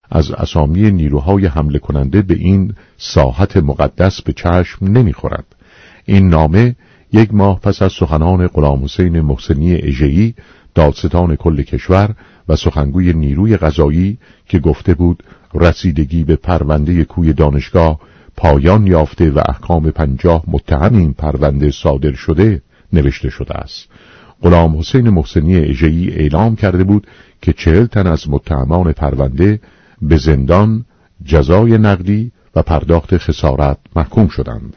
از اسامی نیروهای حمله کننده به این ساحت مقدس به چشم نمی‌خورد. این نامه 1 ماه پس از سخنان غلام حسین محسنی اژه‌ای، دادستان کل کشور و سخنگوی نیروی قضایی که گفته بود رسیدگی به پرونده کوی دانشگاه پایان یافته و احکام 50 متهم این پرونده صادر شده نوشته شده است. غلام حسین محسنی اژه‌ای اعلام کرده بود که 40 تن از متهمان پرونده به زندان، جزای نقدی و پرداخت خسارت محکوم شدند.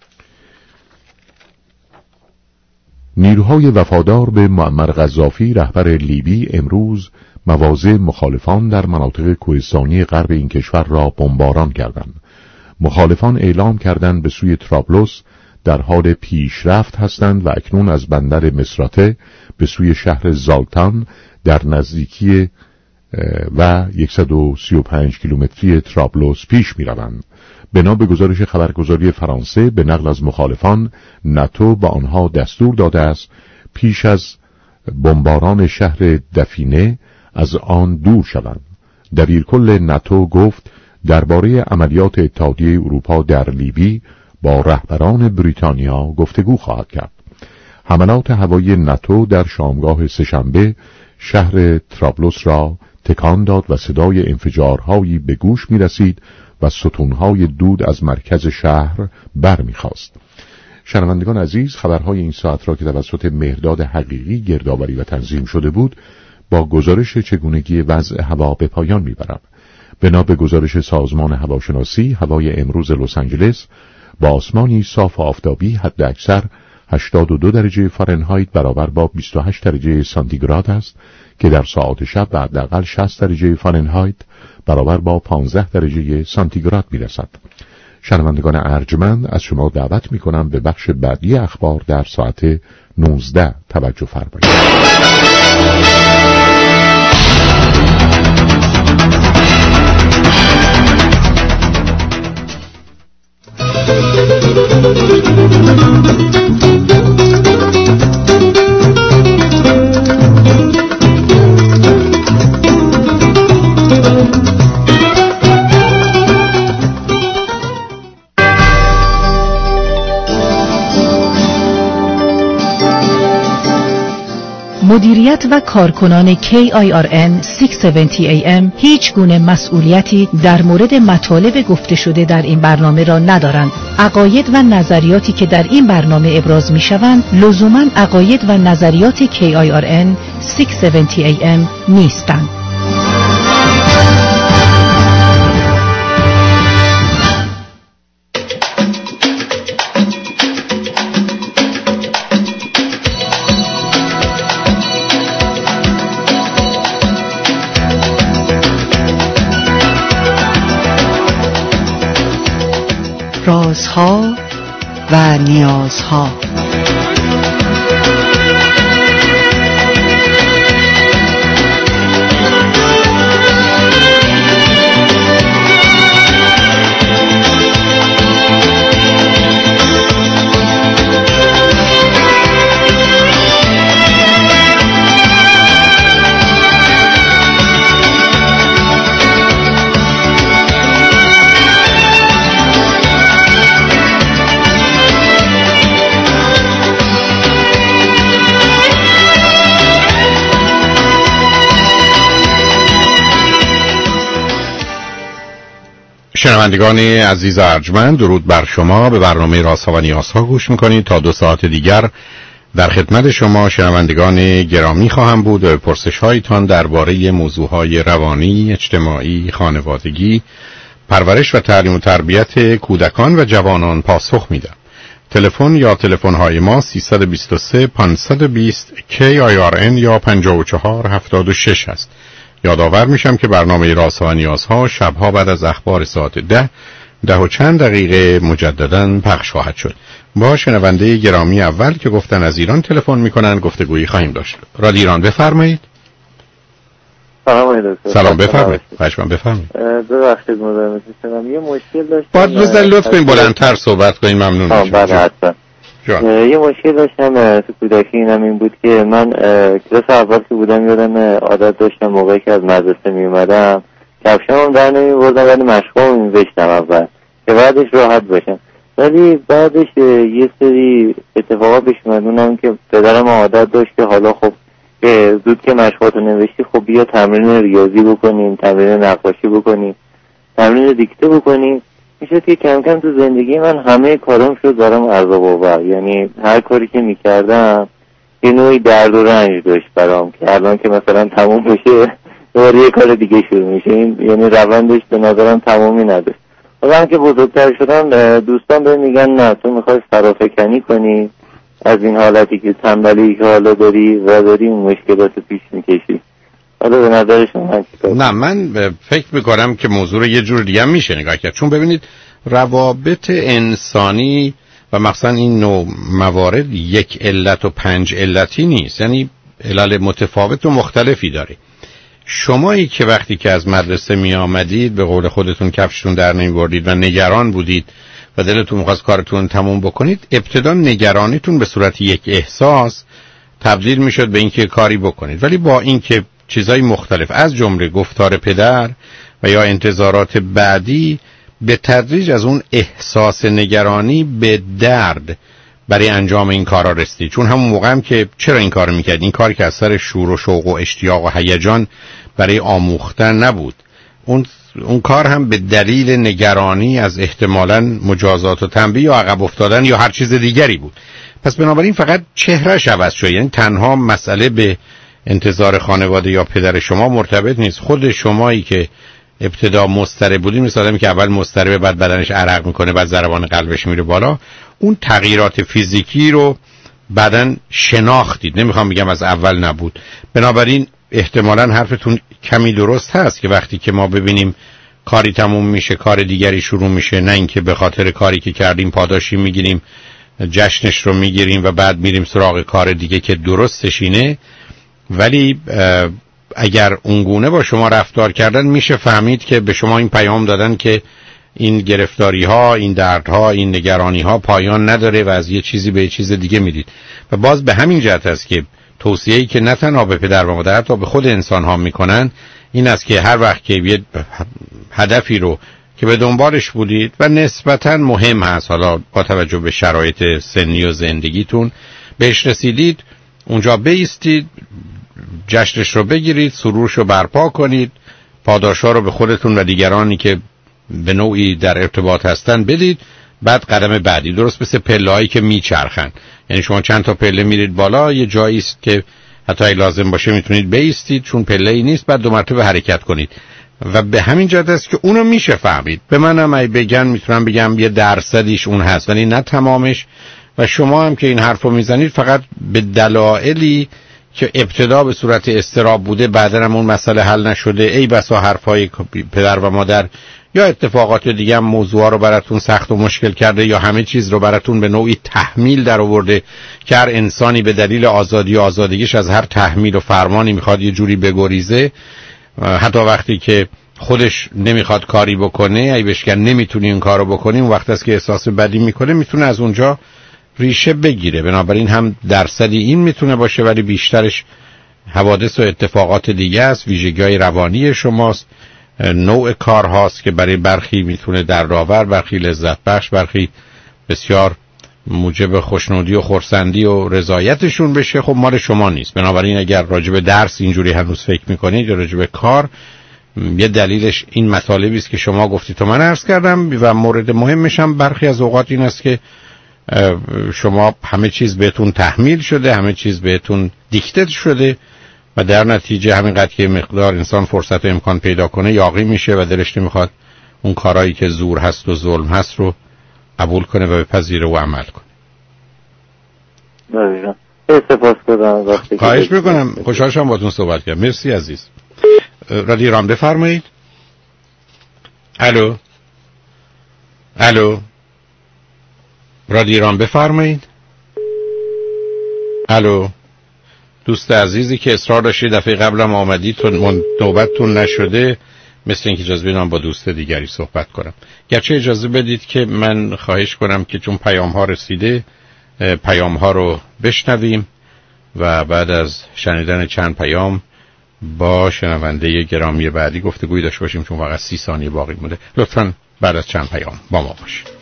نیروهای وفادار به معمر قذافی رهبر لیبی امروز مواضع مخالفان در مناطق کوهستانی غرب این کشور را بمباران کردند. مخالفان اعلام کردند به سوی طرابلس در حال پیشرفت هستند و اکنون از بندر مصراته به سوی شهر زالتان در نزدیکی و 135 کیلومتری طرابلس پیش می‌روند. بنا به گزارش خبرگزاری فرانسه به نقل از مخالفان، ناتو با آنها دستور داده است پیش از بمباران شهر دفینه از آن دور شوند. دبیرکل ناتو گفت درباره عملیات اتحادیه اروپا در لیبی با رهبران بریتانیا گفتگو خواهد کرد. حملات هوایی ناتو در شامگاه سه‌شنبه شهر طرابلس را تکان داد و صدای انفجارهایی به گوش می رسید و ستونهای دود از مرکز شهر برمیخاست. شنوندگان عزیز، خبرهای این ساعت را که توسط مهرداد حقیقی گردآوری و تنظیم شده بود با گزارش چگونگی وضع هوا به پایان میبرم. بنا به گزارش سازمان هواشناسی، هوای امروز لس آنجلس با آسمانی صاف و آفتابی حداکثر 82 درجه فارنهایت برابر با 28 درجه سانتیگراد است که در ساعات شب و حداقل 60 درجه فارنهایت برابر با 15 درجه سانتیگراد میرسد. شنوندگان ارجمند، از شما دعوت میکنم به بخش بعدی اخبار در ساعت 19 توجه فرمایید. مدیریت و کارکنان KIRN 670 AM هیچ گونه مسئولیتی در مورد مطالب گفته شده در این برنامه را ندارند. عقاید و نظریاتی که در این برنامه ابراز می شوند لزوماً عقاید و نظریات KIRN 670 AM نیستند. رازها و نیازها. شنوندگان عزیز ارجمند، درود بر شما. به برنامه رازها و نیازها گوش میکنید. تا 2 ساعت دیگر در خدمت شما شنوندگان گرامی خواهم بود و پرسش هایتان درباره موضوعهای روانی، اجتماعی، خانوادگی، پرورش و تعلیم و تربیت کودکان و جوانان پاسخ میدم. تلفن یا تلفن های ما 323 520 KIRN یا 5476 است. یادآور میشم که برنامه رازها و نیازها شبها بعد از اخبار ساعت 10 و چند دقیقه مجدداً پخش خواهد شد. با شنونده گرامی اول که گفتن از ایران تلفن میکنن گفتگویی خواهیم داشت. رادیو ایران بفرمایید. سلام بفرمایید. خواهشاً بفرمایید. ببخشید مزاحمت شدم. یه مشکل داشتم. باید لطف کنید بلندتر صحبت کنید، ممنون میشم. بله حتما. یه مشکل داشتم تو کودکی، اینم این بود که من کلاس اول که بودم یادم عادت داشتم موقعی که از مدرسه می اومدم کفشام در نمیبردم ولی مشقام می‌ذاشتم اول که بعدش راحت باشم. ولی بعدش یه سری اتفاقات پیش اومد، اونم که پدرم عادت داشت که حالا خب زود که مشقاتو نوشتی خب بیا تمرین ریاضی بکنیم، تمرین نقاشی بکنیم، تمرین دیکته بکنیم. میشه که کم کم تو زندگی من همه کارم شد برام عذاب‌آور، یعنی هر کاری که میکردم یه نوعی درد و رنج داشت برام که الان که مثلا تموم بشه دوباره یه کار دیگه شروع میشه. این یعنی روندش به نظرم تمامی نداشت. حالا که بزرگتر شدم دوستان بهم میگن نه تو میخوای فرافکنی کنی از این حالتی که تنبلی که حالا داری و داری اون مشکلات پیش میکشی. حالا به نظر شما چیکار؟ نه من فکر میکنم که موضوع رو یه جور دیگه هم میشه نگاه کرد، چون ببینید روابط انسانی و مثلا این نوع موارد یک علت و 5 علتی نیست، یعنی علل متفاوت و مختلفی داره. شمایی که وقتی که از مدرسه می آمدید به قول خودتون کفشتون در نمی بردید و نگران بودید و دلتون می‌خواست کارتون تموم بکنید، ابتدا نگرانیتون به صورت یک احساس تبدیل میشد به اینکه کاری بکنید، ولی با اینکه چیزای مختلف از جمله گفتار پدر و یا انتظارات بعدی به تدریج از اون احساس نگرانی به درد برای انجام این کارا رسید. چون همون موقع هم که چرا این کارو میکرد، این کار که از سر شور و شوق و اشتیاق و هیجان برای آموختن نبود، اون کار هم به دلیل نگرانی از احتمالاً مجازات و تنبیه یا عقب افتادن یا هر چیز دیگری بود. پس بنابراین فقط چهرهش عوض شد، یعنی تنها مسئله به انتظار خانواده یا پدر شما مرتبط نیست. خود شمایی که ابتدا مضطرب بودی، مثل آدمی که اول مضطربه بعد بدنش عرق میکنه بعد ضربان قلبش میره بالا، اون تغییرات فیزیکی رو بعدن شناختید، نمیخوام بگم از اول نبود. بنابراین احتمالاً حرفتون کمی درست هست که وقتی که ما ببینیم کاری تموم میشه کار دیگری شروع میشه، نه اینکه به خاطر کاری که کردیم پاداشی میگیریم جشنش رو میگیریم و بعد میریم سراغ کار دیگه که درستش اینه. ولی اگر اونگونه با شما رفتار کردن میشه فهمید که به شما این پیام دادن که این گرفتاری ها، این دردها، این نگرانی ها پایان نداره و از یه چیزی به یه چیز دیگه میرید. و باز به همین جهت است که توصیه‌ای که نه تنها به پدر و مادر تا به خود انسان ها میکنن این است که هر وقت که یه هدفی رو که به دنبالش بودید و نسبتاً مهم هست، حالا با توجه به شرایط سنی و زندگیتون بهش رسیدید، اونجا بایستید، جشنش رو بگیرید، سرورش رو برپا کنید، پاداشا رو به خودتون و دیگرانی که به نوعی در ارتباط هستن بدید. بعد قدم بعدی درست مثل پله‌هایی که میچرخن، یعنی شما چند تا پله میرید بالا، یه جایی است که حتی اگه لازم باشه میتونید بایستید چون پله‌ای نیست، بعد 2 مرتبه حرکت کنید. و به همین جهت است که اونو میشه فهمید. به منم ای بگن میتونم بگم یه درصدیش اون هست ولی نه تمامش. و شما هم که این حرفو میزنید فقط به دلایلی که ابتدا به صورت اضطراب بوده بعداً هم اون مسئله حل نشده، ای بسا حرفای پدر و مادر یا اتفاقات دیگه هم موضوعا رو براتون سخت و مشکل کرده یا همه چیز رو براتون به نوعی تحمیل در آورده که هر انسانی به دلیل آزادی و آزادگیش از هر تحمیل و فرمانی میخواد یه جوری بگریزه، حتی وقتی که خودش نمیخواد کاری بکنه ای بهش نمیتونی این کارو بکنی، اون وقت است که احساس بدی میکنه میتونه از اونجا ریشه بگیره. بنابراین هم درصدی این میتونه باشه ولی بیشترش حوادث و اتفاقات دیگه است، ویژگی‌های روانی شماست، نوع کار هاست که برای برخی میتونه دردآور، برخی لذت بخش، برخی بسیار موجب خوشنودی و خرسندی و رضایتشون بشه. خب مال شما نیست. بنابراین اگر راجب درس اینجوری هنوز فکر میکنید یا راجب کار، یه دلیلش این مطالبی است که شما گفتید تو من عرض کردم و مورد مهمش هم برخی از اوقات این است که شما همه چیز بهتون تحمیل شده، همه چیز بهتون دیکته شده و در نتیجه همینقدر که مقدار انسان فرصت و امکان پیدا کنه یاغی میشه و دلش نمیخواد اون کارهایی که زور هست و ظلم هست رو قبول کنه و بپذیره و عمل کنه. سپاسگزارم. خواهش میکنم، خوشحال شدم باهاتون صحبت کردم. مرسی عزیز. رادیو ایران بفرمایید. الو رادیو ایران بفرمایید. الو دوست عزیزی که اصرار داشتید دفعه قبلم آمدید نوبتتون نشده، مثل اینکه اجازه بدم با دوست دیگری صحبت کنم. گرچه اجازه بدید که من خواهش کنم که چون پیام ها رسیده پیام ها رو بشنویم و بعد از شنیدن چند پیام با شنونده گرامی بعدی گفتگوی داشته باشیم چون فقط 30 ثانیه باقی مونده. لطفاً بعد از چند پیام با ما باشید.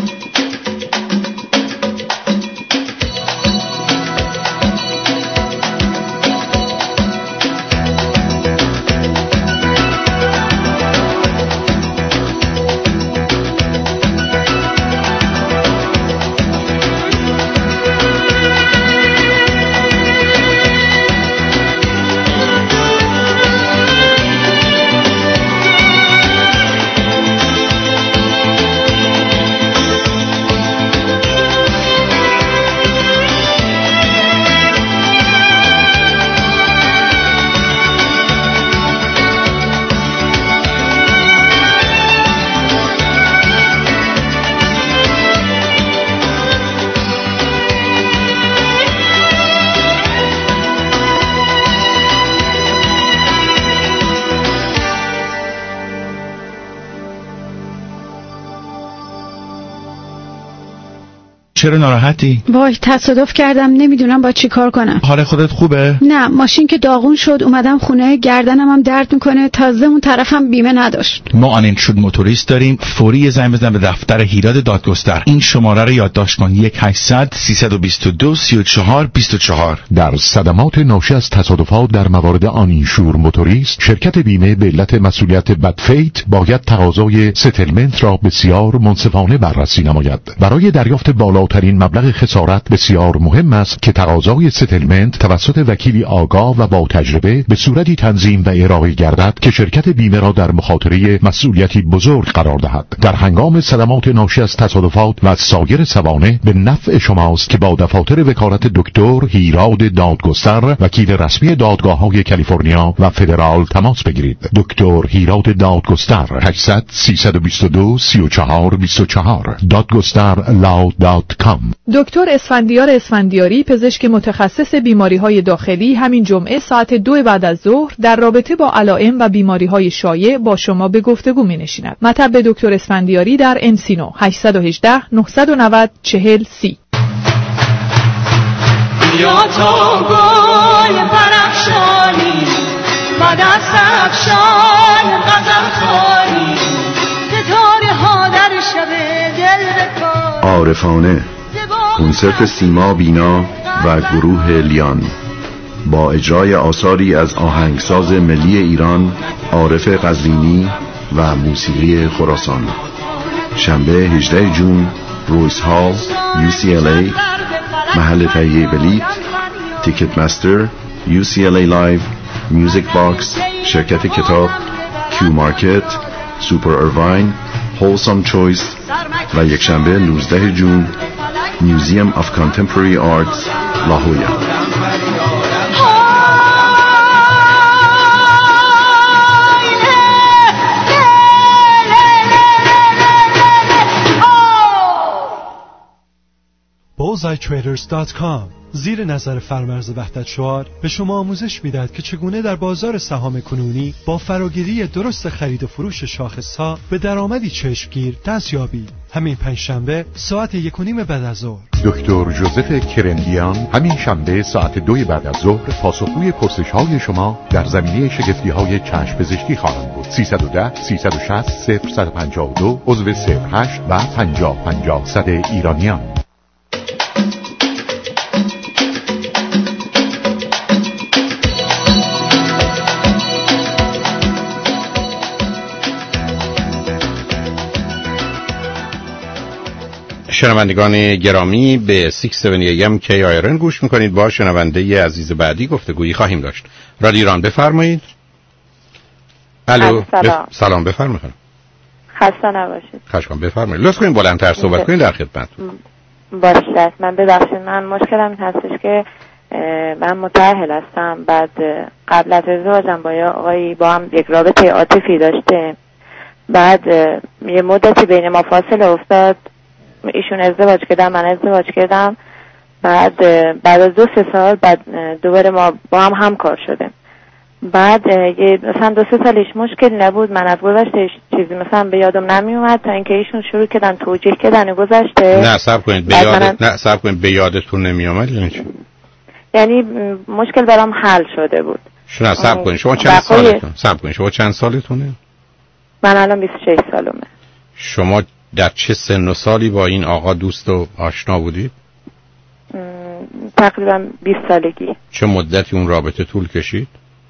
چرا ناراحتی؟ وای تصادف کردم، نمیدونم با چی کار کنم. حال خودت خوبه؟ نه، ماشین که داغون شد اومدم خونه، گردنم هم درد میکنه، تازه اون طرفم بیمه نداشت. ما آنینشورد موتوریست داریم. فوری زنگ بزن به دفتر هیراد دادگستر. این شماره رو یادداشت کن: 1-800-322-34-24. در صدمات ناشی از تصادفات در موارد آنینشور موتوریست، شرکت بیمه به علت مسئولیت بدفیت باید تقاضای ستلمنت را بسیار منصفانه بررسی نماید. برای دریافت بالاترین مبلغ خسارت بسیار مهم است که تقاضای ستلمنت توسط وکیلی آگاه و با تجربه به صورتی تنظیم و ارائه گردد که شرکت بیمه را در مخاطره مسئولیتی بزرگ قرار دهد. در هنگام صدمات ناشی از تصادفات و سایر سوانح به نفع شماست که با دفاتر وکالت دکتر هیراد دادگستر، وکیل رسمی دادگاه‌های کالیفرنیا و فدرال تماس بگیرید. دکتر هیراد دادگستر 800-322-34-24 dadgostarlaw.com. دکتر اسفندیار اسفندیاری، پزشک متخصص بیماری‌های داخلی، همین جمعه ساعت 2 بعد از ظهر در رابطه با علائم و بیماری‌های شایع با شما به گفتگو می‌نشیند. مطب دکتر اسفندیاری در انسینو 818-990-4030. یا تو گل پرفشانی و دست افشان غزل خوانی ستاره ها در شب دل بکن. عارفانه، کنسرت سیما بینا و گروه لیان با اجرای آثاری از آهنگساز ملی ایران عارف قزوینی و موسیقی خراسان. شنبه 18 جون، رویس هال، UCLA. محل تهیه بلیط تیکت مستر، UCLA لایو، میوزیک باکس، شرکت کتاب، کیو مارکت، سوپر اروین، هولسام چویس. و یک شنبه 19 جون، میوزیم آف کانتمپرری آرتس، لاهویا. bullseyetraders.com زیر نظر فرمرز وحدت شعار به شما آموزش میدهد که چگونه در بازار سهام کنونی با فراگیری درست خرید و فروش شاخص‌ها به درآمدی چشمگیر دست یابید. همین پنجشنبه ساعت 1:30 بعد از ظهر. دکتر جوزف کرندیان همین شنبه ساعت 2 بعد از ظهر پاسخگوی پرسش‌های شما در زمینه شگفتی‌های چشم پزشکی خواهند بود. 310-360-0152 عضو 08 و 50-50 ایرانیان. شنوندگان گرامی، به 670 KIRN گوش میکنید. با شنونده عزیز بعدی گفتگویی خواهیم داشت. رادیو ایران، بفرمایید. الو. سلام، بفرمایید. خسته نباشید. خواهش بفرمایید. لطفاً کنید بلندتر صحبت کنید، در خدمتتون. باشه. من ببخشید، من مشکلم این هستش که من متأهل هستم. بعد قبل از ازدواجم با آقایی با هم یک رابطه عاطفی داشتیم. بعد یه مدتی بین ما فاصله افتاد. ایشون ازدواج کردن، من ازدواج کردم. بعد از 2-3 سال بعد دوباره ما با هم همکار شدیم. بعد مثلا 2-3 سالش مشکل نبود. من از گذشته چیزی مثلا به یادم نمی اومد تا اینکه ایشون شروع کردن توجیه کردن گذشته. نه صبر کنید، به یادتون نمی اومد یعنی چی؟ یعنی مشکل برام حل شده بود. شما صبر کنید. شما چند سالتون؟ صبر کنید. شما چند سالتونه؟ من الان 26 سالمه. شما در چه سن و سالی با این آقا دوست و آشنا بودید؟ تقریبا 20 سالگی. چه مدتی اون رابطه طول کشید؟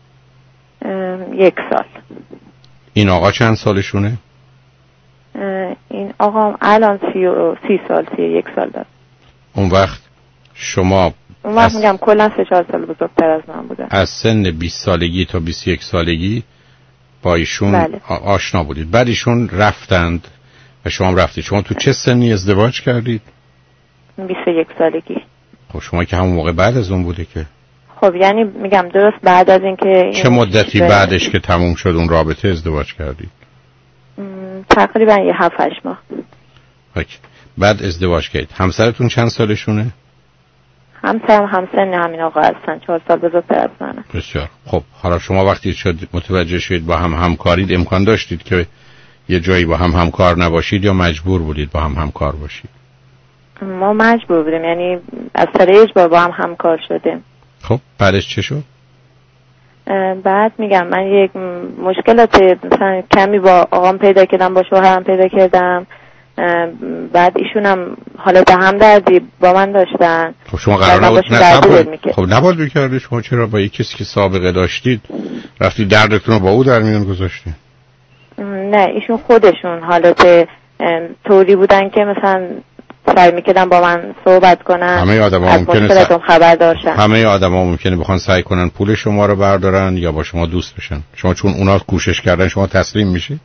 1 سال. این آقا چند سالشونه؟ این آقا الان 30 سال 31 سال داره. اون وقت شما میگم کلا 3-4 سال بزرگتر از من بوده. از سن 20 سالگی تا 21 سالگی با ایشون بله. آشنا بودید. بعد ایشون رفتند و شما هم رفتید. شما تو چه سنی ازدواج کردید؟ 21 سالگی. خب شما که همون موقع بعد از اون بوده که. خب یعنی میگم درست بعد از اینکه چه مدتی بعدش که تموم شد اون رابطه ازدواج کردید؟ تقریبا 7-8 ماه. اوکی. بعد ازدواج کردید. همسرتون چند سالشونه؟ همسرم همسن همین آقا هستن، 4 سال بزرگتر از منه. بسیار خب. حالا شما وقتی متوجه شدید با هم همکارید، امکان داشتید که یه جایی با هم همکار نباشید یا مجبور بودید با هم همکار باشید؟ ما مجبور بودیم، یعنی از سر اجبار با هم همکار شدیم. خب بعدش چه شد؟ بعد میگم من یک مشکلات مثلا کمی با آقام پیدا کردم، با شوهرم پیدا کردم. بعد ایشونم حالت همدردی با من داشتن. خب شما قرار نبود خب نباید بکردید. شما چرا با یک کسی که سابقه داشتید رفتید دردتون رو با او در میون گذاشتید؟ نه ایشون خودشون حالت طوری بودن که مثلا سعی میکردن با من صحبت کنن. همه آدم‌ها ممکنه خبر داشتن. همه آدم‌ها ممکنه بخوان سعی کنن پول شما رو بردارن یا با شما دوست بشن. شما چون اونا کوشش کردن شما تسلیم میشید؟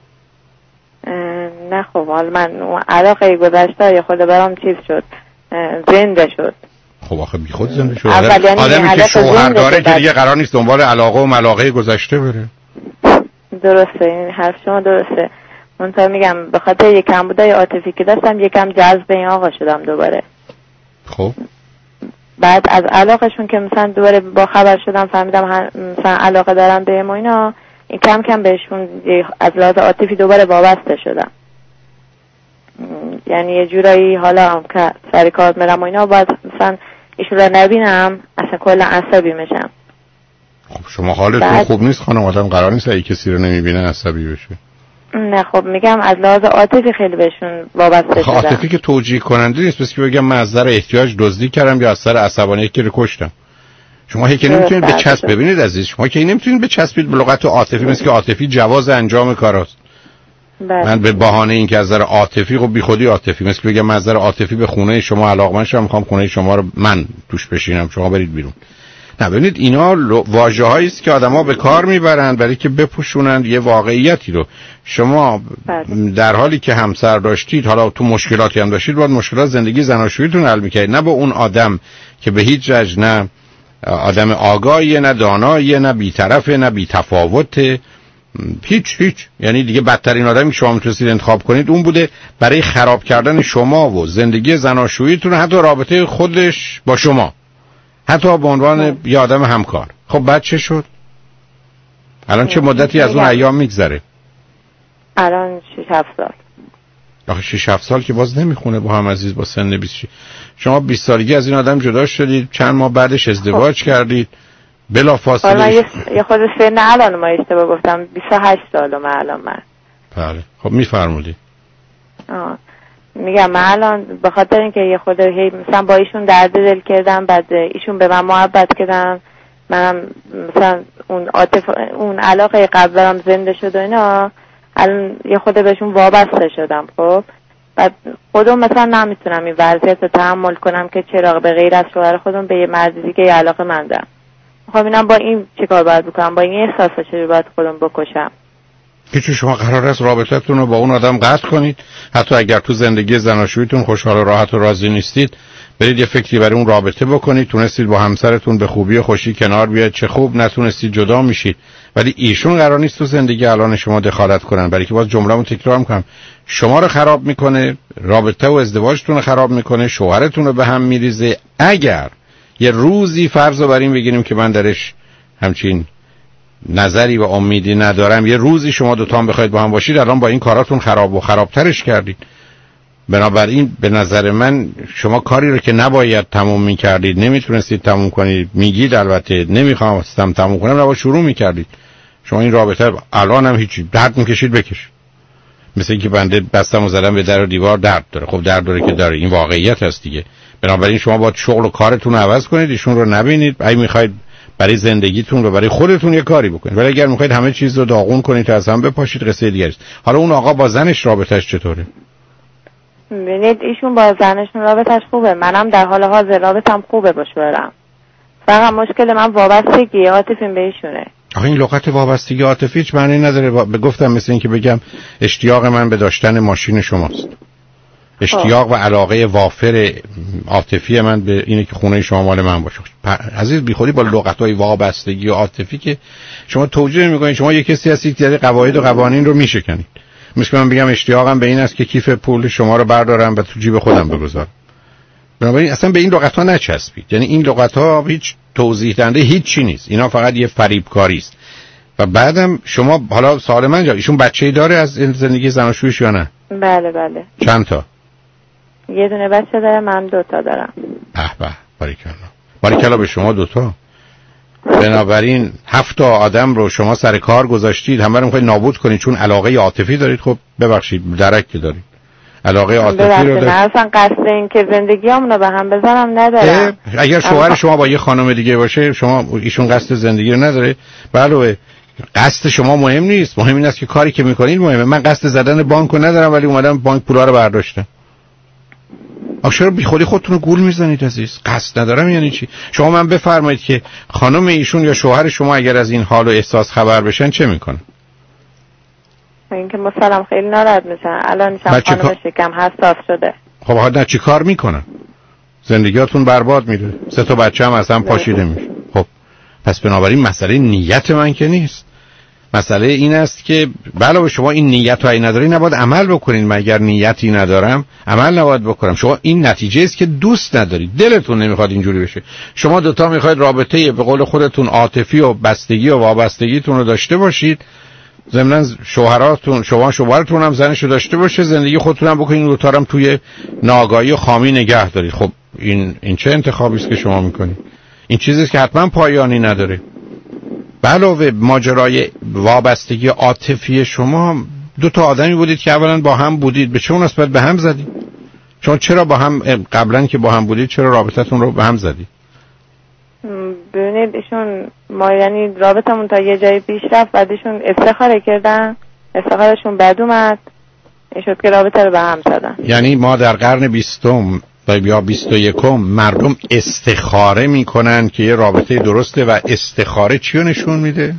نه خب حالا من علاقه گذشته یا خود برام چیز شد، زنده شد. خب آخه بی خود زنده شد. آدمی که شوهر داره که دیگه قرار نیست دنبال علاقه و ملاقه گذشته بره. درسته، این حرف شما درسته. منتها میگم به خاطر یک کمبودای عاطفی که داشتم یکم جذب این آقا شدم دوباره. خب بعد از علاقهشون که مثلا دوباره با خبر شدم فهمیدم مثلا علاقه دارم بهم و اینا، این کم کم بهشون از لحاظ عاطفی دوباره وابسته شدم. یعنی یه جورایی حالا که سر کار میرم و اینا باید مثلا ایشون رو نبینم اصلا کلا عصبی میشم. خب شما حالتون خوب نیست خانم، آدم قرار نیست اگه کسی رو نمیبینه عصبی بشه. نه خب میگم از لحاظ عاطفی خیلی بهشون وابسته شدم. عاطفی که توجیه کننده نیست، بس که بگم من از نظر احتیاج دزدی کردم یا از سر عصبانیت که رو کشتم. شما که نمیتونید به چسب ببینید عزیز، شما که نمیتونید به چسبید به لغت عاطفی، مثل که عاطفی جواز انجام کاراست. من به بهانه این که از نظر عاطفی خب بیخودی عاطفی، مثل که بگم من از نظر عاطفی به خونه شما علاقمند شدم، میخوام خونه شما رو من توش بشینم، شما برید بیرون. نه ببینید اینا واژه‌هایی است که آدما به کار میبرند برای که بپوشونند یه واقعیتی رو. شما در حالی که همسر داشتید، حالا تو مشکلاتی هم داشتید، باید مشکلات زندگی زناشوییتون حل می‌کردید، نه با اون آدم که به هیچ وجه نه آدم آگاهیه، نه داناییه، نه بی‌طرفه، نه بی‌تفاوته، هیچ. یعنی دیگه بدترین آدمی که شما میتونستید انتخاب کنید اون بوده برای خراب کردن شما و زندگی زناشوییتون، حتی رابطه خودش با شما، حتی به عنوان یه آدم همکار. خب بعد چه شد؟ الان چه مدتی از اون ایام میگذره؟ الان 6-7 سال. آخه 6-7 سال که باز نمیخونه با هم عزیز، با سن 20. شما 20 سالگی از این آدم جدا شدید، چند ماه بعدش ازدواج کردید، بلافاصله یه خود سن الان ما اشتباه گفتم، 28 سالمه الان من. بله خب میفرمودید. میگم من الان به خاطر اینکه یه خود مثلا با ایشون درد دل کردم، بعد ایشون به من محبت کردن، منم مثلا اون علاقه قبلم زنده شد و اینا، الان یه خود بهشون وابسته شدم. خب بعد خودم مثلا نمیتونم این وضعیت رو تحمل کنم که چرا به غیر از شوهر خودم به یه مردی دیگه یه علاقه مندم. خب اینم با این چیکار باید بکنم؟ با این احساسا چجوری باید خودم بکشم؟ که شما قرار است رابطتون رو با اون آدم قطع کنید، حتی اگر تو زندگی زناشوییتون خوشحال و راحت و راضی نیستید، برید یه فکری برای اون رابطه بکنید. تونستید با همسرتون به خوبی و خوشی کنار بیاید، چه خوب. نتونستید جدا میشید، ولی ایشون قرار نیست تو زندگی الان شما دخالت کنن، برای که باز جمله‌مو تکرار میکنم، شما رو خراب میکنه، رابطه و ازدواجتون رو خراب میکنه، شوهرتون رو به هم میریزه. اگر یه روزی فرض رو بر این بگیریم که من درش همچین نظری و امیدی ندارم، یه روزی شما دوتا هم بخواید با هم باشید، الان با این کاراتون خراب و خرابترش کردید. بنابراین به نظر من شما کاری رو که نباید تموم میکردید نمیتونستید تموم کنید، میگید البته نمیخواستم تموم کنم، نباید شروع میکردید. شما این رابطه الان هم هیچی، درد میکشید بکش. مثل اینکه بنده بستم و زدم به در و دیوار درد داره. خب درد داره که داره، این واقعیت هست دیگه. بنابراین شما باید شغل و کارتون رو عوض کنید، ایشون رو نبینید. اگه میخواید برای زندگیتون رو برای خودتون یه کاری بکنید، ولی اگر میخواید همه چیز رو داغون کنید تا از هم بپاشید قصه دیگه است. حالا اون آقا با زنش رابطش چطوره؟ ببینید ایشون با زنشون رابطش خوبه، منم در حال حاضر رابطم خوبه با شوهرم. فقط مشکل من وابستگی عاطفیم به ایشونه. آخه این لغت وابستگی عاطفی هیچ معنی نداره. گفتم مثل این که بگم اشتیاق من به داشتن ماشین شماست. اشتیاق و علاقه وافر عاطفی من به اینه که خونه شما مال من باشه. عزیز بیخودی با لغت‌های وابستگی و عاطفی که شما توجیه می‌کنید. شما یک کسی هستید که قواعد و قوانین رو میشکنید. مثل من بگم اشتیاقم به این است که کیف پول شما رو بردارم و تو جیب خودم بگذارم. بنابراین اصلا به این لغت‌ها نچسبید. یعنی این لغت‌ها هیچ توضیح دهنده هیچ چی نیست. اینا فقط یه فریبکاری است. و بعدم شما حالا سوال من جا ایشون بچه‌ای داره از زندگی زناشویش یا نه؟ بله بله. چند تا؟ یه دونه بچه داره، من 2 تا دارم. به باریکلا به شما 2 تا. بنابراین 7 تا آدم رو شما سر کار گذاشتید، همه رو می‌خواید نابود کنید چون علاقه عاطفی دارید. خب ببخشید درک که دارید. علاقه عاطفی رو دارید. اصلا قصد این که زندگیامونو به هم بذارم ندارم. اگر شوهر شما با یه خانم دیگه باشه، شما ایشون قصد زندگی رو نداره، علاوه قصد شما مهم نیست. مهم این است که کاری که می‌کنید مهمه. من قصد زدن بانکو ندارم ولی اومدم بانک پولا رو برداشتم. چرا بی خودی خودتون رو گول میزنید عزیز؟ قصد ندارم یعنی چی؟ شما من بفرمایید که خانم ایشون یا شوهر شما اگر از این حال و احساس خبر بشن چه میکنن؟ این که مثلا خیلی ناراحت میشن. الان خانم شکم حساس شده. خب حالا چی کار میکنن؟ زندگیاتون برباد میره. 3 تا بچه هم اصلا پاشیده میشه. خب پس بنابراین مسئله نیت من که نیست. مسئله این است که علاوه شما این نیت رو نداری نباید عمل بکنین. مگر نیتی ندارم عمل نباید بکنم. شما این نتیجه است که دوست ندارید، دلتون نمیخواد اینجوری بشه. شما 2 تا میخواید رابطه به قول خودتون عاطفی و بستگی و وابستگیتون رو داشته باشید، ضمن شوهرتون هم زنشو داشته باشه، زندگی خودتون هم بکنین، 2 تا هم توی ناآگاهی و خامی نگه دارید. خب این چه انتخابی است که شما میکنید؟ این چیزی است که حتما پایانی نداره. علاوه ماجرای وابستگی عاطفی شما 2 تا آدمی بودید که اولا با هم بودید، به چه نسبت به هم زدید؟ شما چرا با هم قبلا که با هم بودید چرا رابطتون رو به هم زدید؟ ببینید ایشون ما یعنی رابطمون تا یه جایی پیش رفت، بعدشون استخاره کردن، استخارشون بد اومد، این شد که رابطه رو به هم زدن. یعنی ما در قرن 20 یا 21 مردم استخاره میکنن که یه رابطه درسته و استخاره چی رو نشون میده؟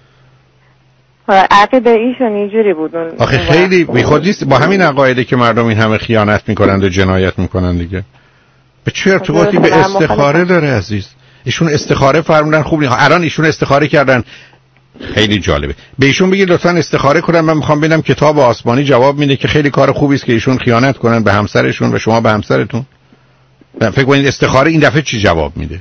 عقیده ایشون اینجوری بود. آخه خیلی بیخودیست با همین عقایده که مردم این همه خیانت میکنند و جنایت میکنند دیگه. به چه ارتباطی به استخاره داره عزیز؟ ایشون استخاره فرمودن خوب نیست. الان ایشون استخاره کردن، خیلی جالبه. به ایشون بگید لطفاً استخاره کنن، من میخوام ببینم کتاب آسمانی جواب میده که خیلی کار خوبی است که ایشون خیانت کنن به همسرشون و شما به همسرتون. فکر کنید استخاره این دفعه چی جواب میده؟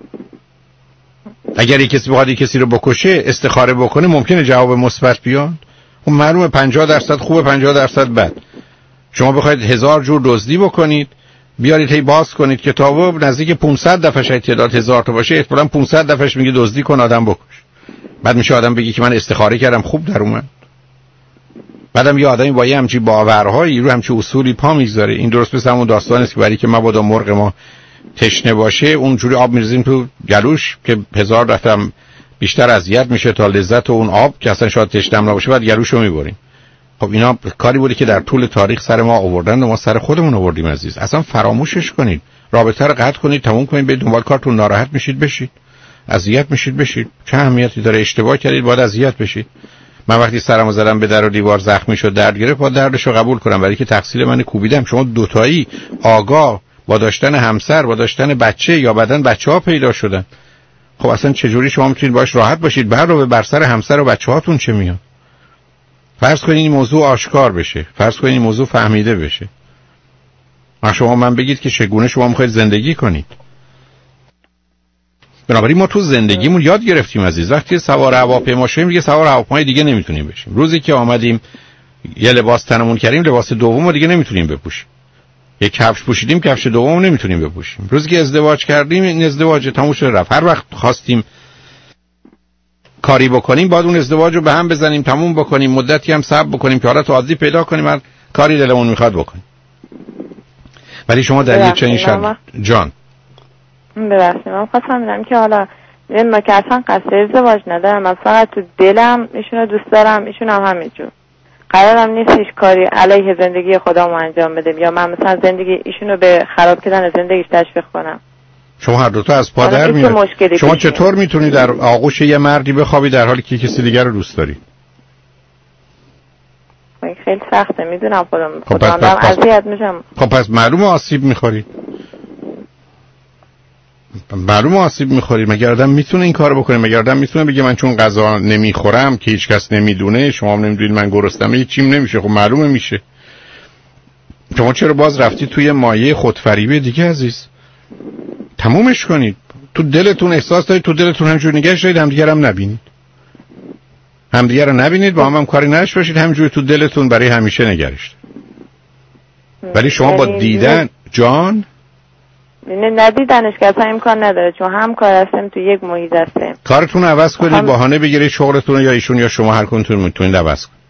اگر یک کسی بخواد کسی رو بکشه استخاره بکنه ممکنه جواب مثبت بیاد؟ اون معلومه 50% خوبه 50% بد. شما بخواید 1000 جور دزدی بکنید، بیارید هی باز کنید کتابو، نزدیک 500 دفعه شاید تعداد 1000 تا باشه، احتمالاً 500 دفعهش میگه دزدی کن آدم بکش. بعد میشه آدم بگی که من استخاره کردم خوب در اومد. بعدم یه آدمی با یه همچین باورهایی رو همچین اصولی پا میگذاره. این درست مثل همون داستان است که برای که مبادا مرغ ما تشنه باشه اونجوری آب میریزیم تو گلوش که 1000 دفعه بیشتر اذیت میشه تا لذت اون آب که اصلا شاید تشنه نباشه، بعد گلوشو میبریم. خب اینا کاری بوده که در طول تاریخ سر ما آوردن و ما سر خودمون آوردیم عزیز. اصلا فراموشش کنید، رابطه رو قطع کنید، تموم کنید، به دنبال کارتون، ناراحت میشید بشید، اذیت میشید بشید، چه اهمیتی داره؟ اشتباه کردید باید اذیت بشید. من وقتی سرمو زدم به در و دیوار زخمی شد درد گرفت، با دردشو قبول کنم برای که تقصیر من کوبیدم. شما دوتایی آگاه با داشتن همسر با داشتن بچه یا بعدن بچه‌ها پیدا شدن، خب اصلا چجوری شما میتونید باش راحت باشید؟ بر سر همسر و بچه‌هاتون چه میاد؟ فرض کنید این موضوع آشکار بشه، فرض کنید این موضوع فهمیده بشه، شما من بگید که چگونه شما میخواید زندگی کنید. بنابراین ما تو زندگیمون یاد گرفتیم عزیز، وقتی سوار هواپیما شدیم دیگه سوار هواپیمای دیگه نمیتونیم بشیم. روزی که آمدیم یه لباس تنمون کردیم، لباس دومو دیگه نمیتونیم بپوشیم. یک کفش پوشیدیم کفش دوم نمیتونیم بپوشیم. روزی که ازدواج کردیم این ازدواج تموم شد رفت. هر وقت خواستیم کاری بکنیم باید اون ازدواج رو به هم بزنیم تموم بکنیم، مدتی هم صبر بکنیم که حالت عادی پیدا کنیم هر کاری دلمون میخواد بکنیم. ولی شما در یه چنین جان ببخشید من خواستم بگم که حالا من که اصلا قصد ازدواج ندارم، من فقط تو دلم ایشونو دوست دارم، ایشون هم همینجور. قرارم نیستش کاری علیه زندگی خودمو انجام بدم یا من مثلا زندگی ایشونو به خراب کردن زندگیش تشویق کنم. شما هر دو تا از پا در میاد. شما چطور میتونی در آغوش یه مردی بخوابی در حالی که کسی دیگر رو دوست داری؟ خیلی سخته میدونم خودم دارم اذیت میشم. خب پس معلومه آسیب میخوری. معلومه آسیب میخوری. مگر آدم میتونه این کارو بکنه؟ مگر آدم میتونه بگه من چون غذا نمیخورم که هیچ کس نمیدونه، شما هم نمیدونید من گرسنمه، هیچ چیم نمیشه؟ خب معلومه میشه. شما چرا باز رفتی توی مایه خودفریبی دیگه عزیز؟ تمومش کنید. تو دلتون احساس دارید، تو دلتون همجور نگهش دارید، همدیگر هم نبینید. همدیگر رو نبینید، با هم کاری نداشته باشید، همجوری تو دلتون برای همیشه نگرش. ولی شما با دیدن جان ندیدنش که اصلا امکان نداره، چون هم کار هستیم تو یک محیط هستیم. کارتون عوض کنید، بهانه بگیرید شغلتون یا ایشون یا شما هر کنتون میتونید عوض کنید.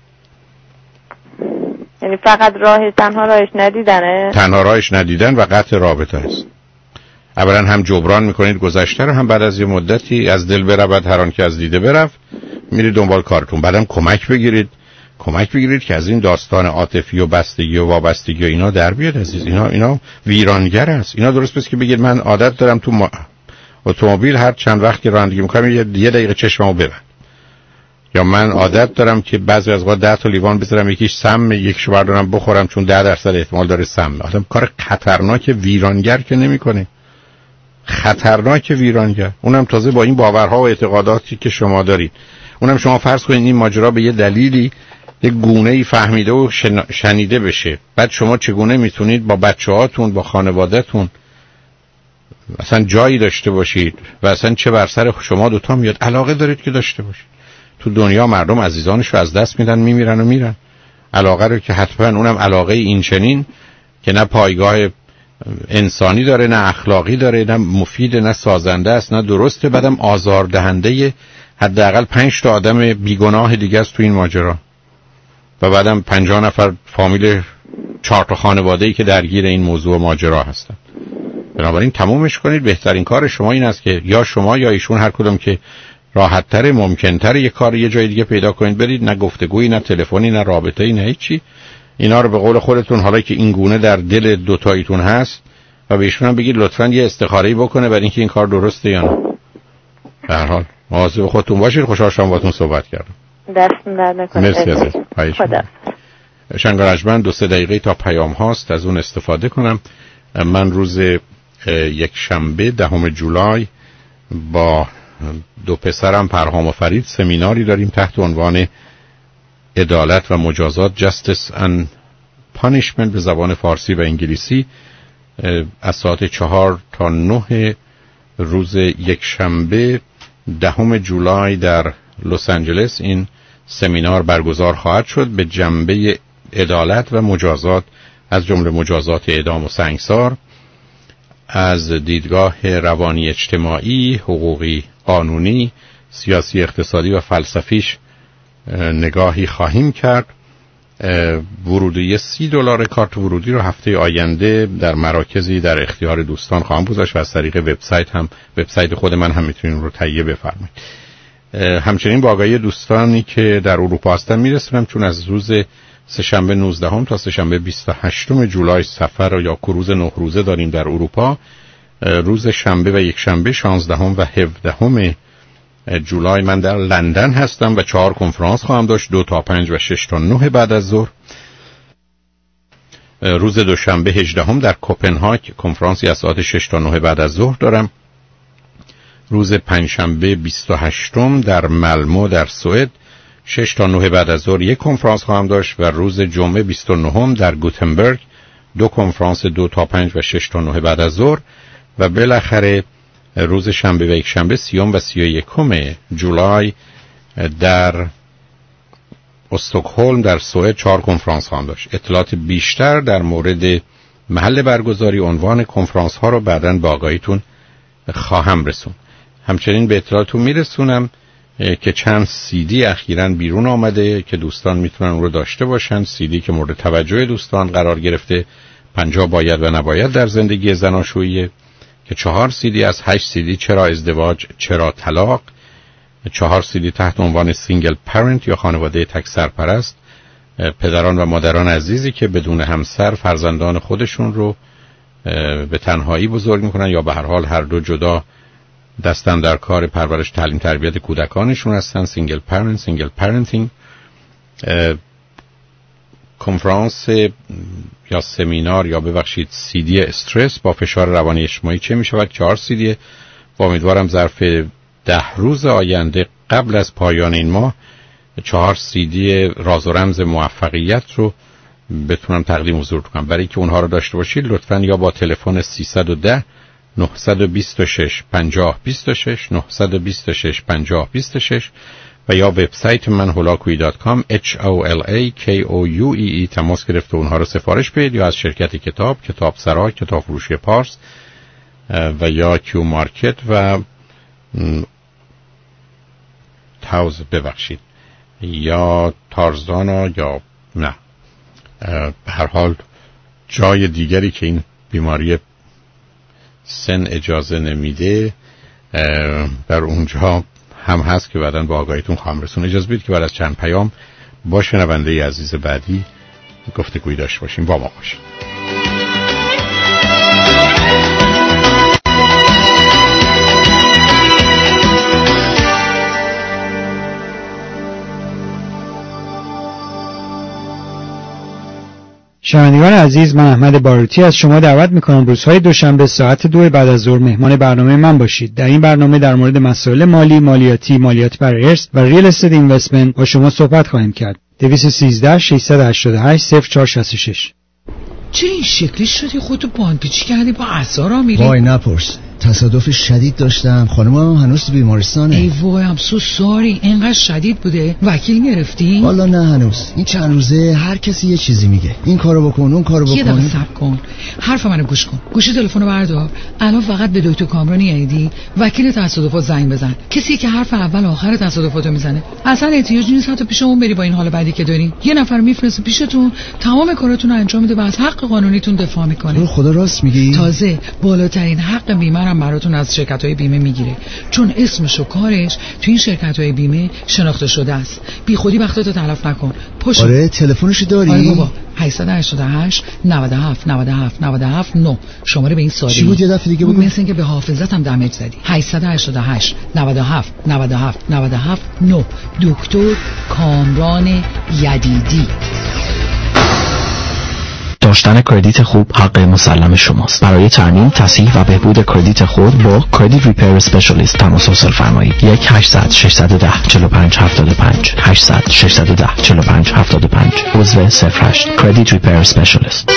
یعنی فقط تنها راهش ندیدنه؟ تنها راهش ندیدن و قطع رابطه است. اولا هم جبران میکنید گذشته رو، هم بعد از یه مدتی از دل برود هر آن که از دیده برفت میرید دنبال کارتون. بعدم کمک بگیرید که از این داستان عاطفی و بستگی و وابستگی و اینا در بیاد عزیز. اینا ویرانگر است. اینا درست پس که بگید من عادت دارم تو اتومبیل هر چند وقت که رانندگی میکنم یه دقیقه چشممو ببند، یا من عادت دارم که بعضی از وقت 10 تا لیوان بذارم یکیش سم یکیشو بردارم بخورم چون 10% احتمال داره سم. آدم کار خطرناک ویرانگر که نمیکنه. خطرناک ویرانگر، اونم تازه با این باورها و اعتقاداتی که شما دارید. اونم شما فرض کنید این ماجرا به یه دلیلی یه گونه‌ای فهمیده و شنیده بشه، بعد شما چگونه میتونید با بچه‌هاتون با خانواده‌تون اصلا جایی داشته باشید و اصلا چه بر سر شما دوتا میاد؟ علاقه دارید که داشته باشید. تو دنیا مردم عزیزانش رو از دست میدن، میمیرن و میرن. علاقه رو که حتما اونم علاقه این چنین که نه پایگاه انسانی داره، نه اخلاقی داره، نه مفید، نه سازنده است، نه درسته، بعدم آزاردهنده حداقل 5 تا آدم بیگناه دیگه است تو این ماجرا، و بعدم 50 نفر فامیل 4 تا خانواده‌ای که درگیر این موضوع ماجرا هستن. بنابراین تمومش کنید. بهترین کار شما این است که یا شما یا ایشون هر کدوم که راحت‌تر ممکن‌تر یه کار یه جای دیگه پیدا کنید برید، نه گفتگویی، نه تلفنی، نه رابطه‌ای، نه هیچی. اینا رو به قول خودتون حالا که این گونه در دل دوتاییتون هست و به ایشون هم بگید لطفاً یه استخاره‌ای بکنه برای اینکه این کار درسته یا نه. به هر حال مواظب خودتون باشید. خوشحال شدم باهاتون صحبت کردم. دست در نکنید. مرسی عزیز. خدا. شنگارجمن 2-3 دقیقه تا پیام هاست، از اون استفاده کنم. من روز یک شنبه 10 جولای با 2 پسرم پرهام و فرید سمیناری داریم تحت عنوان عدالت و مجازات، Justice and Punishment به زبان فارسی و انگلیسی، از ساعت 4 تا 9 روز یک شنبه 10 جولای در لس آنجلس این سمینار برگزار خواهد شد به جنبه عدالت و مجازات، از جمله مجازات اعدام و سنگسار، از دیدگاه روانی اجتماعی، حقوقی، قانونی، سیاسی، اقتصادی و فلسفیش نگاهی خواهیم کرد. ورودی $30 کارت ورودی رو هفته آینده در مراکزی در اختیار دوستان خواهم گذاشت و از طریق وبسایت خود من هم میتونید رو تهیه بفرمایید. همچنین با آگاهی دوستانی که در اروپا هستن میرسونم، چون از روز سه‌شنبه 19 تا سه‌شنبه 28 جولای سفر یا کروز 9 روزه داریم در اروپا. روز شنبه و یک شنبه 16 و 17 جولای من در لندن هستم و 4 کنفرانس خواهم داشت، 2 تا 5 و 6 تا 9 بعد از ظهر. روز دوشنبه 18 در کوپنهاگ کنفرانسی از ساعت 6 تا 9 بعد از ظهر دارم. روز پنجشنبه 28 در ملمو در سوئد 6 تا 9 بعد از ظهر یک کنفرانس خواهم داشت و روز جمعه 29 در گوتنبرگ 2 کنفرانس 2 تا 5 و 6 تا 9 بعد از ظهر و بالاخره روز شنبه و یک شنبه 30 و 31 جولای در استکهلم در سوئد 4 کنفرانس خواهم داشت. اطلاعات بیشتر در مورد محل برگزاری، عنوان کنفرانس ها رو بعداً به آگاهیتون خواهم رسون. همچنین به اطلاعتون میرسونم که چند CD اخیراً بیرون آمده که دوستان میتونن اون رو داشته باشن. CD که مورد توجه دوستان قرار گرفته 50 باید و نباید در زندگی زناشویی، که 4 CD از 8 CD چرا ازدواج چرا طلاق، 4 CD تحت عنوان سینگل پرنت یا خانواده تک سرپرست، پدران و مادران عزیزی که بدون همسر فرزندان خودشون رو به تنهایی بزرگ میکنن یا به هر حال هر دو جدا دستن در کار پرورش تعلیم تربیت کودکانشون هستن، سینگل پرنت، سینگل پرنتینگ. کنفرانس یا سمینار یا ببخشید CD استرس با فشار روانی اجتماعی چه میشود، 4 CD و امیدوارم ظرف 10 روز آینده قبل از پایان این ماه 4 CD راز و رمز موفقیت رو بتونم تقدیم حضور کنم. برای که اونها رو داشته باشید لطفاً یا با تلفن 310 926 50 26 926 50 26 و یا وبسایت من holakoui.com HOLAKOUEE تماس گرفت و اونها رو سفارش بدید، یا از شرکت کتاب سرا، کتاب فروشی پارس و یا کیو مارکت و تاوز ببخشید یا تارزانا یا نه به هر حال جای دیگری که این بیماری سن اجازه نمیده در اونجا هم هست که بعداً با آگاهیتون خواهم رسون. اجازه بدید که بعد از چند پیام با شنونده عزیز بعدی گفتگویی داشته باشیم. با ما باشید. شنوندگان عزیز، من احمد باروتی از شما دعوت میکنم روزهای دوشنبه ساعت 2 بعد از ظهر مهمان برنامه من باشید. در این برنامه در مورد مسائل مالی، مالیات برای ارث و ریل استیت اینوستمنت با شما صحبت خواهیم کرد. 213 688 0466. چه این شکلی شدی خودتو باندپیچی کردی با عصا میری؟ وای نپرس، تصادف شدید داشتم، خانمم هنوز بیمارستانه. ای وای ام سو ساری. اینقدر شدید بوده؟ وکیل گرفتی؟ والا نه هنوز. این چند روزه هر کسی یه چیزی میگه، این کارو بکن اون کارو بکن. یه دقیقه صبر کن، حرف منو گوش کن. گوشی تلفنو بردار، الان فقط به دکتر کامرانی ایدی وکیل تصادفات زنگ بزن. کسی که حرف اول آخر تصادفاتو میزنه. اصلا احتیاج نیست حتی پیش اون بری با این حال بعدی که دارین. یه نفر میفرسته پیشتون، تمام کاراتون رو انجام میده و از حق قانونیتون دفاع میکنه. خدا راست میگی؟ تازه بالاترین حق بیمه هم براتون از شرکت‌های بیمه میگیره، چون اسمش و کارش تو این شرکت‌های بیمه شناخته شده است. بی خودی وقتتو تلف نکن. آره تلفنشو داری؟ آره بابا، 888 97 97 97 9. شماره به این سادگی. چی بود یه دفعه دیگه بگو؟ مثل اینکه به حافظتم دمیج زدی. 888 97 97 97 9. دکتر کامران یدیدی. داشتن کردیت خوب حق مسلم شماست. برای ترمیم، تصحیح و بهبود کردیت خود با کردیت ریپیر اسپشیالیست تماس حاصل فرمایید. 1-800-610-4575 800-610-4575 عضو 08 کردیت ریپیر اسپشیالیست.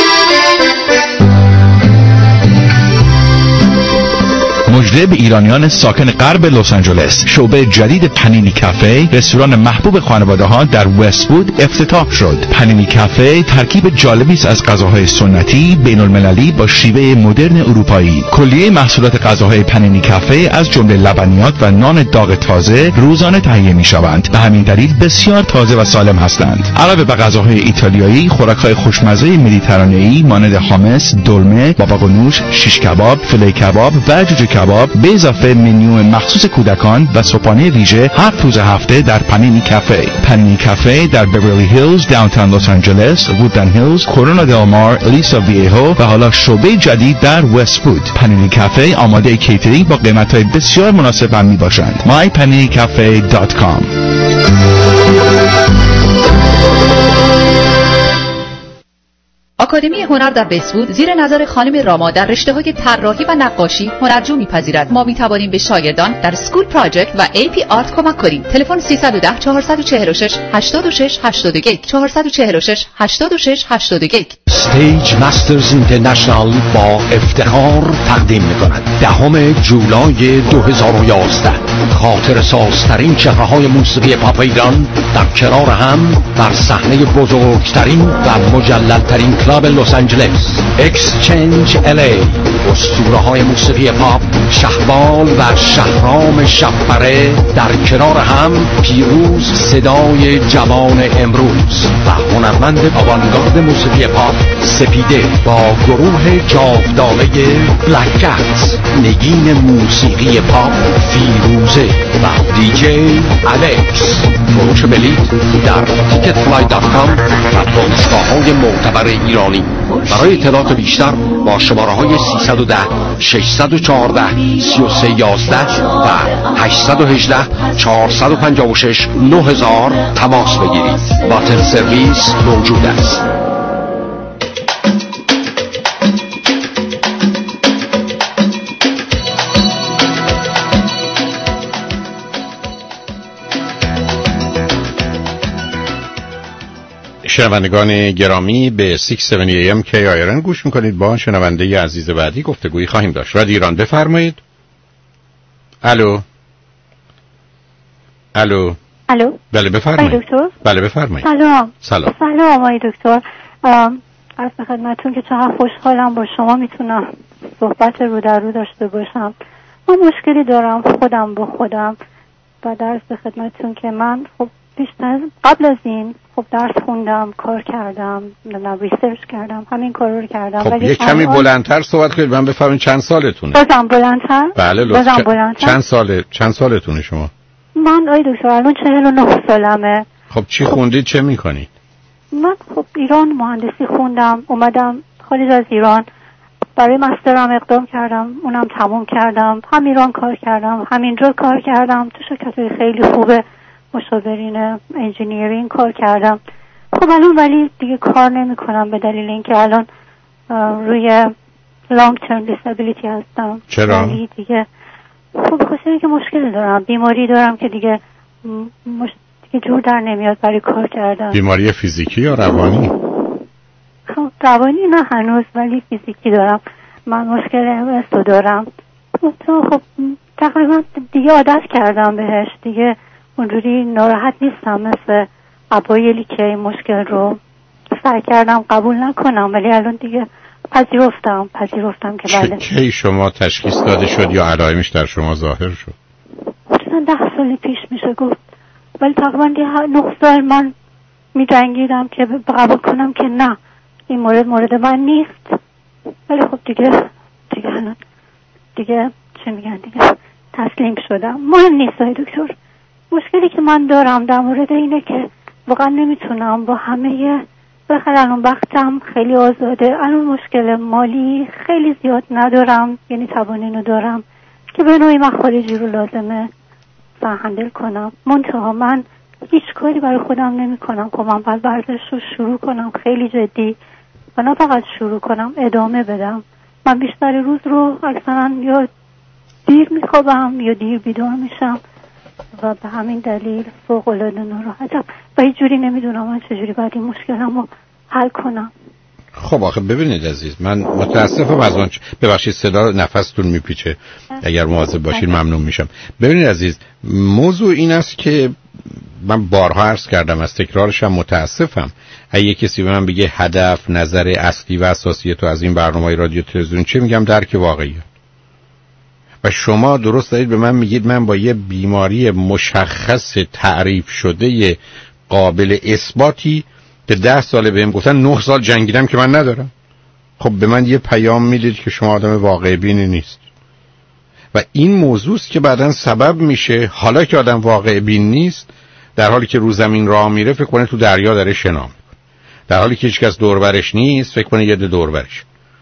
مژده به ایرانیان ساکن غرب لس آنجلس، شعبه جدید پنینی کافه، رستوران محبوب خانواده ها در وست‌وود افتتاح شد. پنینی کافه ترکیب جالبی است از غذاهای سنتی بین المللی با شیوه مدرن اروپایی. کلیه محصولات غذاهای پنینی کافه از جمله لبنیات و نان داغ تازه روزانه تهیه می‌شوند. به همین دلیل بسیار تازه و سالم هستند. علاوه بر غذاهای ایتالیایی، خوراک‌های خوشمزه مدیترانه‌ای مانند حامس، دلمه، بابا غنوش، شیش کباب، فیله کباب و جوجه کباب به اضافه منیو مخصوص کودکان و صبحانه ویژه هر روز هفته در پنینی کافه. پنینی کافه در بیورلی هیلز، داونتاون لس آنجلس، وودلند هیلز، کورونا دل مار، الیسا ویهو و حالا شعبه جدید در وست‌وود. پنینی کافه آماده کیترینگ با قیمت‌های بسیار مناسب هم میباشند. mypaninicafe.com. آکادمی هنر در وست‌وود زیر نظر خانم راما در رشته‌های طراحی و نقاشی هنرجو می‌پذیرد. ما می‌توانیم به شاگردان در سکول پراجکت و AP آرت کمک کنیم. تلفن 310 446 86 81 446 86 81. استیج مسترز اینترنشنال با افتخار تقدیم می‌کند 10 جولای 2011 خاطر سازترین چهره‌های موسیقی پاپ ایران در کنار هم بر صحنه بزرگترین و مجللترین کلاب لس آنجلس اکسچنج LA. اسطوره‌های موسیقی پاپ شهبال و شهرام شب‌پره در کنار هم پیروز صدای جوان امروز و هنرمند آوانگارد موسیقی پاپ سپیده با گروه جاودانه بلک کتس، نگین موسیقی پاپ فیروزه و دیجی الکس. فروش بلیط در ticketfly.com و فروشگاه‌های معتبر ایرانی. برای اطلاعات بیشتر با شماره‌های 310 614 3311 و 818 456 9000 تماس بگیرید. واتر سرویس موجود است. شنوندگان گرامی به 670 AM KIRN گوش میکنید. با شنونده عزیز بعدی گفتگویی خواهیم داشت. رادیو ایران بفرمایید. الو. بله بفرمایید. دکتر؟ بله بفرمایید. سلام آقای دکتر. عرض به خدمتتون که چقدر خوشحالم با شما میتونم صحبت رو در رو داشته باشم. من مشکلی دارم خودم با خودم و عرض به خدمتتون که من خب بیشتر قبل از این خب درس خوندم، کار کردم، ریسرچ کردم، همین کارا رو کردم. خب یه کمی بلندتر صحبت کنید من بفهمم چند سالتونه. بازم بلندتر؟ بله لطفا. چند سالتونه شما؟ من آقای دکتر الان 49 سالمه. خب چی خوندید، چه میکنید؟ من خب ایران مهندسی خوندم، اومدم خارج از ایران برای مسترم اقدام کردم، اونم تموم کردم، هم ایران کار کردم همینجا کار کردم، تو شرکت‌های خیلی خوبه مشاورین انجینیرینگ کار کردم. خب الان ولی دیگه کار نمی کنم به دلیل اینکه الان روی لانگ ترم دیسابیلیتی هستم. چرا؟ ولی دیگه خب بخاطر اینکه مشکل دارم، بیماری دارم که دیگه جور در نمیاد برای کار کردن. بیماری فیزیکی یا روانی؟ خب روانی نه هنوز، ولی فیزیکی دارم. من مشکل MS دارم. خب تقریبا دیگه عادت کردم بهش، دیگه اونجوری ناراحت نیستم مثل اوایلی که این مشکل رو سعی کردم قبول نکنم، ولی الان دیگه پذیرفتم که بله. کی شما تشخیص داده شد یا علائمش در شما ظاهر شد؟ حدوداً 10 سال پیش میشه گفت، ولی تقریبا 9 سال من می‌جنگیدم که قبول کنم که نه این مورد من نیست، ولی خب دیگه الان دیگه چه میگن دیگه تسلیم شدم. مهم نیست دکتر. مشکلی که من دارم در مورد اینه که واقعا نمیتونم با همه بخیر الان وقتم خیلی آزاده، الان مشکل مالی خیلی زیاد ندارم، یعنی توانینو دارم که به نوعی مخارجی رو لازمه هندل کنم. منتها من هیچ کاری برای خودم نمی کنم که من باید ورزش رو شروع کنم خیلی جدی و نه فقط شروع کنم ادامه بدم. من بیشتر روز رو اکثرا یا دیر میخوابم یا دیر بیدار میشم و به همین دلیل فوق‌العاده ناراحتم و هیچ جوری نمیدونم من چجوری باید این مشکلم رو حل کنم. خب آخه ببینید عزیز، من متاسفم از اون ببخشید صدا نفستون میپیچه، اگر مواظب باشین ممنون میشم. ببینید عزیز، موضوع این است که من بارها عرض کردم، از تکرارش هم متاسفم. اگه کسی به من بگه هدف، نظر اصلی و اساسی تو از این برنامه‌های رادیو تلویزیون چه، میگم درک واقعیه. و شما درست دارید به من میگید من با یه بیماری مشخص تعریف شده قابل اثباتی که 10 ساله بهم گفتن 9 سال جنگیدم که من ندارم. خب به من یه پیام میدید که شما آدم واقع بینی نیست و این موضوعست که بعداً سبب میشه حالا که آدم واقع بین نیست، در حالی که رو زمین راه میره فکر کنه تو دریا داره شنا میکنه، در حالی که هیچ کس دور برش نیست فکر کنه یه دور برش.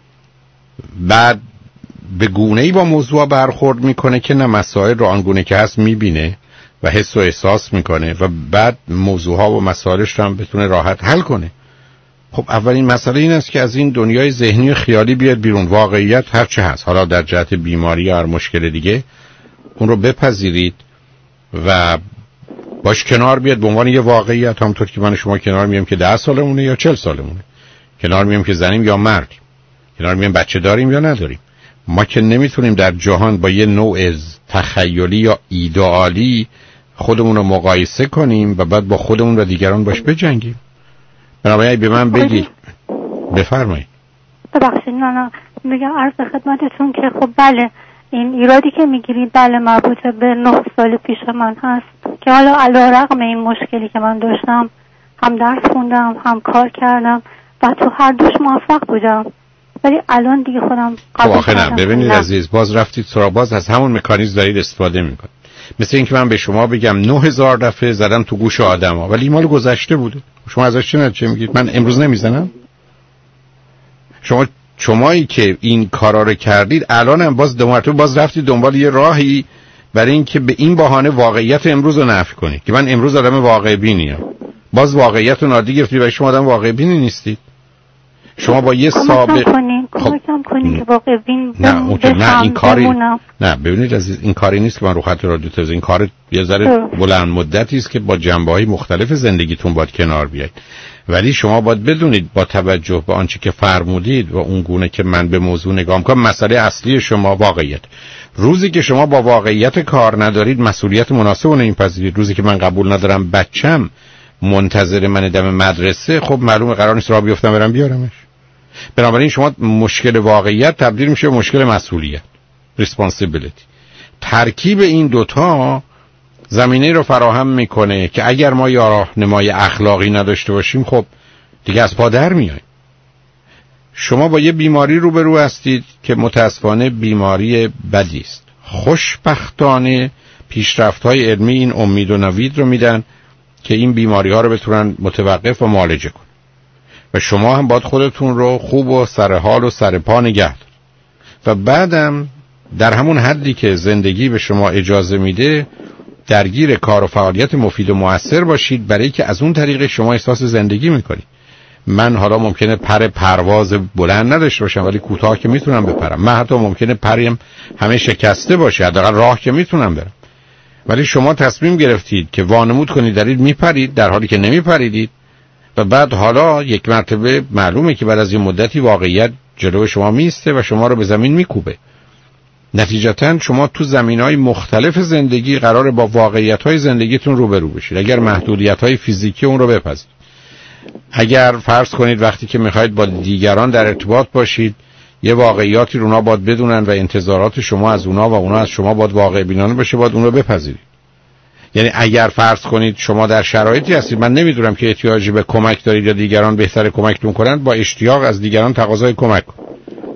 بعد به گونه‌ای با موضوع برخورد میکنه که نه مسائل رو آنگونه که هست میبینه و حس و احساس میکنه و بعد موضوعها و مسائلش رو هم بتونه راحت حل کنه. خب اولین مسئله این است که از این دنیای ذهنی و خیالی بیاد بیرون. واقعیت هر چه هست، حالا در جهت بیماری یا هر مشکل دیگه، اون رو بپذیرید و باش کنار بیاد به عنوان یه واقعیت، همونطور که من شما کنار میام که 10 سالمونه یا 40 سالمونه کنار میایم که زنیم یا مردیم، کنار میایم بچه داریم یا نداریم. ما که نمیتونیم در جهان با یه نوع تخیلی یا ایدئالی خودمون رو مقایسه کنیم و بعد با خودمون و دیگران باش بجنگیم. بنابراین به من بگید، بفرمایید. ببخشید نه میگم عرض خدمتتون که خب بله این ایرادی که میگیرید بله مربوط به 9 سال پیش من هست که حالا علیرغم این مشکلی که من داشتم هم درس خوندم هم کار کردم و تو هر دوش موفق بودم، ولی الان دیگه خودم قبول کردم. ببینید عزیز، باز رفتید سراغ، باز از همون مکانیزم دارید استفاده میکنید. مثل اینکه من به شما بگم 9000 دفعه زدم تو گوش آدما ولی مال گذشته بوده. شما ازش چه میگید؟ من امروز نمیزنم. شمایی که این کارا رو کردید الان هم باز دو مرتبه باز رفتید دنبال یه راهی برای اینکه به این بهانه واقعیت امروز رو نفی کنید که من امروز آدم واقع بینیم. باز واقعیت رو نادیده گرفتید و شما آدم واقع بینی نیستید. شما با یه سابقه کمکم کنین که واقع بین نه این کاری نه ببینید عزیز، این کاری نیست که من رو خط رادیو تلویزیون، این کار یه ذره بلند مدتی است که با جنبه‌های مختلف زندگیتون باید کنار بیاید. ولی شما باید بدونید با توجه به آنچه که فرمودید و اون گونه که من به موضوع نگاه می‌کنم، مسئله اصلی شما واقعیت. روزی که شما با واقعیت کار ندارید مسئولیت مناسب رو نمی‌پذیرید. روزی که من قبول ندارم بچم منتظر من دم مدرسه، خب معلومه قرار نیست راه بیفتم برم بیارمش. بنابراین شما مشکل واقعیت تبدیل میشه به مشکل مسئولیت، responsibility. ترکیب این دوتا زمینه رو فراهم میکنه که اگر ما یا راهنمای اخلاقی نداشته باشیم خب دیگه از پا در میاییم. شما با یه بیماری روبرو هستید که متاسفانه بیماری بدی است. خوشبختانه پیشرفت‌های علمی این امید و نوید رو میدن که این بیماری‌ها رو بتونن متوقف و معالجه کنن. و شما هم باید خودتون رو خوب و سر حال و سر پا نگه دارید و بعدم در همون حدی که زندگی به شما اجازه میده درگیر کار و فعالیت مفید و مؤثر باشید، برای که از اون طریق شما احساس زندگی میکنید. من حالا ممکنه پرواز بلند نداشته باشم ولی کوتاه که میتونم بپرم. من حتی ممکنه پریم همه شکسته باشه، حداقل راه که میتونم برم. ولی شما تصمیم گرفتید که وانمود کنید دارید میپرید در حالی که نمیپریدید و بعد حالا یک مرتبه معلومه که بعد از این مدتی واقعیت جلو شما میسته و شما رو به زمین میکوبه. نتیجتاً شما تو زمینهای مختلف زندگی قراره با واقعیت‌های زندگیتون روبرو بشید. اگر محدودیت‌های فیزیکی اون رو بپذیرید، اگر فرض کنید وقتی که میخواید با دیگران در ارتباط باشید یه واقعیاتی رو اونا باید بدونن و انتظارات شما از اونا و اونا از شما باید واقع بینانه باشه، باید اون رو بپذیرید. یعنی اگر فرض کنید شما در شرایطی هستید، من نمیدونم که احتیاجی به کمک دارید یا دیگران بهتر کمکتون کنن، با اشتیاق از دیگران تقاضای کمک کنید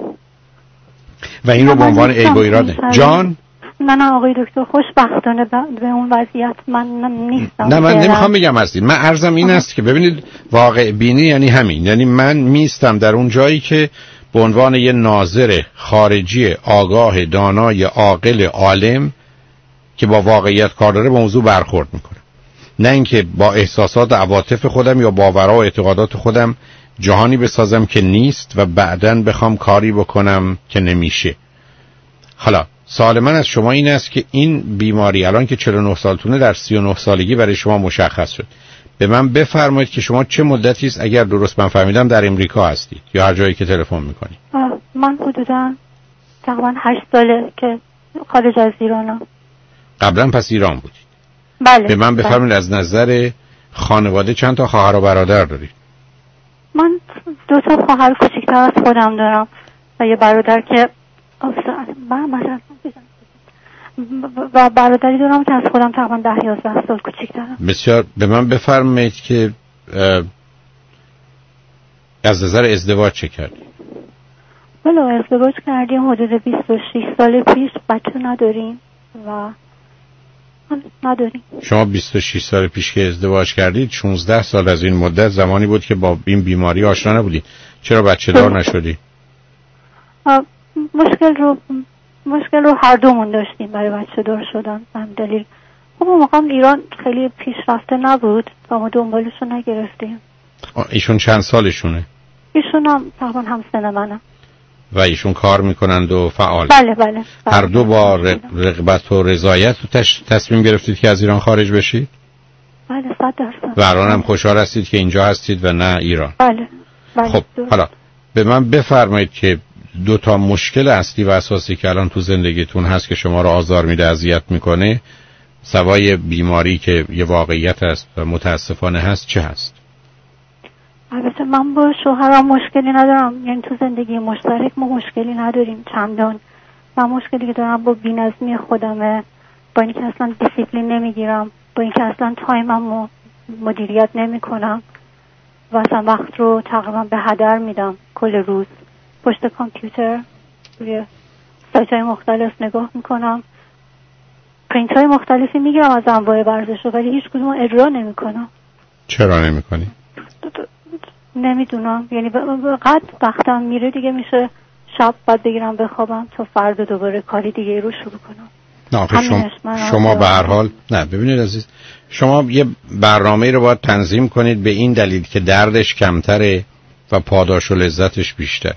و این رو به عنوان عیب و ایراد جان. نه آقای دکتر، خوشبختانه به اون وضعیت من نیستم. نه من نمیخوام بگم هستید، من عرضم این است که ببینید واقع بینی یعنی همین، یعنی من میستم در اون جایی که به عنوان یه ناظر خارجی آگاه دانای عاقل عالم که با واقعیت کار داره به موضوع برخورد میکنه، نه اینکه با احساسات و عواطف خودم یا باورها و اعتقادات خودم جهانی بسازم که نیست و بعداً بخوام کاری بکنم که نمیشه. حالا سوال من از شما این است که این بیماری الان که 49 سالتونه در 39 سالگی برای شما مشخص شد، به من بفرمایید که شما چه مدتی است اگر درست من فهمیدم در امریکا هستید یا هر جایی که تلفن میکنید؟ من حدوداً تقریباً 8 ساله که خارج از ایرانم. قبلا پس ایران بودید؟ بله. به من بفرمایید از نظر خانواده چند تا خواهر و برادر دارید؟ من 2 تا خواهر کوچیک‌تر از خودم دارم و یه برادر که و برادری دارم که از خودم تقریبا 10-11 سال کوچیک‌ترم. بسیار. به من بفرمایید که از نظر ازدواج چه کردید؟ بله ازدواج کردیم حدود 26 سال پیش، بچه نداریم و نداریم. شما 26 سال پیش که ازدواج کردید 16 سال از این مدت زمانی بود که با این بیماری آشنا نبودید، چرا بچه دار نشدی؟ مشکل رو هر دومون داشتیم برای بچه دار شدن. به همین دلیل خب اون موقع ایران خیلی پیشرفته نبود و ما دنبالشو نگرفتیم. ایشون چند سالشونه؟ ایشون هم تقریبا همسن منم. و ایشون کار میکنند و فعال؟ بله. هر دو با رغبت و رضایت تصمیم گرفتید که از ایران خارج بشید؟ بله 100%. و الان هم خوشحال هستید که اینجا هستید و نه ایران؟ بله. خب حالا به من بفرمایید که دو تا مشکل اصلی و اساسی که الان تو زندگیتون هست که شما رو آزار میده، اذیت میکنه، سوای بیماری که یه واقعیت است و متاسفانه هست، چه هست؟ البته من با شوهرم مشکلی ندارم، یعنی تو زندگی مشترک ما مشکلی نداریم چندان. من مشکلی که دارم با بی‌نظمی خودمه، با اینکه اصلا دیسیپلین نمیگیرم، با اینکه اصلا تایمم مدیریت نمیکنم و اصلا وقت رو تقریبا به هدر میدم. کل روز پشت کامپیوتر روی سایت‌های مختلف نگاه میکنم، پرینت‌های مختلفی میگیرم از انواع ورزش رو، ولی هیچ کدوم اجرا نمیکنم. چرا نمیکنی؟ نمیدونم، یعنی قد وقتم میره دیگه، میشه شب بعد بگیرم بخوابم تا فردا دوباره کاری دیگه رو شروع کنم. نه شما به هر حال نه، ببینید عزیز، شما یه برنامه رو باید تنظیم کنید به این دلیل که دردش کمتره و پاداش و لذتش بیشتره.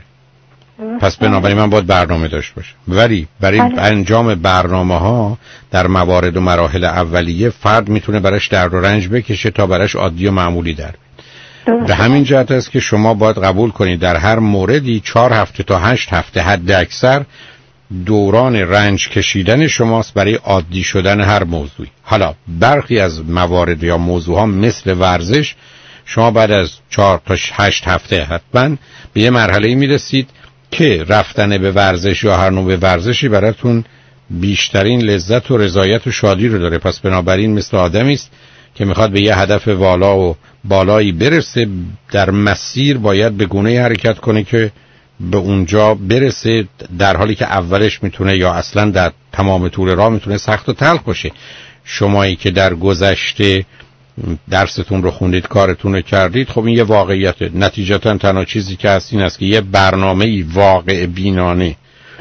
پس بنابراین من باید برنامه داشته باشم، ولی برای انجام برنامه ها در موارد و مراحل اولیه فرد میتونه براش درد و رنج بکشه تا براش عادی و معمولی در بیاد. به همین جهت است که شما باید قبول کنید در هر موردی 4 هفته تا 8 هفته حد اکثر دوران رنج کشیدن شماست برای عادی شدن هر موضوعی. حالا برخی از موارد یا موضوع ها مثل ورزش، شما بعد از 4 تا 8 هفته حتما به یه مرحله میرسید که رفتن به ورزش یا هر نوع ورزشی براتون بیشترین لذت و رضایت و شادی رو داره. پس بنابراین مثل آدمی است که میخواد به یه هدف والا و بالایی برسه، در مسیر باید به گونه‌ای حرکت کنه که به اونجا برسه، در حالی که اولش میتونه یا اصلا در تمام طول راه میتونه سخت و تلخ باشه. شمایی که در گذشته درستون رو خوندید، کارتون رو کردید، خب این یه واقعیته. نتیجتا تنها چیزی که هست این است که یه برنامه‌ای واقع بینانه،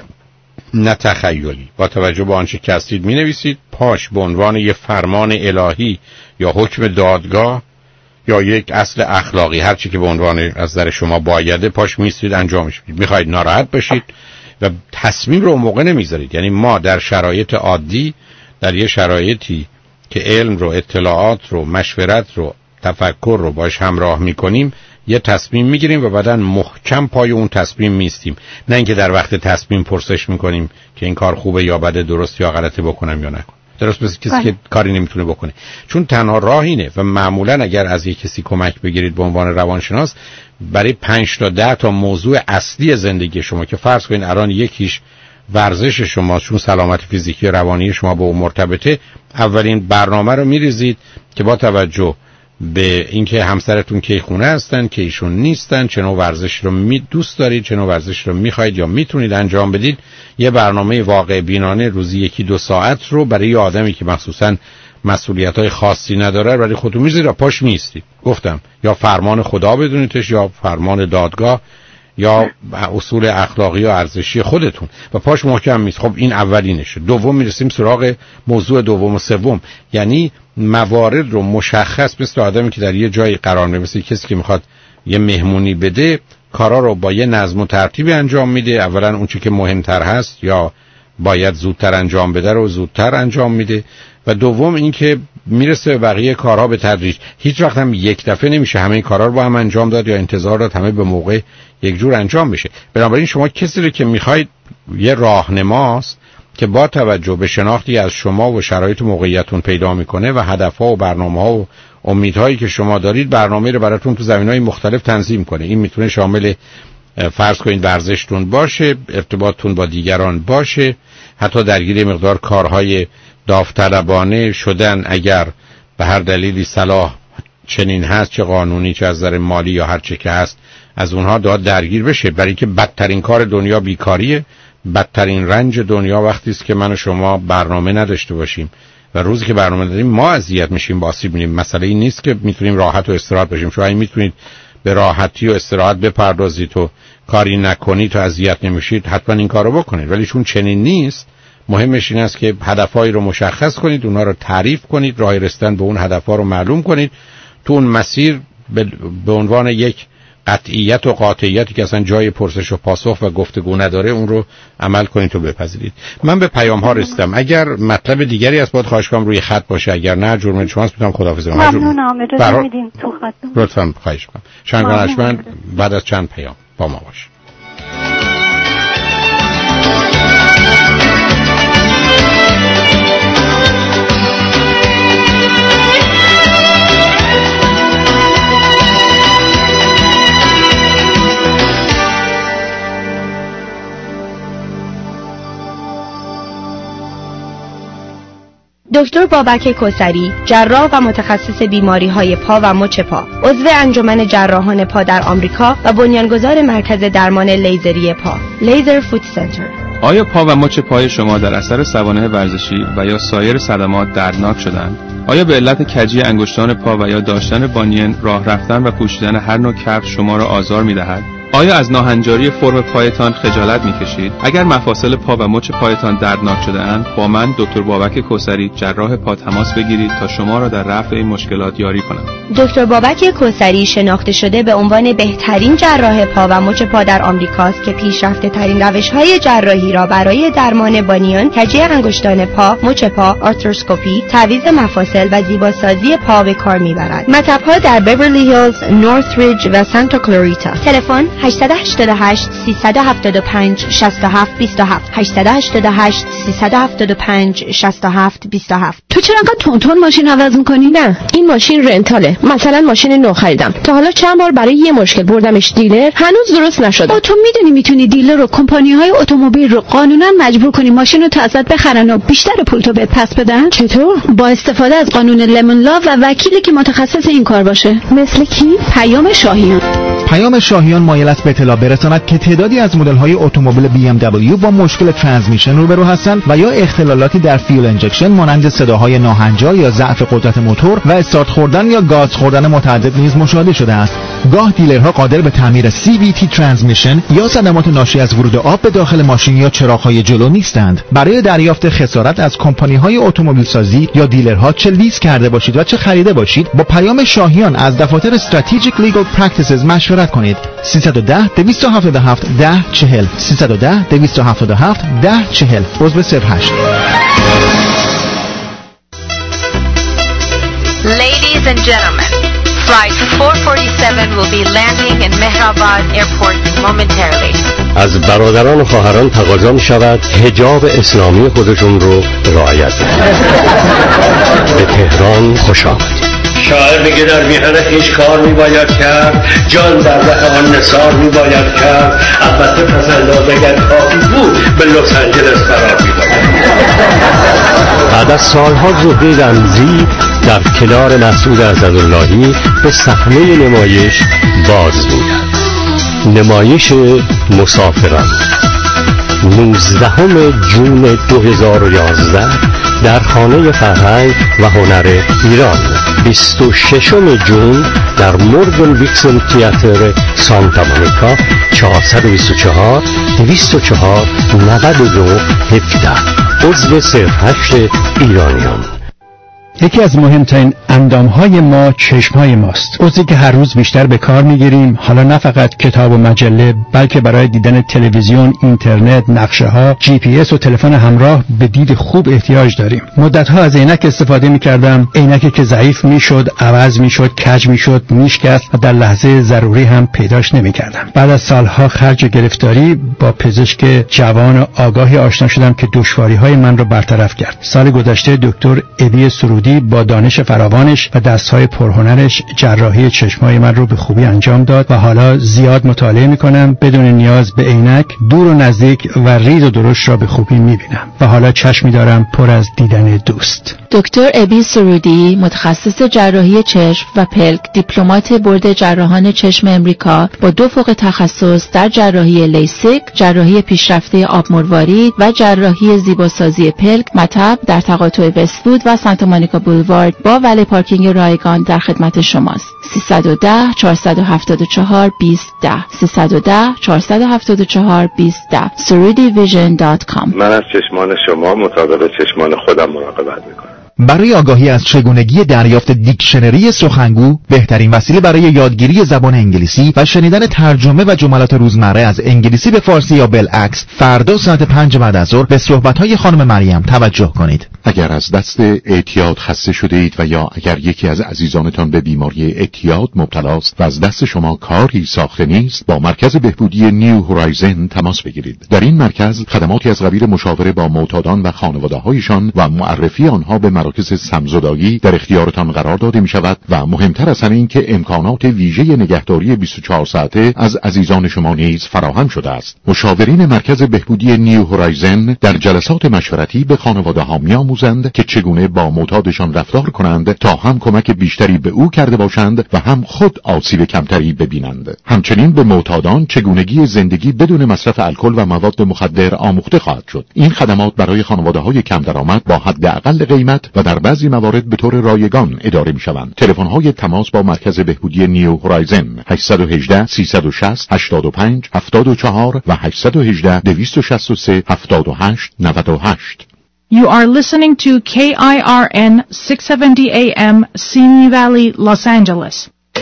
نه تخیلی، با توجه به آنچه که هستید می‌نویسید، پاش به عنوان یه فرمان الهی یا حکم دادگاه یا یک اصل اخلاقی، هر چی که به عنوان از نظر شما بایده، پاش می‌ایستید انجامش میدید. می‌خواید ناراحت بشید و تصمیم رو اون موقع نمیذارید. یعنی ما در شرایط عادی، در یه شرایطی که علم رو، اطلاعات رو، مشورت رو، تفکر رو باش همراه میکنیم، یه تصمیم میگیریم و بعداً محکم پای اون تصمیم میستیم. نه اینکه در وقت تصمیم پرسش میکنیم که این کار خوبه یا بده، درست یا غلطه، بکنم یا نکنم. درست مثل کسی که کاری نمیتونه بکنه. چون تنها راه اینه و معمولاً اگر از یک کسی کمک بگیرید به عنوان روانشناس برای 5 تا 10 تا موضوع اصلی زندگی شما که فرض کنید الان یکیش ورزش شما، چون سلامت فیزیکی و روانی شما با اون مرتبطه، اولین برنامه رو میریزید که با توجه به اینکه همسرتون کی خونه هستن، کی ایشون نیستن، چه نوع ورزش رو دوست دارید، چه نوع ورزش رو میخواید یا میتونید انجام بدید، یه برنامه واقع بینانه روزی 1-2 ساعت رو برای آدمی که مخصوصا مسئولیت‌های خاصی نداره برای خودتون میذارید و پاش میستید. گفتم یا فرمان خدا بدونیدش یا فرمان دادگاه یا اصول اخلاقی و ارزشی خودتون و پاش محکم میست. خب این اولینشه. دوم میرسیم سراغ موضوع دوم و سوم، یعنی موارد رو مشخص، مثل آدمی که در یه جایی قرار میگیره، مثل کسی که میخواد یه مهمونی بده، کارا رو با یه نظم و ترتیب انجام میده. اولا اون چیزی که مهمتر هست یا باید زودتر انجام بده رو زودتر انجام میده و دوم اینکه میرسه به بقیه کارها به تدریج. هیچ وقت هم یک دفعه نمیشه همه کارا رو با هم انجام داد یا انتظار داد همه به موقع یک جور انجام بشه. بنابراین شما کسی رو که میخواید یه راهنماست که با توجه به شناختی از شما و شرایط موقعیتون پیدا میکنه و هدفها و برنامه‌ها و امیدهایی که شما دارید، برنامه رو براتون تو زمینه‌های مختلف تنظیم کنه. این میتونه شامل فرض کنید ورزشتون باشه، ارتباطتون با دیگران باشه، حتی درگیر مقدار کارهای داوطلبانه شدن اگر به هر دلیلی صلاح چنین هست، چه قانونی چه از نظر مالی یا هر چه که هست، از اونها داد درگیر بشه. برای که بدترین کار دنیا بیکاریه، بدترین رنج دنیا وقتی است که من و شما برنامه نداشته باشیم و روزی که برنامه داریم ما اذیت میشیم، با آسیب می‌بینیم. مسئله این نیست که میتونیم راحت و استراحت باشیم. شما میتونید به راحتی و استراحت بپردازید و کاری نکنید تا اذیت نمیشید، حتما این کارو بکنید. ولی چون چنین نیست، مهمش این است که هدفهایی رو مشخص کنید، اونها رو تعریف کنید، راه رسیدن به اون هدفها رو معلوم کنید، تو اون مسیر به عنوان یک قطعیت و قاطعیتی که اصلا جای پرسش و پاسخ و گفتگو نداره اون رو عمل کنید و بپذیرید. من به پیام ها رسیدم. اگر مطلب دیگری از باید خواهش کنم روی خط باشه، اگر نه جرم شماست میتونم خداحافظی کنم. ممنونم، اجازه میدیم تو خط. لطفاً خواهش میکنم. شنگانشمن بعد از چند پیام با ما باش. دکتر بابک کوثری، جراح و متخصص بیماری‌های پا و مچ پا، عضو انجمن جراحان پا در آمریکا و بنیانگذار مرکز درمان لیزری پا، لیزر فوت سنتر. آیا پا و مچ پای شما در اثر سوانح ورزشی و یا سایر صدمات دردناک شدند؟ آیا به علت کجی انگشتان پا و یا داشتن بانین، راه رفتن و پوشیدن هر نوع کفش شما را آزار می‌دهد؟ آیا از ناهنجاری فرم پایتان خجالت می‌کشید؟ اگر مفاصل پا و مچ پایتان دردناک شده اند، با من دکتر بابک کوثری جراح پا تماس بگیرید تا شما را در رفع این مشکلات یاری کنم. دکتر بابک کوثری شناخته شده به عنوان بهترین جراح پا و مچ پا در آمریکاست که پیشرفته ترین روش‌های جراحی را برای درمان بانیان، کجی انگشتان پا، مچ پا، آرتروسکوپی، تعویض مفاصل و زیباسازی پا به کار می‌برد. مطب‌ها در بیورلی هیلز، نورث ریج و سانتا کلاریتا. تلفن 888 375 67 27 888 375 67 27. تو چرا انقدر تون ماشین عوض می‌کنی؟ نه، این ماشین رنتاله. مثلا ماشین نو خریدم. تا حالا چند بار برای یه مشکل بردمش دیلر، هنوز درست نشده. تو میدونی میتونی دیلر رو، کمپانی‌های اتومبیل رو قانونا مجبور کنی ماشین رو تا ازت بخرن و بیشتر پول تو بهت پس بدن؟ چطور؟ با استفاده از قانون لمون لا و وکیلی که متخصص این کار باشه. مثل کی؟ پیام شاهیان. پیام شاهیان مایل است به اطلاع برساند که تعدادی از مدل‌های اتومبیل BMW با مشکل ترانسمیشن روبرو هستند و یا اختلالاتی در فیول انجکشن مانند صداهای ناهنجار یا ضعف قدرت موتور و استارت خوردن یا گاز خوردن متعدد نیز مشاهده شده است. گاه دیلرها قادر به تعمیر CVT ترانسمیشن یا صدمات ناشی از ورود آب به داخل ماشین یا چراغ‌های جلو نیستند. برای دریافت خسارت از کمپانی‌های اتومبیل سازی یا دیلرها چه لیز کرده باشید و چه خریده باشید، با پیام شاهیان از دفاتر استراتژیک لیگل پرکتیسز مشورت کنید. 310 277 1040 310 277 1040 عضو 08. Ladies and gentlemen, flight 447 will be landing in Mehrabad Airport momentarily. از برادران و خواهران تقاضا می شود حجاب اسلامی خودشون رو رعایت کنند. به تهران خوش آمدید. شاعر میگه در میهن هیچ کار میباید کرد، جان در ره آن نثار میباید کرد. البته پس اندازه اگر کافی بود به لس آنجلس قرار میباید. بعد از سالها زهره رمزی در کنار مسعود اسداللهی به صحنه نمایش باز می‌گردد. نمایش مسافران 19 جون 2011 در خانه فرهنگ و هنر ایران. 26 جون در مورگان ویکسن تئاتر سانتا مونیکا. 424 204 92 17 عضو 08 ایرانیان. یکی از مهمترین اندامهای ما چشمهای ماست، عضوی که هر روز بیشتر به کار میگیریم. حالا نه فقط کتاب و مجله، بلکه برای دیدن تلویزیون، اینترنت، نقشه ها، GPS و تلفن همراه به دید خوب احتیاج داریم. مدتها از عینک استفاده میکردم، عینکی که ضعیف میشد، عوض میشد، کج میشد، میشکست و در لحظه ضروری هم پیداش نمیکردم. بعد از سالها خرج گرفتاری با پزشک جوان و آگاهی آشنا شدم که دشواری‌های من رو برطرف کرد. سال گذشته دکتر ابی سرودی با دانش فراوانش و دستهای پرهنرش جراحی چشمای من رو به خوبی انجام داد و حالا زیاد مطالعه میکنم، بدون نیاز به عینک دور و نزدیک و ریز و درشت را به خوبی میبینم و حالا چشمی دارم پر از دیدن دوست. دکتر ابی سرودی، متخصص جراحی چشم و پلک، دیپلمات بورد جراحان چشم امریکا با 2 فوق تخصص در جراحی لیسیک، جراحی پیشرفته آب مروارید و جراحی زیباسازی پلک، مطب در تقاطع وست‌وود و سانتا مونیکا بولوارد با ولی پارکینگ رایگان در خدمت شماست. 310 474 2010 310 474 2010 surudivision.com. من از چشمان شما مطابق چشمان خودم مراقبت میکنم. برای آگاهی از چگونگی دریافت دیکشنری سخنگو، بهترین وسیله برای یادگیری زبان انگلیسی و شنیدن ترجمه و جملات روزمره از انگلیسی به فارسی یا بالعکس، فردا ساعت 5 بعد از ظهر به صحبت‌های خانم مریم توجه کنید. اگر از دست اعتیاد خسته شده اید و یا اگر یکی از عزیزانتان به بیماری اعتیاد مبتلاست و از دست شما کاری ساخته نیست، با مرکز بهبودی نیو هورایزن تماس بگیرید. در این مرکز خدماتی از قبیل مشاوره با معتادان و خانواده‌هایشان و معرفی آنها به مراکز سمزدایی در اختیارتان قرار داده می شود و مهمتر از همه این که امکانات ویژه نگهداری 24 ساعته از عزیزان شما نیز فراهم شده است. مشاورین مرکز بهبودی نیو هورایزن در جلسات مشورتی به خانواده‌ها می‌آموزند که چگونه با معتادشان رفتار کنند تا هم کمک بیشتری به او کرده باشند و هم خود آسیب کمتری ببینند. همچنین به معتادان چگونگی زندگی بدون مصرف الکل و مواد مخدر آموخته خواهد شد. این خدمات برای خانواده‌های کم درآمد با حداقل قیمت و در بعضی موارد به طور رایگان اداره می‌شوند. تلفن‌های تماس با مرکز بهبودی نیو هورایزن 818 360 85 74 و 818 263 78 98. You are listening to KIRN 670 AM, Simi Valley, Los Angeles.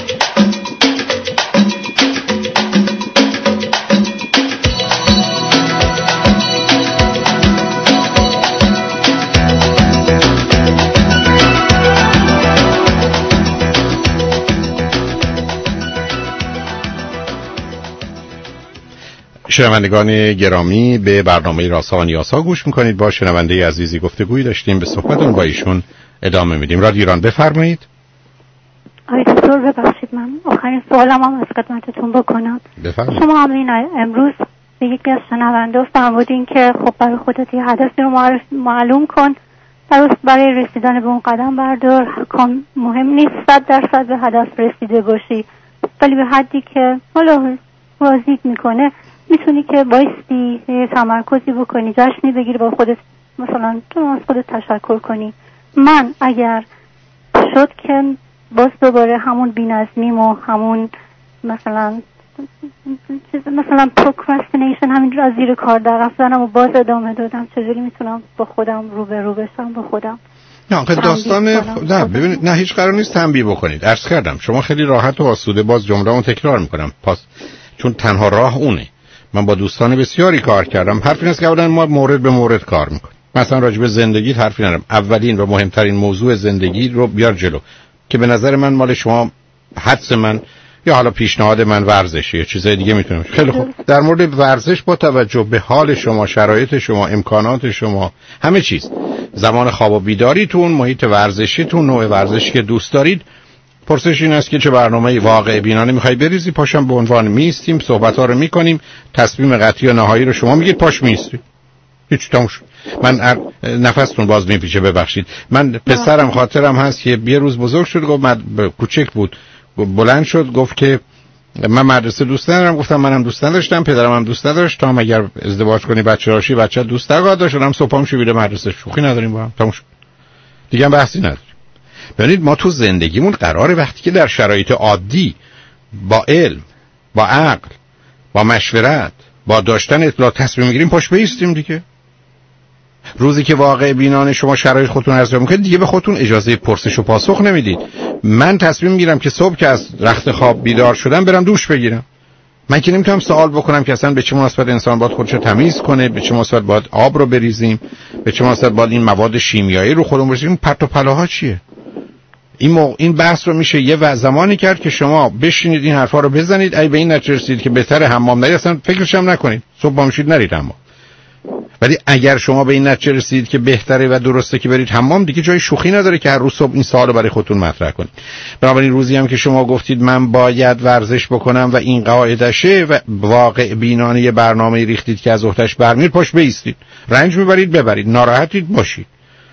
شنوندگان گرامی، به برنامه رازها و نیازها گوش میکنید. با شنونده عزیزی گفتگویی داشتیم، به صحبتون با ایشون ادامه میدیم. رادیو ایران، بفرمایید. آقای دکتر ببخشید، من آخرین سوالم هم از خدمتتون بکنم. بفرمایید. شما همین امروز به یکی از شنونده فرمودین که خب برای خودت یه هدفی رو معلوم کن، برای رسیدن به اون قدم بردار کن. مهم نیست 100% به هدف رسیده باشی، ولی به حدی که حالا راضیت میکنه میتونی که بایستی تمرکزی بکنی، جشنی بگیری با خودت، مثلا تو از خودت تشکر کنی. من اگر شد که باز دوباره همون بی‌نظمیم و همون مثلا پروکراستینیشن، همینجور از زیر کار در رفتنم و باز ادامه دادم، چجوری میتونم با خودم رو بشم با خودم؟ نه داستان نه ببینید، نه هیچ قرار نیست تنبیه بکنید. عرض کردم شما خیلی راحت و آسوده، باز جمله‌مو تکرار میکنم چون تنها راه اونه. من با دوستان بسیاری کار کردم، حرفی نیست که اولا ما مورد به مورد کار میکنیم. مثلا راجع به زندگی حرفی ندارم، اولین و مهمترین موضوع زندگی رو بیار جلو که به نظر من مال شما، حدس من یا حالا پیشنهاد من ورزشه یا چیزای دیگه میتونم. خیلی خوب، در مورد ورزش با توجه به حال شما، شرایط شما، امکانات شما، همه چیز، زمان خواب و بیداریتون، محیط ورزشیتون، نوع ورزشی که دوست دارید، پرسش این است که چه برنامه واقع بینانه میخوای بریزی. پاشم به عنوان میستیم، صحبت‌ها رو میکنیم، تصمیم قطعی و نهایی رو شما میگید، پاش میستی. هیچ تموم شد. من نفستون باز میپیچه، ببخشید. من پسرم خاطرم هست که یه روز بزرگ شد، گفت کوچک بود، بلند شد گفت که من مدرسه دوست ندارم. گفتم منم دوست نداشتم، پدرم هم دوست نداشت، تا اگر ازدواج کنی بچه راشی، بچه دوست داشتم، صبحام شو میره مدرسه، شوخی نداریم با هم، تموم شد. دیگه هم بحثی نداره. ببینید ما تو زندگیمون قراره وقتی که در شرایط عادی با علم، با عقل، با مشورت، با داشتن اطلاع تصمیم میگیریم، پاش بیستیم دیگه. روزی که واقع بینانه شما شرایط خودتون ارزیابی میکنید، دیگه به خودتون اجازه پرسش و پاسخ نمیدید. من تصمیم میگیرم که صبح که از رخت خواب بیدار شدم برم دوش بگیرم. من که نمیتونم سوال بکنم که اصلا به چه مناسبت انسان باید خودشو تمیز کنه، به چه مناسبت باید آب رو بریزیم، به چه مناسبت باید این مواد شیمیایی رو خودمون بریزیم. پرت و پلاها چیه؟ این بحث رو میشه یه زمانی کرد که شما بشینید این حرفا رو بزنید، ای به این نتیجه رسیدید که بهتره حمام نرید، اصلا فکرش هم نکنید، صبح بامشید نرید حمام. ولی اگر شما به این نتیجه رسیدید که بهتره و درسته که برید حمام، دیگه جای شوخی نداره که هر روز صبح این سوالو برای خودتون مطرح کنید. بنابراین روزی هم که شما گفتید من باید ورزش بکنم و این قاعدشه و واقع بینانه یه برنامه ریختید که از عهده‌اش برمیاد، پاش بیستید. رنج میبرید ببرید، ناراحتید باشید.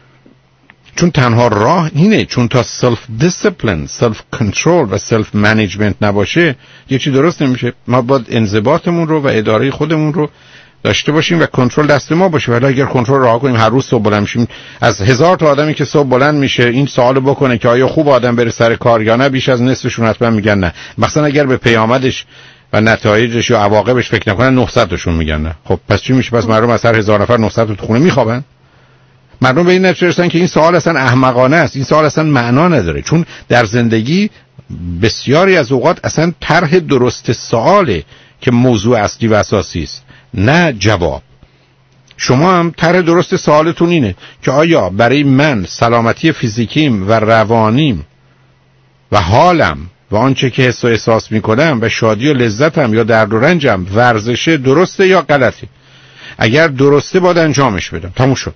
چون تنها راه اینه، چون تا سلف دیسپلین، سلف کنترل و سلف منیجمنت نباشه یه چی درست نمیشه. ما باید انضباطمون رو و اداره خودمون رو داشته باشیم و کنترل دست ما باشه. ولی اگر کنترل رها کنیم، هر روز صبح بلند میشیم، از 1000 تا آدمی که صبح بلند میشه این سوالو بکنه که آیا خوب آدم بره سر کار یا نه، بیش از نصفشون حتما میگن نه. مثلا اگر به پیامدش و نتایجش یا عواقبش فکر نکنن، 900 تاشون میگن نه. خب پس چی میشه؟ پس مردم از هر 1000 نفر 900 تو خونه میخوابن. مردم به این نتیجه رسیدن که این سوال اصلا احمقانه است، این سوال اصلا معنا نداره، چون در زندگی بسیاری از اوقات اصلا طرح درست سواله که موضوع اصلی و اساسی است، نه جواب. شما هم طرح درست سوالتون اینه که آیا برای من سلامتی فیزیکیم و روانیم و حالم و آنچه که حس و احساس میکنم و شادی و لذتم یا درد و رنجم ورزش درسته یا غلطه؟ اگر درسته باید انجامش بدم، تموم شد.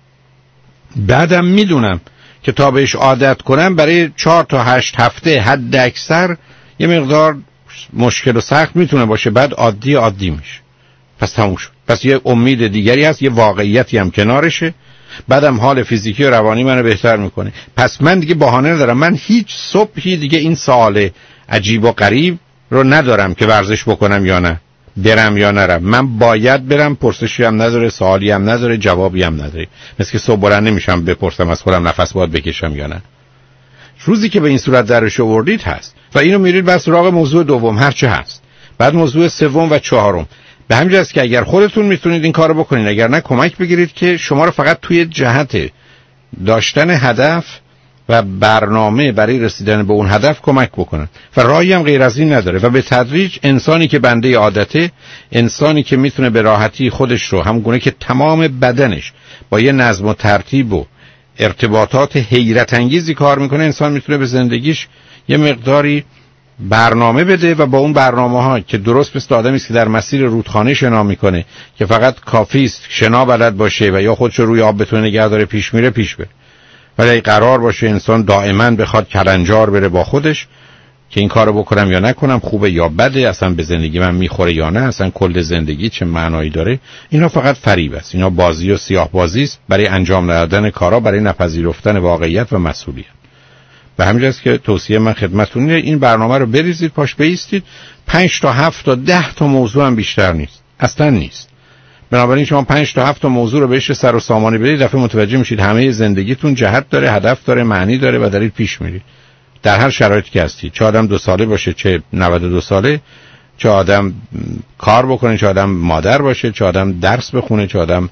بعدم میدونم که تا بهش عادت کنم برای 4 تا 8 هفته حد اکثر یه مقدار مشکل و سخت میتونه باشه، بعد عادی میشه، پس تموم شد. پس یه امید دیگری هست، یه واقعیتی هم کنارشه، بعدم حال فیزیکی و روانی منو بهتر میکنه. پس من دیگه بهانه ندارم، من هیچ صبحی دیگه این سوال عجیب و غریب رو ندارم که ورزش بکنم یا نه، برم یا نرم. من باید برم، پرسشی هم نداره، سوالی هم نداره، جوابی هم نداره. مثل که صبح بلند نمیشم بپرسم از خودم نفس باید بکشم یا نه. روزی که به این صورت درش آوردید هست و اینو میرید بس سراغ موضوع دوم هر چه هست، بعد موضوع سوم و چهارم. به همین جاست که اگر خودتون میتونید این کارو بکنید، اگر نه کمک بگیرید که شما رو فقط توی جهت داشتن هدف و برنامه برای رسیدن به اون هدف کمک بکنن و راهی هم غیر از این نداره. و به تدریج انسانی که بنده عادته، انسانی که میتونه به راحتی خودش رو همگونه که تمام بدنش با یه نظم و ترتیب و ارتباطات حیرت انگیزی کار میکنه، انسان میتونه به زندگیش یه مقداری برنامه بده و با اون برنامه ها که درست مثل آدمی است که در مسیر رودخانه شنا میکنه که فقط کافی است شنا بلد باشه و یا خودش روی آب بتونه نگه داره، پیش میره پیش بره. ولی قرار باشه انسان دائما بخواد کلنجار بره با خودش که این کارو بکنم یا نکنم، خوبه یا بده، اصلا به زندگی من میخوره یا نه، اصلا کل زندگی چه معنایی داره، اینا فقط فریب است، اینا بازی و سیاه بازی است برای انجام ندادن کارا، برای نپذیرفتن واقعیت و مسئولیت. به همین جاست که توصیه من خدمتتون اینه این برنامه رو بریزید، پاش بایستید. 5 تا 7 تا 10 تا موضوع هم بیشتر نیست، اصلا نیست. بنابراین شما 5 تا 7 تا موضوع رو بهش سر و سامانی بدید، دفعه متوجه میشید همه زندگیتون جهت داره، هدف داره، معنی داره و دارید پیش میرید در هر شرایطی که هستید. چه آدم 2 ساله باشه، چه 92 ساله، چه آدم کار بکنه، چه آدم مادر باشه، چه آدم درس بخونه، چه آدم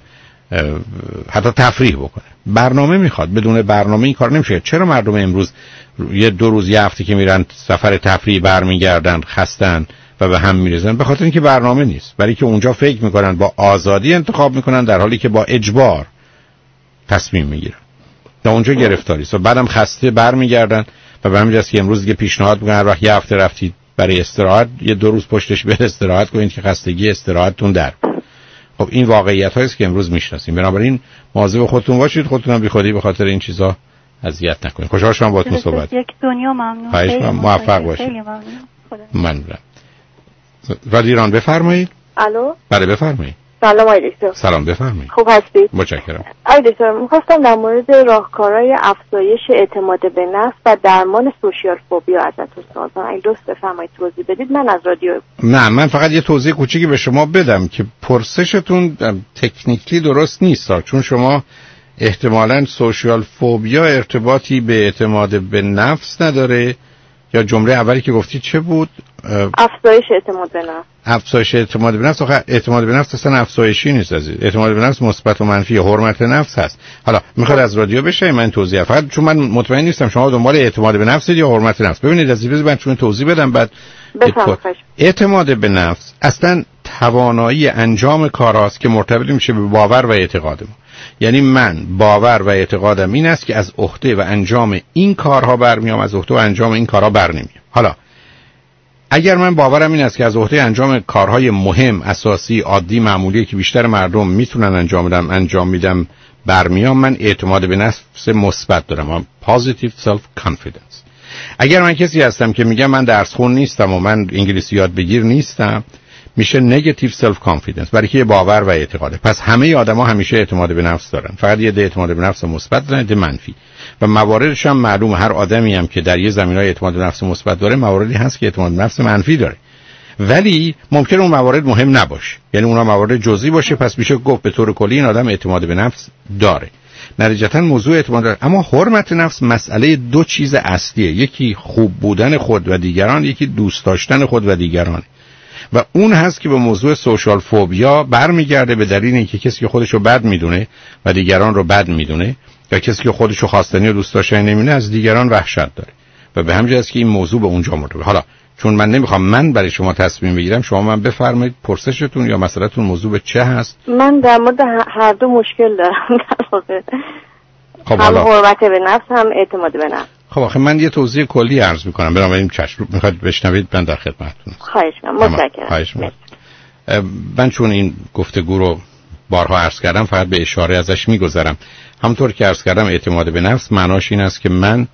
حتی تفریح بکنه. برنامه میخواد، بدون برنامه این کار نمیشه. چرا مردم امروز یه 2 روز یه هفته که میرن سفر تفریح برمیگردن خستن و به هم میرزن؟ به خاطر اینکه برنامه نیست، برای که اونجا فکر میکنن با آزادی انتخاب میکنن در حالی که با اجبار تصمیم میگیرن. تا اونجا گرفتاری است و بعدم خسته برمیگردن و به همین جاست که امروز دیگه پیشنهاد میکنن هر وقت یه هفته رفتید برای استراحت، یه 2 روز پشتش به استراحت کنید که خستگی استراحتتون در. خب این واقعیت هایی است که امروز میشناسیم. بنابراین مواظب خودتون باشید، خودتون هم بیخودی به خاطر این چیزا اذیت نکنید. خوشحال شدم باهاتون صحبت. یک دنیا ممنون. موفق باشید. ممنون. رادیو ایران بفرمایید. الو. بله بفرمایید. سلام آقای دکتر. سلام بفرمایید. خوب هستید؟ متشکرم. آقای دکتر می‌خواستم در مورد راهکارهای افزایش اعتماد به نفس و درمان سوشیال فوبیا ازتون سوال کنم. اگه درست بفرمایید توضیح بدید. من از رادیو. نه من فقط یه توضیح کوچیکی به شما بدم که پرسشتون تکنیکلی درست نیست، چون شما احتمالاً سوشیال فوبیا ارتباطی به اعتماد به نفس نداره. یا جمله اولی که گفتی چه بود؟ افزایش اعتماد به نفس. افزایش اعتماد به نفس. آخه اعتماد به نفس اصلا افزایشی نیست عزیز. اعتماد به نفس مثبت و منفی، حرمت نفس هست. حالا میخواد از رادیو بشه من توضیح فقط چون من مطمئن نیستم شما دنبال اعتماد به نفس یا حرمت نفس. ببینید عزیز من چون توضیح بدم بعد اعتماد به نفس اصلا توانایی انجام کاراست که مرتبط میشه به باور و اعتقاد ما. یعنی من باور و اعتقادم این است که از عهده و انجام این کارها برمیام، از عهده و انجام این کارها برنمیام. حالا اگر من باورم این است که از عهده انجام کارهای مهم، اساسی، عادی، معمولی که بیشتر مردم میتونن انجام میدم برمیام، من اعتماد به نفس مثبت دارم، positive self confidence. اگر من کسی هستم که میگم من درس خون نیستم و من انگلیسی یاد بگیر نیستم، میشه نگاتیو سلف کانفیدنس، برای که باور و اعتقاده. پس همه آدما همیشه اعتماد به نفس دارن، فقط یه اعتماد به نفس مثبت دارن، یه منفی. و مواردش هم معلومه. هر آدمی هم که در یه زمینه‌ای اعتماد به نفس مثبت داره، مواردی هست که اعتماد به نفس منفی داره. ولی ممکنه اون موارد مهم نباشه، یعنی اونها موارد جزئی باشه، پس میشه گفت به طور کلی این آدم اعتماد به نفس داره. نتیجتاً موضوع اعتماد داره. اما حرمت نفس مسئله 2 چیز اصلیه، یکی خوب بودن خود و دیگران، یکی دوست داشتن خود و دیگران. و اون هست که به موضوع سوشال فوبیا برمیگرده، به دلیل اینکه کسی که خودشو بد میدونه و دیگران رو بد میدونه، یا کسی که خودشو خواستنی و دوست داشتنی نمیدونه از دیگران وحشت داره و به همین جهت که این موضوع به اونجا مرده. حالا چون من نمیخوام من برای شما تصمیم بگیرم، شما من بفرمایید پرسشتون یا مسئله‌تون موضوع به چه هست؟ من در مورد هر دو مشکل دارم در واقع. خب هم حرمت به نفس هم اعتماد به نفس. خب آخه من یه توضیح کلی عرض میکنم، بنابراین چشم میخواید بشنوید من در خدمتتون. خواهش می‌کنم. متشکرم. خواهش می‌کنم. من چون این گفتگو رو بارها عرض کردم فقط به اشاره ازش میگذرم. همونطور که عرض کردم اعتماد به نفس معناش این است که من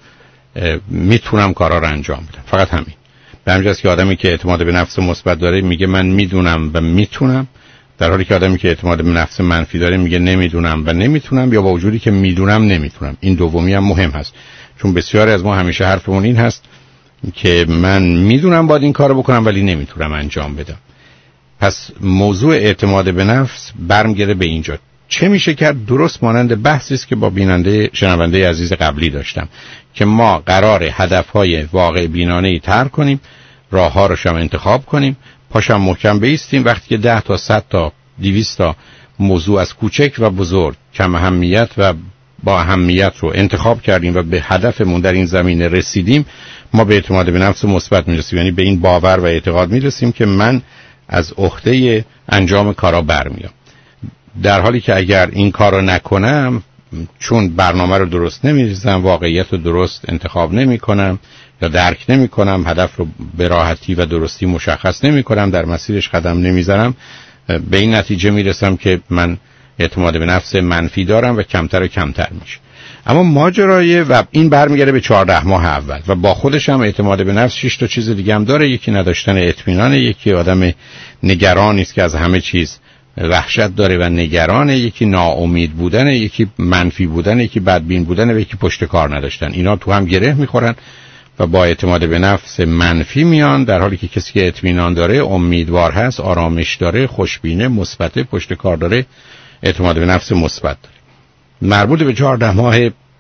میتونم کارا رو انجام بدم، فقط همین. به همین جاست که آدمی که اعتماد به نفس مثبت داره میگه من میدونم و میتونم، در حالی که آدمی که اعتماد به نفس منفی داره میگه نمیدونم و نمیتونم، یا با وجودی که میدونم نمیتونم. این دومی هم مهم هست، چون بسیاری از ما همیشه حرفمون این هست که من میدونم باید این کارو بکنم ولی نمیتونم انجام بدم. پس موضوع اعتماد به نفس برمیگره به اینجا. چه میشه کرد؟ درست مانند بحثی است که با شنونده عزیز قبلی داشتم که ما قرار هدفهای واقع بینانه‌ای طرح کنیم، راه‌ها رو هم انتخاب کنیم، پاشم محکم بایستیم. وقتی که 10 تا 100 تا 200 تا موضوع از کوچک و بزرگ، کم اهمیت و با اهمیت رو انتخاب کردیم و به هدفمون در این زمینه رسیدیم، ما به اعتماد به نفس مثبت میرسیم. یعنی به این باور و اعتقاد میرسیم که من از عهده انجام کارا برمیام. در حالی که اگر این کارو نکنم، چون برنامه رو درست نمیریزم، واقعیت رو درست انتخاب نمی کنم یا درک نمی کنم، هدف رو به راحتی و درستی مشخص نمی کنم، در مسیرش قدم نمیزنم، به این نتیجه میرسم که من اعتماد به نفس منفی دارم و کمتر و کمتر میشه. اما ماجرای و این برمیگره به 14 ماه اول و با خودش هم اعتماد به نفس 6 تا چیز دیگه هم داره. یکی نداشتن اطمینان، یکی آدم نگرانی است که از همه چیز وحشت داره و نگرانه، یکی ناامید بودنه، یکی منفی بودنه، یکی بدبین بودنه و یکی پشت کار نداشتن. اینا تو هم گره میخورن و با اعتماد به نفس منفی میان، در حالی که کسی که اطمینان داره، امیدوار هست، آرامش داره، خوشبینه، مثبت، پشت کار داره، اعتماد به نفس مثبت داره. مربوط به 14 ماه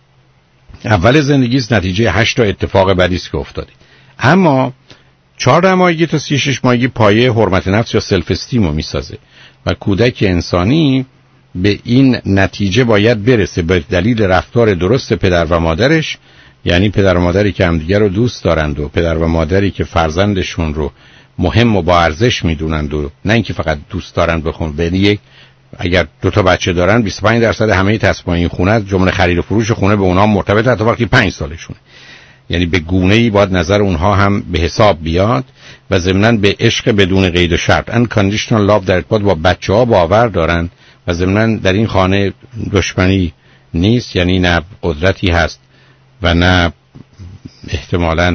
اول زندگی است، نتیجه 8 تا اتفاق بدی است که افتاده. اما 14 ماهگی تا 36 ماهگی پایه حرمت نفس یا سلف استیم رو میسازه و کودک انسانی به این نتیجه باید برسه به دلیل رفتار درست پدر و مادرش، یعنی پدر و مادری که همدیگر رو دوست دارند و پدر و مادری که فرزندشون رو مهم و با ارزش میدونند و نه اینکه فقط دوست دارند بخون. یک اگر 2 تا بچه دارن 25% همه تصمیمای خونه از جمله خرید و فروش خونه به اونها مرتبطه تا وقتی 5 سالشونه. یعنی به گونه‌ای باید نظر اونها هم به حساب بیاد و ضمناً به عشق بدون قید و شرط unconditional love در ارتباط با بچه‌ها باور دارن و ضمناً در این خانه دشمنی نیست، یعنی نه قدرتی هست و نه احتمالاً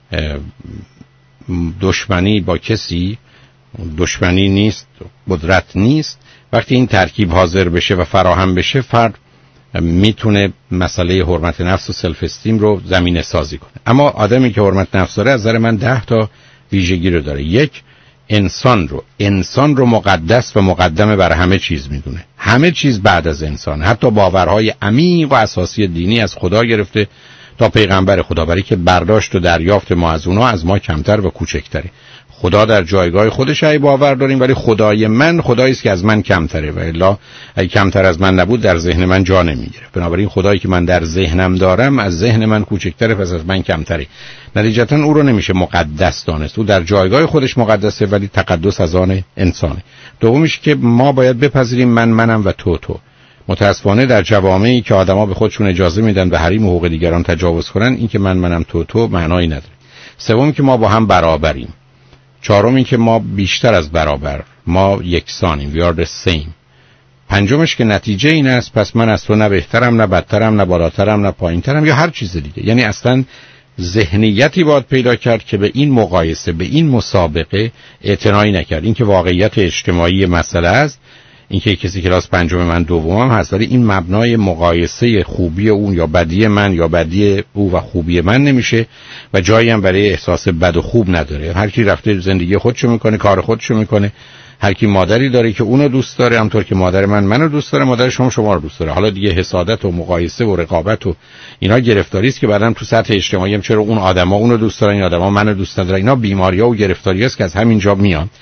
دشمنی با کسی، دشمنی نیست، قدرت نیست. وقتی این ترکیب حاضر بشه و فراهم بشه، فرد میتونه مسئله حرمت نفس و سلف استیم رو زمینه سازی کنه. اما آدمی که حرمت نفس داره از نظر من 10 تا ویژگی رو داره. یک، انسان رو مقدس و مقدم بر همه چیز میدونه. همه چیز بعد از انسان، حتی باورهای عمیق و اساسی دینی از خدا گرفته تا پیغمبر خدا، برای که برداشت و دریافت ما از اونها از ما کمتر و کوچکتره. خدا در جایگاه خودش ای باور داریم، ولی خدای من خدایی است که از من کمتره و الا اگه کمتر از من نبود در ذهن من جا نمیگیره. بنابراین خدایی که من در ذهنم دارم از ذهن من کوچکتره، پس از من کمتره. نتیجتا او رو نمیشه مقدس دانست. او در جایگاه خودش مقدسه ولی تقدس از آن انسانه. دومیش که ما باید بپذیریم منم و تو. متاسفانه در جوامعی که آدما به خودشون اجازه میدن به حریم و حقوق دیگران تجاوز کنن، این که منم تو معنایی نداره. سوم که ما با هم برابریم. چهارم این که ما بیشتر از برابر، ما یکسانیم، we are the same. پنجمش که نتیجه این است پس من از تو نه بهترم نه بدترم نه بالاترم نه پایینترم یا هر چیز دیگه. یعنی اصلا ذهنیتی باید پیدا کرد که به این مقایسه، به این مسابقه اعتنایی نکرد. این که واقعیت اجتماعی مسئله است، این که کسی کلاس پنجم من دومم هست، ولی این مبنای مقایسه خوبی اون یا بدی من یا بدی او و خوبی من نمیشه و جایی هم برای احساس بد و خوب نداره. هر کی رفته زندگی خودشو میکنه، کار خودشو میکنه. هر کی مادری داره که اونو دوست داره، همونطور که مادر منو دوست داره، مادر شما رو دوست داره. حالا دیگه حسادت و مقایسه و رقابت و اینا گرفتاری است که بعداً تو سطح اجتماعی هم چرا اون آدما اونو دوست دارن، این آدما منو دوست ندارن. اینا بیماری‌ها و گرفتاریاست که از همین جا میاد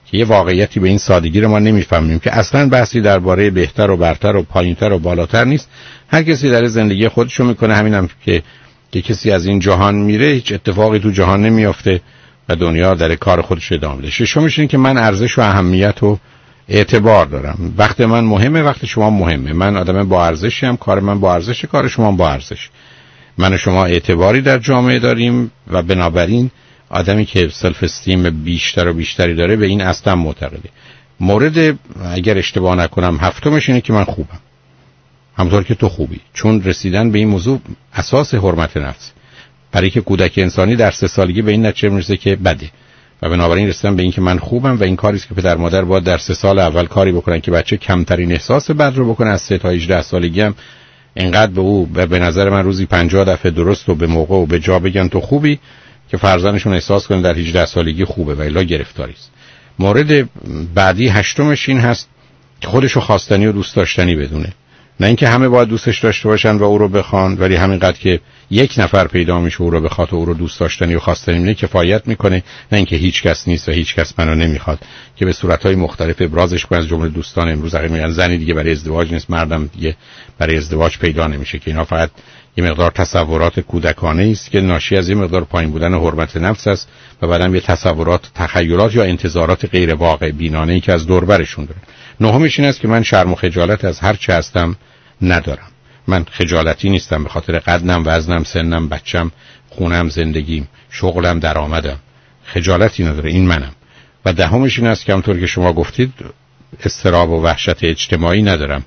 که یه واقعیتی به این سادگی رو ما نمیفهمیم که اصلا بحثی درباره بهتر و برتر و پایینتر و بالاتر نیست. هر کسی در زندگی خودشو میکنه. همینم که کسی از این جهان میره هیچ اتفاقی تو جهان نمیافته و دنیا در کار خودش ادامه میده. ششمش اینه که من ارزش و اهمیت و اعتبار دارم. وقت من مهمه، وقت شما مهمه. من آدم با ارزشم، کار من با ارزش، کار شما با ارزش. من و شما اعتباری در جامعه داریم و بنابراین آدمی که سلف استیم بیشتر و بیشتری داره به این اصلا معتقده. مورد اگر اشتباه نکنم هفتمش اینه که من خوبم، همونطور که تو خوبی. چون رسیدن به این موضوع اساس حرمت نفس. برای که کودک انسانی در 3 سالگی به این نتیجه میرسه که بده و بنابراین رسیدن به این که من خوبم و این کاری است که پدر مادر باید در 3 سال اول کاری بکنن که بچه کمترین احساس بد رو بکنه. از 3 تا 18 سالگی هم اینقدر به او به نظر من روزی 50 دفعه درست و به موقع و به جا بگن تو خوبی که فرزندشون احساس کنه در 18 سالگی خوبه و الا گرفتاری است. مورد بعدی هشتمش این هست که خودشو خواستنی و دوست داشتنی بدونه. نه اینکه همه باید دوستش داشته باشن و او رو بخوان، ولی همینقدر که یک نفر پیدا میشه او رو بخواد و او رو دوست داشتنی و خواستنی میکنه کفایت میکنه. نه اینکه هیچ کس نیست و هیچ کس منو نمیخواد که به صورتهای مختلف ابرازش کنه. از جمله دوستان امروز میگن زنی دیگه برای ازدواج نیست، مردم دیگه برای ازدواج پیدا نمیشه، که اینا فقط یه مقدار تصورات کودکانه است که ناشی از یه مقدار پایین بودن حرمت نفس است و بعدم یه تصورات، تخیلات یا انتظارات غیر واقع بینانه‌ای که از دور برشون داره. نهمش این است که من شرم و خجالت از هر چه هستم ندارم. من خجالتی نیستم به خاطر قدم، وزنم، سنم، بچم، خونم، زندگیم، شغلم، درآمدم. خجالتی نداره، این منم. و دهمش این است که همونطور که شما گفتید اضطراب و وحشت اجتماعی ندارم.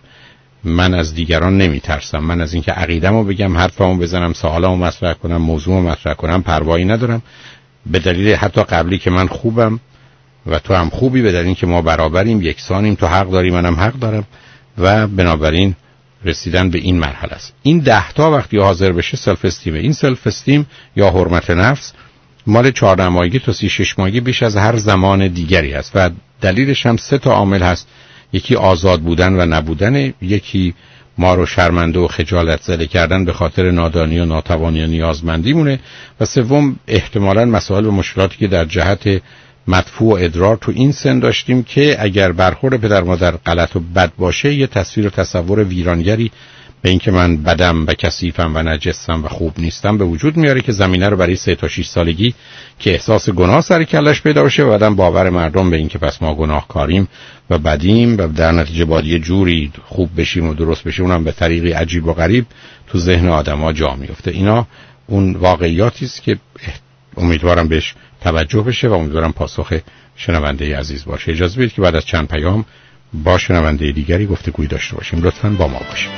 من از دیگران نمیترسم. من از اینکه عقیده‌مو بگم، حرفمو بزنم، سوالمو مطرح کنم، موضوعمو مطرح کنم پروایی ندارم. به دلیل حتی قبلی که من خوبم و تو هم خوبی، به دلیل اینکه ما برابریم، یکسانیم، تو حق داری منم حق دارم و بنابراین رسیدن به این مرحله است. این 10 تا وقتی حاضر بشه سلف استیم. این سلف استیم یا حرمت نفس مال 14 ماهگی تا 36 ماهگی بیش از هر زمان دیگری است و دلیلش هم 3 تا عامل هست. یکی آزاد بودن و نبودن، یکی ما رو شرمنده و خجالت زده کردن به خاطر نادانی و ناتوانی و نیازمندی مونه و سوم احتمالاً مسائل و مشکلاتی که در جهت مدفوع و ادرار تو این سن داشتیم که اگر برخورد پدر مادر غلط و بد باشه یه تصویر و تصور ویرانگری به اینکه من بدم و کثیفم و نجسم و خوب نیستم به وجود میاره که زمینه رو برای 3 تا 6 سالگی که احساس گناه سر کلش پیدا بشه و بعدم باور مردم به اینکه پس ما گناهکاریم و بدیم و در نتیجه باید یه جوری خوب بشیم و درست بشیم، اونم به طریقی عجیب و غریب تو ذهن آدم‌ها جا میفته. اینا اون واقعیاتی است که امیدوارم بهش توجه بشه و امیدوارم پاسخ شنونده عزیز باشه. اجازه بدید که بعد از چند پیام با شنونده دیگری گفتگوی داشته باشیم. لطفاً با ما باشید.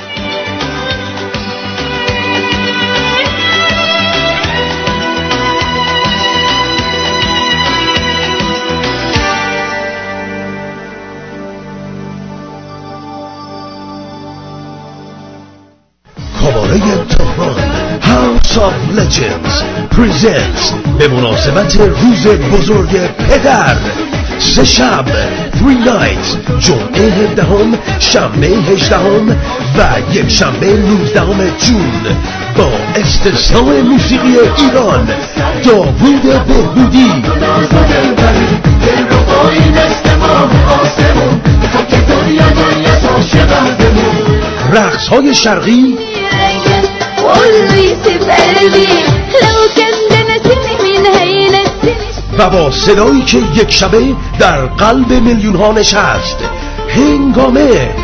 کاباره تهران House of Legends presents به مناسبت روز بزرگ پدر 3 شب 3 nights جمعه 17 شنبه 18 و یک شنبه 19 جون با استثناء موسیقی ایران داوود بهبودی رقص های شرقی و با صدایی که یک شبه در قلب میلیون ها نشست هنگامه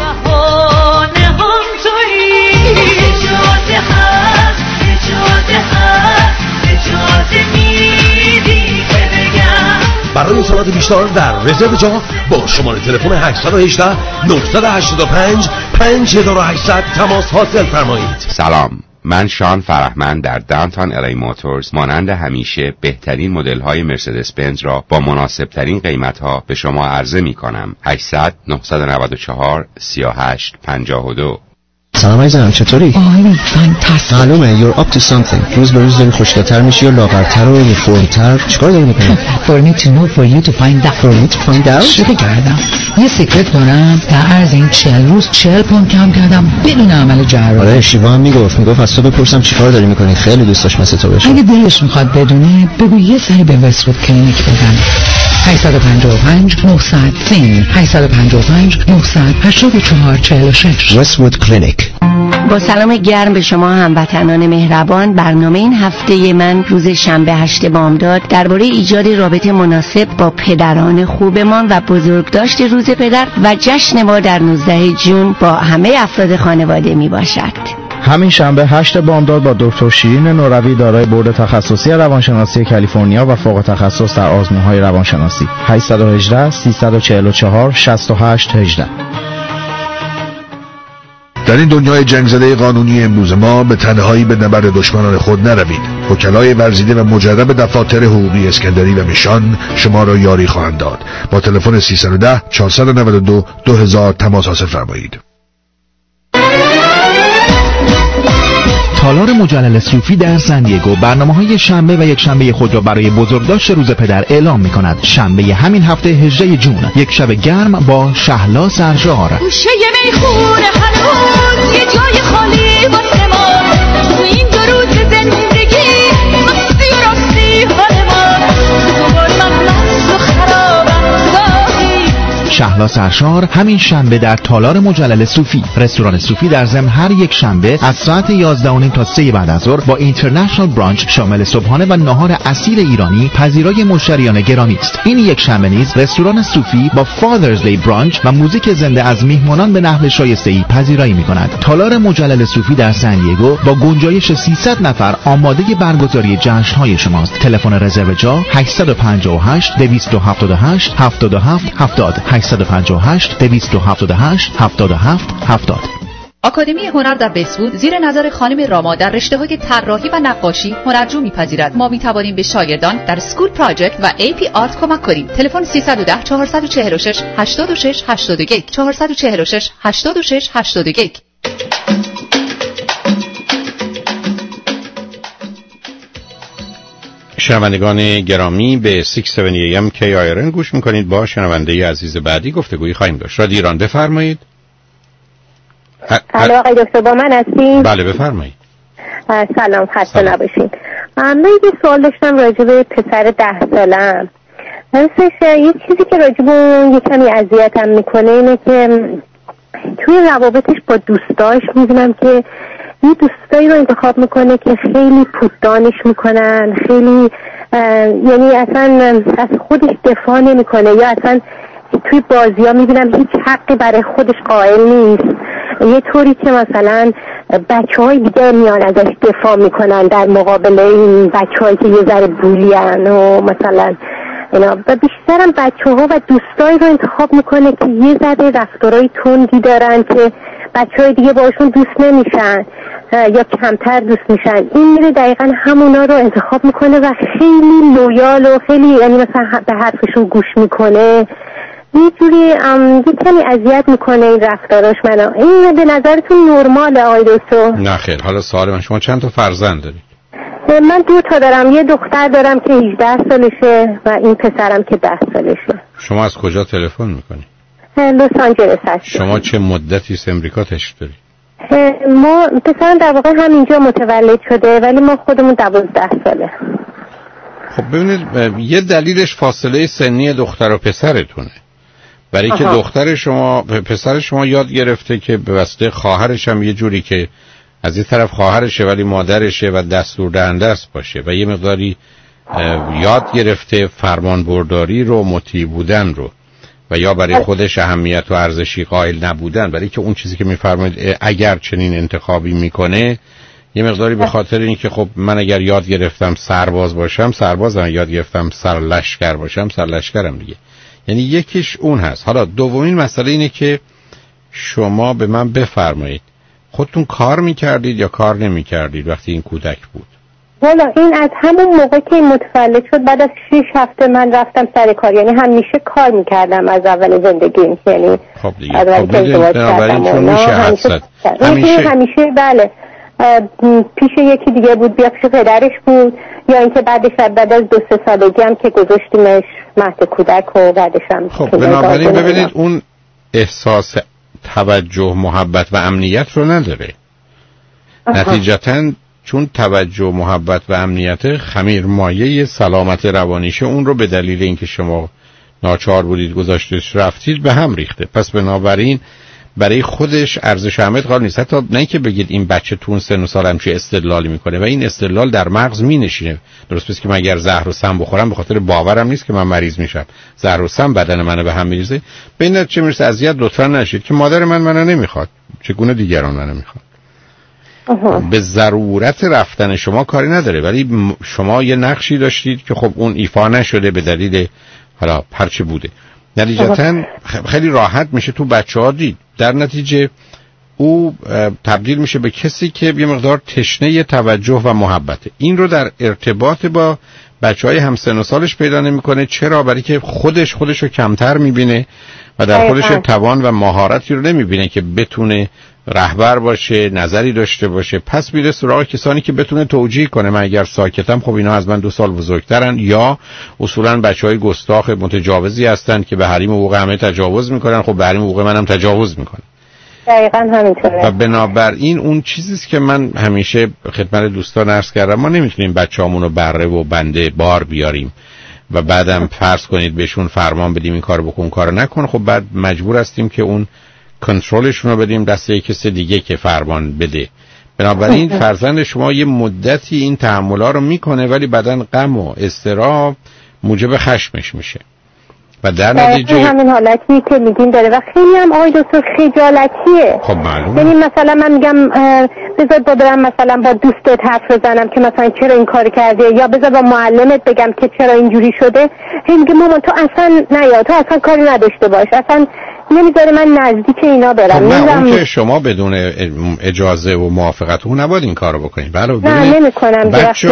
برای اطلاعات بیشتر در رزرو جا با شماره تلفن 818 985 5800 تماس حاصل فرمایید. سلام، من شان فرهمند در داونتاون الی موتورز مانند همیشه بهترین مدل های مرسدس بنز را با مناسب ترین قیمت ها به شما عرضه می کنم. 800 994 38 52. سلام عزیزم، چطوری؟ عالی، فانتاستیک. معلومه you're up to something. روز به روز داری خوشگل‌تر میشی و لاغرتر و یونیفرم‌تر. چیکار داری می‌کنی؟ For me to know, for you to find out. For me to find out. شده کردم. یه سیکرت دارم. در عرض این 40 روز 40 پوند کم کردم بدون عمل جراحی. آره، شیوا هم میگفت از تو بپرسم چیکار داری می‌کنی. خیلی دوست داشت مثل تو بشه. اگه دلش می‌خواد بدونه بگو یه سری به وست‌وود کلینیک بزن. 855 900 855 984 46 وست‌وود کلینیک. با سلام گرم به شما هموطنان مهربان. برنامه این هفته من روز شنبه 8 بامداد درباره ایجاد رابطه مناسب با پدران خوبمان و بزرگداشت روز پدر و جشن ما در 19 جون با همه افراد خانواده می باشد. همین شنبه 8 بامداد با دکتر شیرین نوروی دارای بورد تخصصی روانشناسی کالیفرنیا و فوق تخصص در آزمون‌های روانشناسی. 818 344 68 18. در این دنیای جنگ زده قانونی امروز ما به تنهایی به نبرد دشمنان خود نروید. وکلای ورزیده و مجرب دفاتر حقوقی اسکندری و میشان شما را یاری خواهند داد. با تلفن 310 492 2000 تماس حاصل فرمایید. تالار مجلل صوفی در سن دیگو برنامه‌های شنبه و یک شنبه خود را برای بزرگداشت روز پدر اعلام می‌کند. شنبه همین هفته 18 جون یک شب گرم با شهلا سرشار. گوشه میخونه هنوز یه جای خالی واسه ما، تو این دو روز زندگی مستی و راستی حال ما، دوباره من مست و خرابم گاهی. شهلا سرشار همین شنبه در تالار مجلل صوفی. رستوران صوفی در ضمن هر یک شنبه از ساعت 11:30 تا 3 بعد از ظهر با اینترنشنال برانچ شامل صبحانه و ناهار اصیل ایرانی پذیرای مشتریان گرامی است. این یک شنبه نیز رستوران صوفی با فادرز دی برانچ و موزیک زنده از میهمانان به نحو شایسته‌ای پذیرایی می‌کند. تالار مجلل صوفی در سن دیگو با گنجایش 300 نفر آماده برگزاری جشن‌های شماست. تلفن رزرو جا 858 278 77 70 858 278 77 70. آکادمی هنر در وست‌وود زیر نظر خانم راما در رشته‌های طراحی و نقاشی هنرجو می‌پذیرد. ما می‌توانیم به شاگردان در سکول پراجکت و AP آرت کمک کنیم. تلفن 310 446 86 81 446 86 81. شنوندگان گرامی به 670 AM KIRN گوش میکنید. با شنونده عزیز بعدی گفتگویی خواهیم داشت. رادیو ایران بفرمایید. الو آقای دکتر با من هستین؟ بله بفرمایید. سلام، خسته نباشین. من یه سوال داشتم راجع به پسر 10 سالم. راستش یه چیزی که راجع به اون یه کمی اذیتم میکنه اینه که توی روابطش با دوستاش میبینم که یه دوستایی رو انتخاب میکنه که خیلی پوددانش میکنن، خیلی یعنی اصلا از خودش دفاع نمیکنه، یا اصلا توی بازی ها میبینم هیچ حقی برای خودش قائل نیست. یه طوری که مثلا بچه های دیگه میان ازش دفاع میکنن در مقابل این بچه هایی که یه ذره بولیان و مثلا اینا، و بیشترم بچه ها و دوستایی رو انتخاب میکنه که یه ذره رفتارهای تندی دارن که بچه های دیگه باشون دوست نمیشن یا کمتر دوست میشن. این میره دقیقا همونا رو انتخاب میکنه و خیلی لویال و خیلی یعنی مثلا به حرفشون گوش میکنه. یه جوری یه کمی اذیت میکنه این رفتاراش منو. این به نظرتون نرماله آقای دکتر؟ نه خیر. حالا سوال من، شما چند تا فرزند دارید؟ من 2 تا دارم. یه دختر دارم که 18 سالشه و این پسرم که 10 سالشه. شما از کجا تلفن میکنید؟ لس آنجلس هستم. شما چه مدتی از امریکا تشریف دارید؟ ما پسرم در واقع همینجا متولد شده ولی ما خودمون 12 ساله. خب ببینید، یه دلیلش فاصله سنی دختر و پسرتونه. برای که دختر شما پسر شما یاد گرفته که به واسطه خواهرش هم یه جوری که از یه طرف خواهرشه ولی مادرشه و دستور دهنده است باشه و یه مقداری یاد گرفته فرمان برداری رو، مطیع بودن رو و یا برای خودش اهمیت و ارزشی قائل نبودن. برای که اون چیزی که میفرمایید اگر چنین انتخابی میکنه یه مقداری به خاطر اینکه خب من اگر یاد گرفتم سرباز باشم سربازم، یاد گرفتم سرلشکر باشم سرلشکرم دیگه. یعنی یکیش اون هست. حالا دومین مسئله اینه که شما به من بفرمایید خودتون کار میکردید یا کار نمیکردید وقتی این کودک بود؟ والا این از همون موقع که این متولد شد بعد از 6 هفته من رفتم سر کار، یعنی همیشه کار میکردم از اول زندگیم. یعنی خب دیگه خب بنابراین چون میشه حدست همیشه بله پیش یکی دیگه بود، بیا پیش پدرش بود، یا اینکه بعد از 2-3 سالگی هم که گذاشتیمش مهد کودک و بعدش هم خب بنابراین ببینید اون احساس توجه، محبت و امنیت رو نداره. نتیجتاً چون توجه، محبت و امنیت خمیر مایه سلامت روانیشه، اون رو به دلیل اینکه شما ناچار بودید گذاشتید رفتید به هم ریخته. پس بنابراین برای خودش ارزش اهمیت قائل نیست. حتی نه که بگید این بچه تون سن و سال همچه استدلالی میکنه و این استدلال در مغز مینشینه. درست پس که من اگر زهر و سم بخورم به خاطر باورم نیست که من مریض میشم، زهر و سم بدن منو به هم میریزه. به این چه میرسه اذیت لطفا نشید که مادر منو نمیخواد، چگونه دیگران منو میخواد. به ضرورت رفتن شما کاری نداره، ولی شما یه نقشی داشتید که خب اون ایفا نشده به دلیل حالا هرچی بوده. نتیجتاً خیلی راحت میشه تو بچه‌ها دید. در نتیجه او تبدیل میشه به کسی که یه مقدار تشنه توجه و محبته. این رو در ارتباط با بچه‌های همسن و سالش پیدا نمی‌کنه. چرا؟ برای که خودش رو کمتر می‌بینه و در خودش توان و مهارتی رو نمی‌بینه که بتونه رهبر باشه، نظری داشته باشه. پس میره سراغ کسانی که بتونه توجیه کنه. من اگر ساکتم خب اینا از من 2 سال بزرگترن، یا اصولاً بچهای گستاخ متجاوزی هستن که به حریم حقوق همه تجاوز میکنن، خب به حریم حقوق منم تجاوز میکنن. دقیقاً همینطوره. و بنابراین اون چیزیست که من همیشه خدمت دوستان عرض کردم، ما نمیتونیم بچه‌هامون رو بره و بنده بار بیاریم و بعدم فرض کنید بهشون فرمان بدیم این کارو بکن، کارو نکن. خب بعد مجبور هستیم که اون کنترلشون رو بدیم دست یک کسی دیگه که فرمان بده. بنابراین فرزند شما یه مدتی این تحمل‌ها رو میکنه، ولی بعدن غم و اضطراب موجب خشمش میشه و در نتیجه همین حالتی که میگین داره و خیلی هم آقای دکتر خجالتیه. خب معلومه. یعنی مثلا من میگم بذار برم مثلا با دوستت حرف بزنم که مثلا چرا این کار کرده، یا بذار با معلمت بگم که چرا اینجوری شده. هی میگه مامان تو اصلا نیا، تو اصلا کاری نداشته باش، اصلا نمیذاره من نزدیک اینا برم. نه اون که شما بدون اجازه و موافقت اون نباید این کارو بکنید. نه نمیکنم.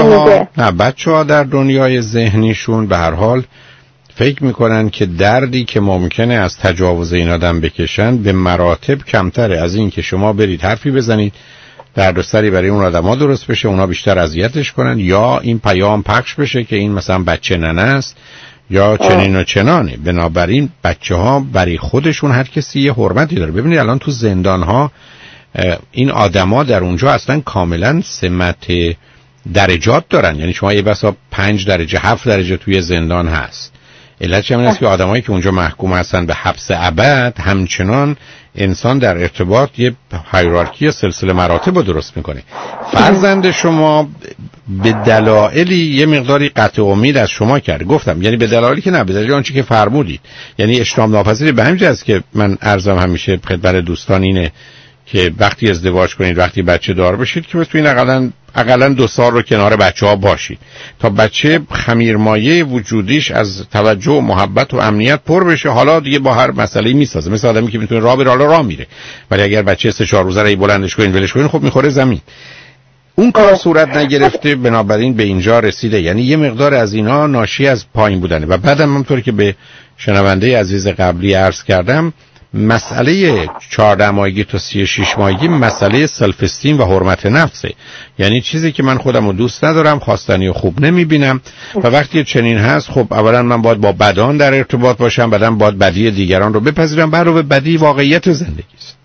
بچه‌ها در دنیای ذهنیشون به هر حال فکر میکنن که دردی که ممکنه از تجاوز این آدم بکشن به مراتب کمتره از این که شما برید حرفی بزنید دردسری برای اون آدم‌ها درست بشه، اونا بیشتر اذیتش کنن، یا این پیام پخش بشه که این مثلا بچه ننه است یا چنین و چنانه. بنابراین بچه‌ها برای خودشون هر کسی یه حرمتی داره. ببینید الان تو زندان‌ها این آدما در اونجا اصلا کاملا سمت درجات دارن. یعنی شما یه بسا 5 درجه 7 درجه توی زندان هست. علتش همین است که آدمایی که اونجا محکوم هستن به حبس ابد همچنان انسان در ارتباط یه هایرارکی سلسله مراتب رو درست میکنه. فرزند شما به دلایلی یه مقداری قطع امید از شما کرد. گفتم یعنی به دلایلی که نه، به دلیل آنچه که فرمودید. یعنی اجتناب ناپذیر به همین جاست که من عرضم همیشه خدمت دوستان اینه که وقتی ازدواج کنید، وقتی بچه دار بشید که تو این اقلا 2 سال رو کنار بچه‌ها باشید تا بچه خمیرمایه وجودیش از توجه و محبت و امنیت پر بشه. حالا دیگه با هر مسئله‌ای میسازه، مثل آدمی که میتونه راه بره راه میره، ولی اگر بچه 3-4 روزه رو بلندش کنین ولش کنین خب میخوره زمین. اون کار صورت نگرفته، بنابراین به اینجا رسیده. یعنی یه مقدار از اینا ناشی از پایین بودنه. و بعدم همونطور که به شنونده عزیز قبلی عرض کردم، مسئله 14 ماهگی تا 36 ماهگی مسئله سلف استیم و حرمت نفسه. یعنی چیزی که من خودم رو دوست ندارم، خواستنی و خوب نمیبینم و وقتی چنین هست خب اولا من باید با بدان در ارتباط باشم، بعدم باید بدی دیگران رو بپذیرم، علاوه بدی واقعیت زندگی است.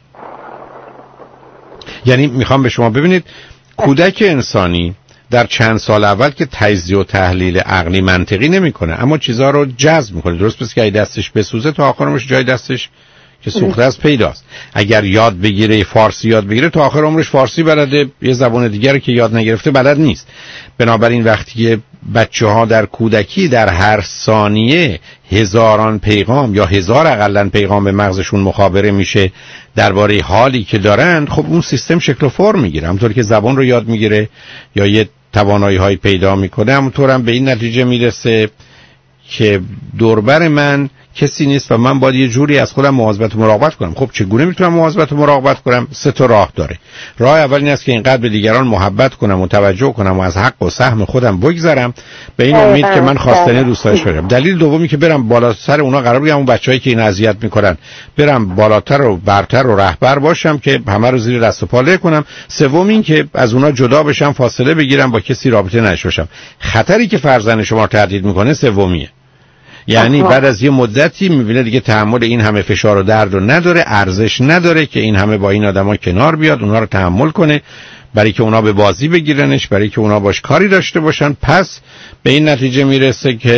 یعنی میخوام به شما ببینید کودک انسانی در چند سال اول که تجزیه و تحلیل عقلی منطقی نمیکنه، اما چیزها رو جذب میکنه. درست پس که اگه دستش بسوزه تا آخر عمرش جای دستش که سوخته است پیداست. اگر یاد بگیره فارسی یاد بگیره تا آخر عمرش فارسی بلده، یه زبان دیگری که یاد نگرفته بلد نیست. بنابراین وقتی بچه‌ها در کودکی در هر ثانیه هزاران پیغام یا 1000 اقلن پیغام به مغزشون مخابره میشه درباره حالی که دارن، خب اون سیستم شکل و فرم میگیره. همونطور که زبان رو یاد میگیره یا یه توانایی‌های پیدا میکنه، همونطور هم به این نتیجه میرسه که دوربر من کسی نیست و من باید یه جوری از خودم مواظبت و مراقبت کنم. خب چگونه میتونم مواظبت و مراقبت کنم؟ 3 تا راه داره. راه اول این است که اینقدر به دیگران محبت کنم و توجه کنم و از حق و سهم خودم بگذرم به این امید که من خواستنی دوستاش شدم. دلیل دومی که برم بالا سر اونا قرار بگیرم، اون بچه‌ای که این اذیت میکنن برم بالاتر و برتر و رهبر باشم که همه رو زیر دست و پا له کنم. سوم این که از اونا جدا بشم، فاصله بگیرم، با کسی رابطه نشه باشم. خطری که فرزند شما تهدید میکنه سومیه. یعنی بعد از یه مدتی میبینه دیگه تحمل این همه فشار و درد رو نداره، ارزش نداره که این همه با این آدما کنار بیاد، اونها رو تحمل کنه، برای که اونا به بازی بگیرنش، برای که اونا باش کاری داشته باشن. پس به این نتیجه میرسه که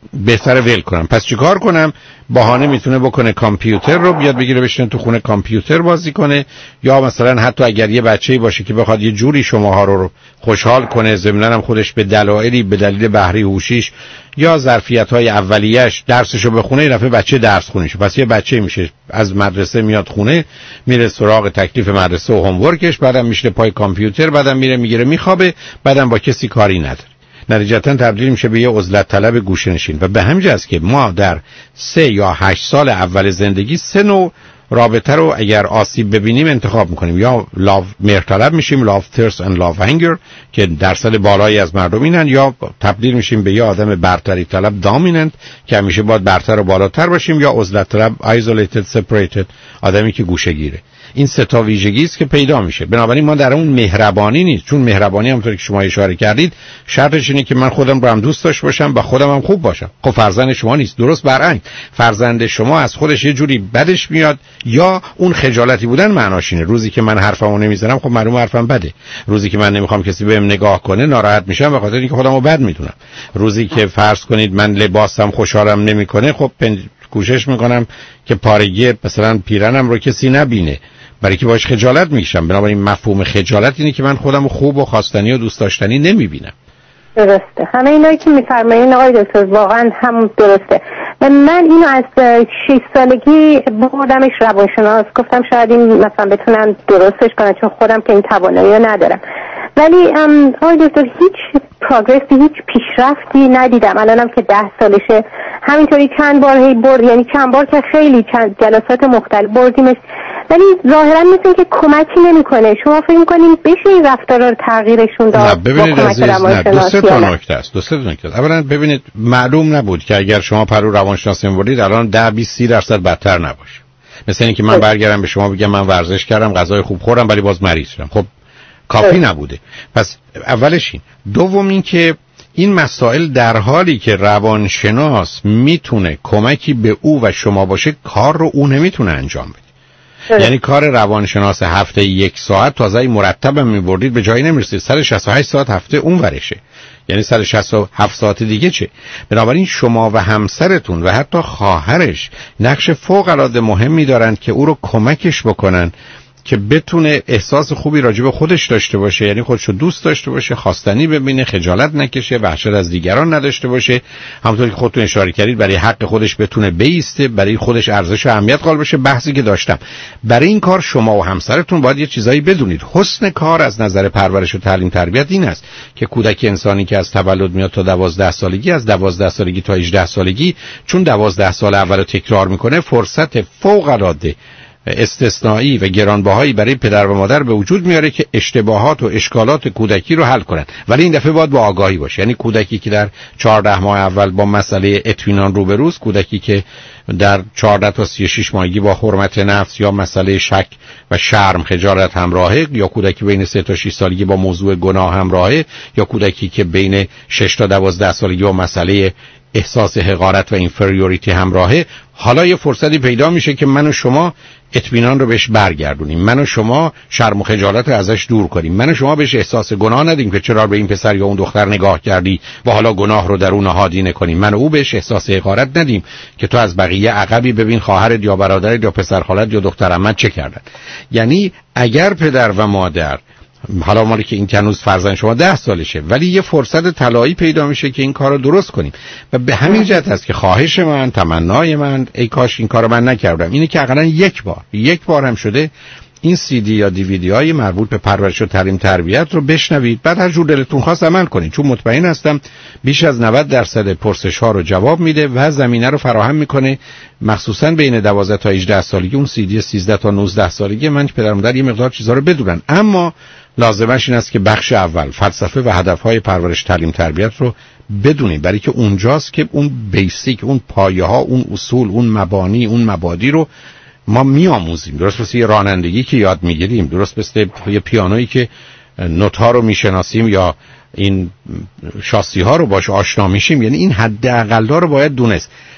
بهتره ول کنم. پس چیکار کنم؟ بهانه میتونه بکنه کامپیوتر رو بیاد بگیره بشینه تو خونه کامپیوتر بازی کنه، یا مثلا حتی اگر یه بچه‌ای باشه که بخواد یه جوری شماها رو خوشحال کنه، ضمناً هم خودش به دلایلی به دلیل بهره هوشیش یا ظرفیت‌های اولیه‌اش درسشو بخونه، این دفعه بچه درس خونیشه. پس یه بچه میشه از مدرسه میاد خونه، میره سراغ تکلیف مدرسه و هومورکش، بعدم میشه پای کامپیوتر، بعدم میره میگیره میخوابه، بعدم با کسی کاری نداره. نتیجتاً تبدیل میشه به یه عزلت طلب گوشه‌نشین. و به همین جاست که ما در 3 یا 8 سال اول زندگی 3 نوع رابطه رو اگر آسیب ببینیم انتخاب میکنیم. یا مهرطلب میشیم، لاو ترس اند لاو هنگر که درصد بالایی از مردم اینن، یا تبدیل میشیم به یه آدم برتری طلب دامیننت که همیشه باید برتر و بالاتر باشیم، یا عزلت طلب آیزولیتد سپریتد، آدمی که گوشه‌گیره. این سه تا ویژگی است که پیدا میشه. بنابراین ما در اون مهربانی نیست، چون مهربانی همونطوری که شما اشاره کردید شرطش اینه که من خودم رو هم دوست داشته باشم و خودم هم خوب باشم. خب فرزند شما نیست، درست برعکس. فرزند شما از خودش یه جوری بدش میاد، یا اون خجالتی بودن معناش اینه روزی که من حرفمو نمیزنم خب معلومه حرفم بده، روزی که من نمیخوام کسی بهم نگاه کنه ناراحت میشم به خاطر اینکه خودمو بد میدونم، روزی که فرض کنید من لباسم خوشحالم نمیکنه خب کوشش میکنم که پارگی مثلا پیرنم رو کسی نبینه، برای که باش خجالت میکشم. بنابراین مفهوم خجالت اینه که من خودم خوب و خواستنی و دوست داشتنی نمیبینم. درسته، همه اینایی که میفرمایین آقای دکتر واقعا هم درسته. من اینو از 6 سالگی بردمش روانشناس، گفتم شاید این مثلا بتونم درستش کنم چون خودم که این توانایی رو ندارم. ولی آقای دکتر هیچ پروگرسی، هیچ پیشرفتی ندیدم. الانم که 10 سالشه همینطوری چند بار برد، یعنی چند بار که خیلی چند جلسات مختلف بردیمش، ولی ظاهرا مثل که کمکی نمیکنه. شما فکر میکنین بشه این رفتارا رو تغییرشون داد؟ نه ببینید عزیز، نه دو سه تا نکته است. اولا ببینید معلوم نبود که اگر شما پرو روانشناسی می‌برید الان 10-20-30% بدتر نباشه. مثلا اینکه من برگردم به شما بگم من ورزش کردم، غذای خوب خوردم ولی باز مریض شدم، خب کافی نبوده. پس اولش این. دوم این که این مسائل در حالی که روانشناس میتونه کمکی به او و شما باشه، کار رو او نمیتونه انجام بده. یعنی کار روانشناس هفته 1 ساعت تازه مرتب می‌بردید به جایی نمی‌رسید، 168 ساعت هفته اون ورشه، یعنی 167 ساعت دیگه چه. بنابراین شما و همسرتون و حتی خواهرش نقش فوق‌العاده مهمی دارن که او رو کمکش بکنن که بتونه احساس خوبی راجع به خودش داشته باشه، یعنی خودشو دوست داشته باشه، خواستنی ببینه، خجالت نکشه، وحشت از دیگران نداشته باشه، همونطور که خودتون اشاره کردید برای حق خودش بتونه بایسته، برای خودش ارزش و اهمیت قائل بشه. بحثی که داشتم برای این کار شما و همسرتون باید یه چیزایی بدونید. حسن کار از نظر پرورش و تعلیم تربیت این است که کودک انسانی که از تولد میاد تا 12 سالگی، از 12 سالگی تا 18 سالگی، چون 12 سال اولو تکرار میکنه، فرصت فوق العاده استثنایی و گرانبهایی برای پدر و مادر به وجود میاره که اشتباهات و اشکالات کودکی رو حل کنن. ولی این دفعه باید با آگاهی باشه. یعنی کودکی که در 14 ماه اول با مسئله اطمینان روبروست، کودکی که در 14 تا 36 ماهگی با حرمت نفس یا مسئله شک و شرم خجالت همراهه، یا کودکی بین 3 تا 6 سالگی با موضوع گناه همراهه، یا کودکی که بین 6 تا 12 سالگی با مسئله احساس حقارت و اینفریوریتی همراهه، حالا یه فرصتی پیدا میشه که من و شما اطمینان رو بهش برگردونیم، من و شما شرم و خجالت رو ازش دور کنیم، من و شما بهش احساس گناه ندیم که چرا به این پسر یا اون دختر نگاه کردی و حالا گناه رو در اون نهادی نکنیم، من و او بهش احساس حقارت ندیم که تو از بقیه عقبی، ببین خواهرت یا برادرت یا پسر خالت یا دختر عمت چه کردن. یعنی اگر پدر و مادر، حالا مالی که این هنوز فرزند شما 10 سالشه، ولی یه فرصت طلایی پیدا میشه که این کار رو درست کنیم. و به همین جهت است که خواهش من، تمنای من، ای کاش این کار رو من نکردم، اینه که اقلا یک بار هم شده این CD یا DVD های مربوط به پرورش و تعلیم تربیت رو بشنوید، بعد هر جور دلتون خواست عمل کنید، چون مطمئن هستم بیش از 90% پرسش ها رو جواب میده و زمینه رو فراهم میکنه. مخصوصا بین 12 تا 18 سالگی، اون CD 13 تا 19 سالگی من پدر مادر یه مقدار چیزا رو بدونن، اما لازمش این است که بخش اول فلسفه و هدفهای پرورش تعلیم تربیت رو بدونید، برای که اونجاست که اون بیسیک، اون پایه ها، اون اصول، اون مبانی، اون مبادی رو ما میآموزیم. درست مثل یه رانندگی که یاد میگیریم، درست مثل یه پیانویی که نوت ها رو میشناسیم یا این شاسی ها رو باش آشنا میشیم. یعنی این حداقل رو باید دونست.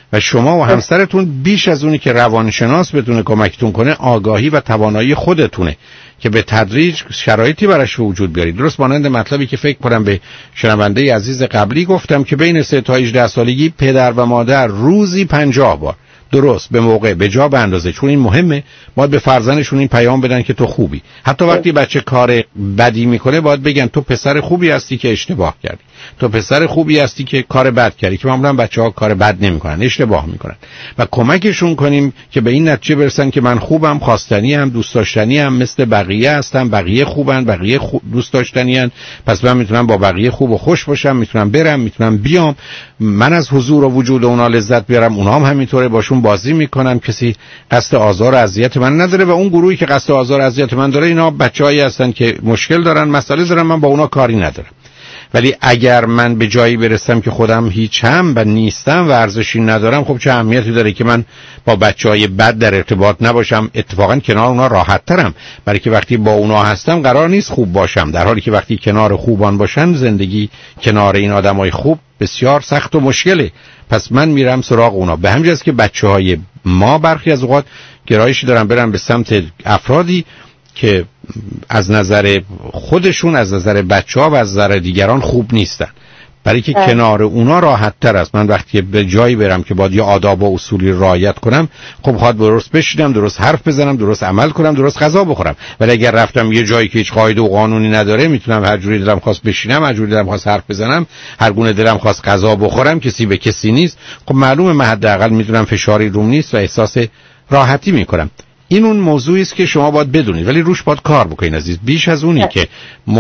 و شما و همسرتون بیش از اونی که روانشناس بتونه کمکتون کنه آگاهی و توانایی خودتونه که به تدریج شرایطی براش وجود بیارید. درست مانند مطلبی که فکر کنم به شنونده عزیز قبلی گفتم که بین 3 تا 18 سالگی پدر و مادر روزی 50 بار درست به موقع به جا به اندازه، چون این مهمه، باید به فرزندشون این پیام بدن که تو خوبی. حتی وقتی بچه کار بدی میکنه باید بگن تو پسر خوبی هستی که اشتباه کردی، تو پسر خوبی هستی که کار بد کردی، که معمولا بچه‌ها کار بد نمیکنن، اشتباه میکنن، و کمکشون کنیم که به این نتیجه برسن که من خوبم، خواستنی ام، دوست داشتنی ام، مثل بقیه هستم، بقیه خوبن، بقیه دوست داشتنی ان، پس من میتونم با بقیه خوب و خوش باشم، میتونم برم، میتونم بیام، من از حضور و وجود اونا لذت بیارم، اونها هم همینطوره، باشون بازی میکنم، کسی قصد آزار و اذیت من نداره. و اون گروهی که قصد آزار و اذیت من داره اینا بچه‌هایی هستن که مشکل دارن، مسئله دارن، من با اونا کاری ندارم. ولی اگر من به جایی برسم که خودم هیچ هم و نیستم و ارزشی ندارم، خب چه اهمیتی داره که من با بچه‌های بد در ارتباط نباشم؟ اتفاقا کنار اونا راحت ترم، برای که وقتی با اونا هستم قرار نیست خوب باشم، در حالی که وقتی کنار خوبان باشن زندگی کنار این آدمای خوب بسیار سخت و مشکله. پس من میرم سراغ اونا. به همین جاست که بچه‌های ما برخی از اوقات گرایشی دارن برن به سمت افرادی که از نظر خودشون، از نظر بچه‌ها و از نظر دیگران خوب نیستن، برای که کنار اونا راحت تر است. من وقتی به جایی برم که باید یه آداب و اصولی رعایت کنم، خب خواهد درست بشینم، درست حرف بزنم، درست عمل کنم، درست غذا بخورم. ولی اگر رفتم یه جایی که هیچ قاعده و قانونی نداره، میتونم هر جوری دلم خواست بشینم، هر جوری دلم خواست حرف بزنم، هر گونه دلم خواست غذا بخورم، کسی به کسی نیست، خب معلومه من حداقل میدونم فشاری روم نیست و احساس راحتی میکنم. این اون موضوعی است که شما باید بدونید، ولی روش باید کار بکنید عزیز. بیش از اونی که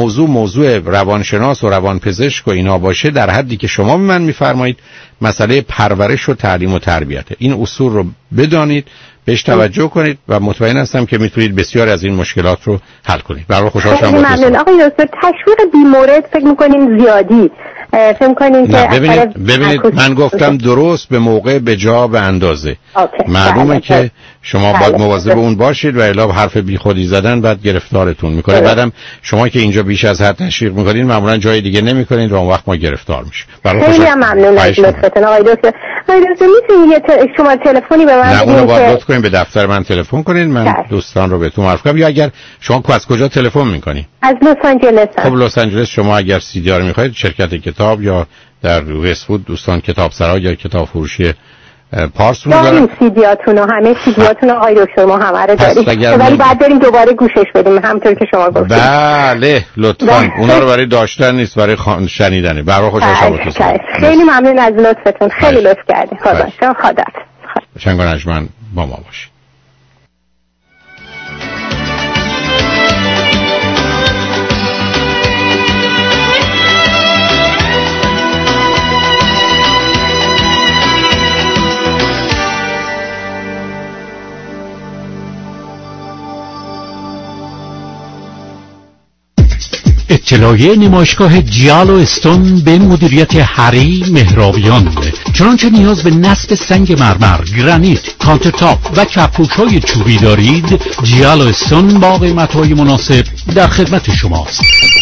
موضوع روانشناس و روانپزشک و اینا باشه، در حدی که شما به من میفرمایید مسئله پرورش و تعلیم و تربیته. این اصول رو بدانید، بهش توجه کنید و مطمئن هستم که میتونید بسیار از این مشکلات رو حل کنید. برای خوشحال شدم. ممنون آقای دکتر. تشویق بیمورد فکر می‌کنیم زیادی فکر کنین که ببینید من گفتم درست به موقع به جا به اندازه. معلومه که شما باید مواظب اون باشید و الا حرف بیخودی زدن بعد گرفتارتون میکنه. بعدم شما که اینجا بیش از حد تشویق میکنین معمولا جای دیگه نمیکنین و اون وقت ما گرفتار میشیم. خیلی ممنون از لطفتون آقای دکتر. آقای دکتر میتونید شما تلفنی به من بدید؟ نه، اونو باید لطف کنین به دفتر من تلفن کنین، من دوستان رو بهتون معرفی کنم. یا اگر شما از کجا تلفن میکنین؟ از لس آنجلس. خب لس آنجلس شما اگر سی دی آر میخواید، شرکت کتاب یا در وست‌وود دوستان کتاب سرا یا کتاب فروشی پارس رو دارن. سیدیاتون و همه سیدیاتون آقای دکتر ما همه رو داریم، ولی بعد بریم دوباره گوشش بدیم همونطور که شما گفتید. بله لطفاً. اونا رو برای داشتن نیست، برای شنیدنه. برای خوشحال شدم. خیلی ممنون از لطفتون، خیلی لطف کردید. خدا شنگ و نجمن با ما باشید. اطلاعیه نمایشگاه جیال و استون به مدیریت هری مهرابیان. چنانچه نیاز به نصب سنگ مرمر، گرانیت، کانترتاپ و کفروش‌های چوبی دارید، جیال و استون با قیمت‌های مناسب در خدمت شماست.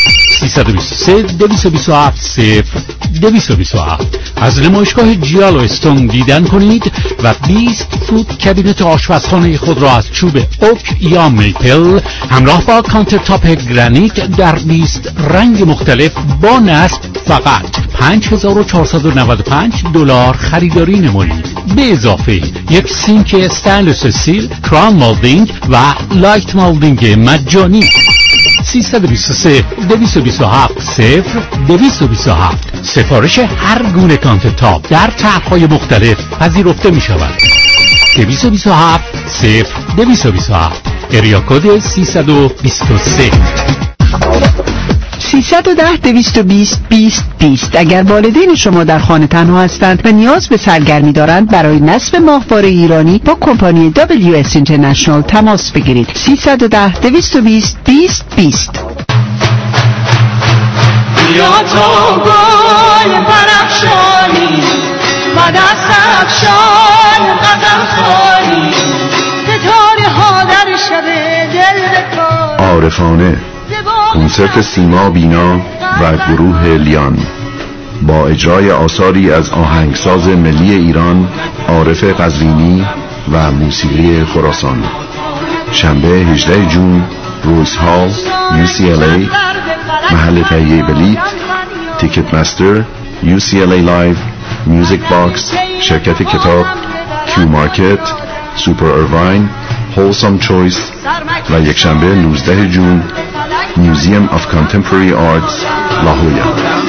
323-227-0227 از نمایشگاه جیال و استون دیدن کنید و 20 فوت کابینت آشپزخانه خود را از چوب اوک یا میپل همراه با کانترتاپ گرانیت در 20 رنگ مختلف با نصب فقط $5,495 خریداری نمایید. به اضافه یک سینک استانلس استیل، کران مالدینگ و لایت مالدینگ مجانی. 323-227-0227 سفارش هر گونه کانترتاپ در طرح‌های مختلف پذیرفته می شود. 227-0227 اریا کد 323. 310-220-2020. اگر والدین شما در خانه تنها هستند و نیاز به سرگرمی دارند، برای نصب ماهواره ایرانی با کمپانی WS International تماس بگیرید. 310-220-2020. بیا تو گل پرفشانی و دست افشان قدم خانی، ستاره ها در شب دل بکن. عارفانه کنسرت سیما بینا و گروه لیان با اجرای آثاری از آهنگساز ملی ایران عارف قزوینی و موسیقی خراسان. شنبه 18 جون، رویس هال، UCLA. محل تهیه بلیط تیکت مستر، UCLA لایو، میوزیک باکس، شرکت کتاب، کیو مارکت، سوپر اروین، هولسام چویس. و یک شنبه 19 جون، میوزیم آف کانتمپرری آرتس، لاهویا.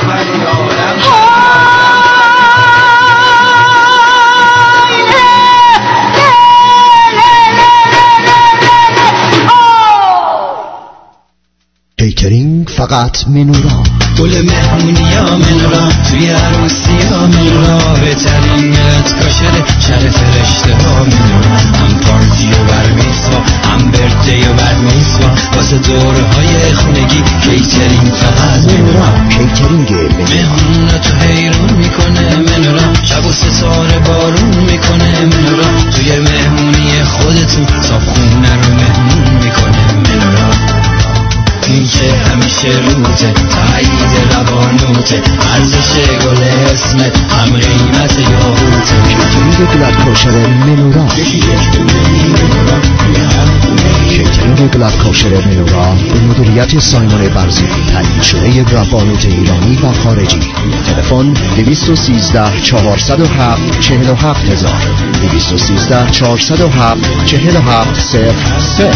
کیترینگ فقط منورا. گل مهمونیا منورا، توی عروسیا منورا، بهترین ملت کاشره شرف رشته ها منورا. هم پارتی و برمیزوا، هم برده و برمیزوا، واسه دوره های خونگی کیترینگ فقط منورا. کیترینگ مهمونا تو حیرون میکنه منورا، شب و ستاره بارون میکنه منورا، توی مهمونی خودتون صاحب خونه رو مهمون میکنه منورا. این که همیشه روته، تایید روانوته، ارزش گل اسمت، هم قیمت یاهوته. کیترینگ گلاد کوشر منورا. کیترینگ گلاد کوشر منورا به مدیریت سایمون برزیلی، تایید شده روانوت ایرانی و خارجی. تلفن 213 407 47000 213 407 4703.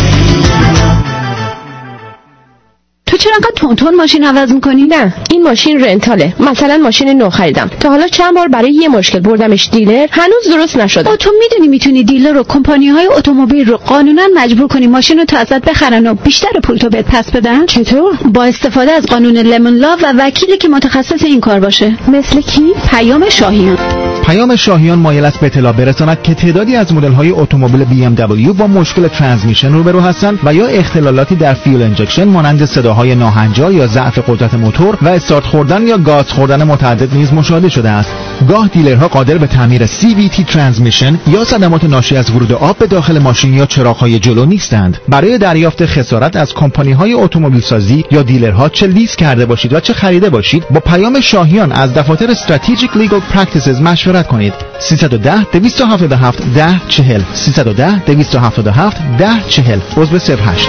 تو چرا انقدر تون ماشین عوض میکنی؟ نه، این ماشین رنتاله. مثلا ماشین نو خریدم، تا حالا چند بار برای یه مشکل بردمش دیلر، هنوز درست نشده. تو میدونی میتونی دیلر و کمپانی‌های اتومبیل رو قانونا مجبور کنی ماشین رو تا ازت بخرن و بیشتر پول تو بهت پس بدن؟ چطور؟ با استفاده از قانون لمون لا و وکیلی که متخصص این کار باشه. مثل کی؟ پیام شاهیان. پیام شاهیان مایل است به اطلاع برساند که تعدادی از مدل‌های اتومبیل BMW با مشکل ترانسمیشن روبرو هستند و یا اختلالاتی در فیول انجکشن مانند صداهای ناهنجار یا ضعف قدرت موتور و استارت خوردن یا گاز خوردن متعدد نیز مشاهده شده است. گاه دیلرها قادر به تعمیر CVT ترانسمیشن یا صدمات ناشی از ورود آب به داخل ماشین یا چراغ‌های جلو نیستند. برای دریافت خسارت از کمپانی‌های اتومبیل سازی یا دیلرها چه لیز کرده باشید و چه خریده باشید، با پیام شاهیان از دفاتر استراتژیک لیگل پرکتیسز مشورت کنید. 310 277 1040 310 277 1040 عضو 08.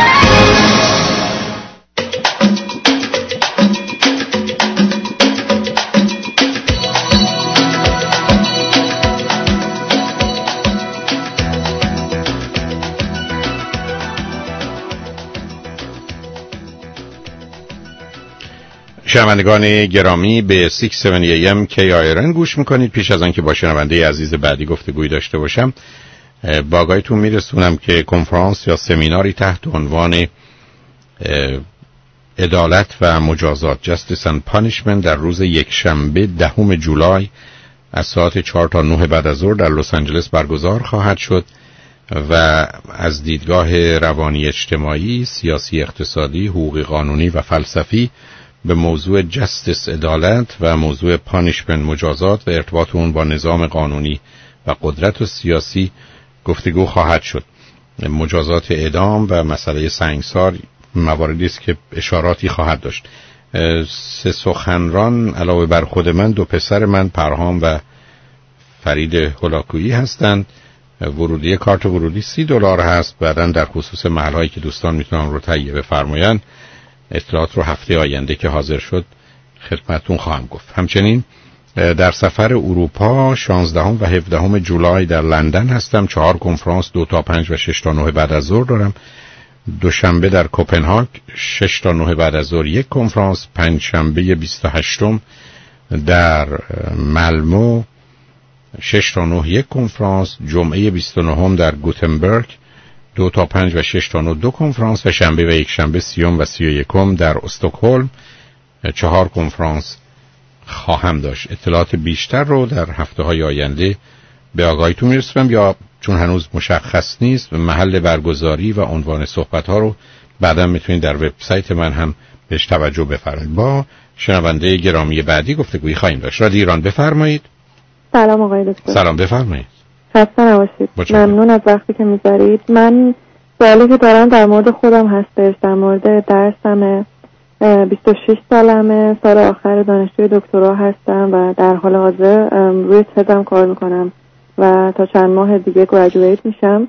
شنوندگان گرامی به 670 AM KIRN گوش میکنید. پیش از آن که با شنونده عزیز بعدی گفتگویی داشته باشم، با آگاهیتون میرسونم که کنفرانس یا سمیناری تحت عنوان عدالت و مجازات Justice and Punishment در روز یکشنبه 10 جولای از ساعت 4 تا 9 بعد از ظهر در لس آنجلس برگزار خواهد شد و از دیدگاه روانی اجتماعی، سیاسی، اقتصادی، حقوقی، قانونی و فلسفی به موضوع جستس عدالت و موضوع پانیشمنت مجازات و ارتباط اون با نظام قانونی و قدرت و سیاسی گفتگو خواهد شد. مجازات اعدام و مسئله سنگسار مواردی است که اشاراتی خواهد داشت. 3 سخنران علاوه بر خود من 2 پسر من پرهام و فرید هولاکویی هستند. ورودی کارت ورودی $30 هست. بعداً در خصوص محلهایی که دوستان میتونن رو تهیه بفرمایند اطلاعات رو هفته آینده که حاضر شد خدمتتون خواهم گفت. همچنین در سفر اروپا 16 و 17 جولای در لندن هستم. 4 کنفرانس 2 تا 5 و 6 تا 9 بعد از ظهر دارم. دوشنبه در کوپنهاگ 6 تا 9 بعد از ظهر 1 کنفرانس. پنجشنبه 28 در مالمو 6 تا 9 1 کنفرانس. جمعه 29 در گوتنبرگ 2 تا 5 و 6 تا 9 2 کنفرانس و شنبه و یک شنبه 30 و 31 در استکهلم 4 کنفرانس خواهم داشت. اطلاعات بیشتر رو در هفته‌های آینده به آگاهیتون میرسونم، یا چون هنوز مشخص نیست محل برگزاری و عنوان صحبت‌ها رو بعدا میتونید در وبسایت من هم بهش توجه بفرمایید. با شنونده گرامی بعدی گفتگویی خواهیم داشت. رادیو ایران بفرمایید. سلام آقای دکتر. سلام بفرمایید. خسته نباشید. ممنون از وقتی که میذارید. من سوالی که دارم در مورد خودم هستش، در مورد درسمه. 26 سالمه، سال آخر دانشجوی دکترا هستم و در حال حاضر روی تزم کار میکنم و تا چند ماه دیگه گریجویت میشم.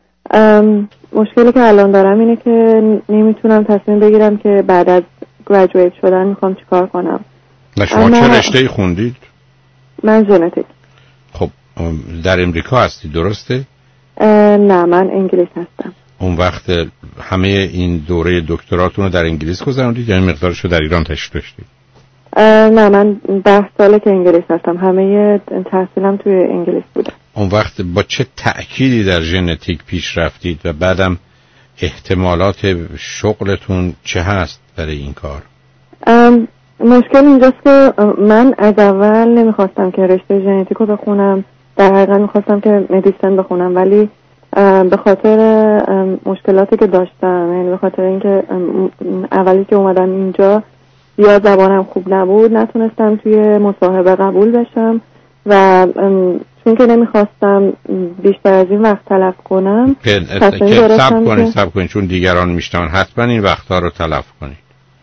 مشکلی که الان دارم اینه که نمیتونم تصمیم بگیرم که بعد از گریجویت شدن میخوام چیکار کنم. و شما چه رشته‌ای خوندید؟ من ژنتیک. خب در امریکا هستی درسته؟ نه، من انگلیس هستم. اون وقت همه این دوره دکتراتون رو در انگلیس گذروندید یا مقدارش رو در ایران تشریف داشتید؟ نه، من 10 ساله که انگلیس هستم، همه تحصیلم توی انگلیس بوده. اون وقت با چه تأکیدی در ژنتیک پیش رفتید و بعدم احتمالات شغلتون چه هست برای این کار؟ مشکل اینجاست که من از اول نمیخواستم که رشته ژنتیک رو بخونم، در حقیقت میخواستم که مدیسن بخونم، ولی به خاطر مشکلاتی که داشتم، یعنی به خاطر اینکه اولی که اومدم اینجا یا زبانم خوب نبود نتونستم توی مصاحبه قبول بشم و چون که نمیخواستم بیشتر از این وقت تلف کنم صبر کنید چون دیگران میشنون حتما این وقتها رو تلف کنید.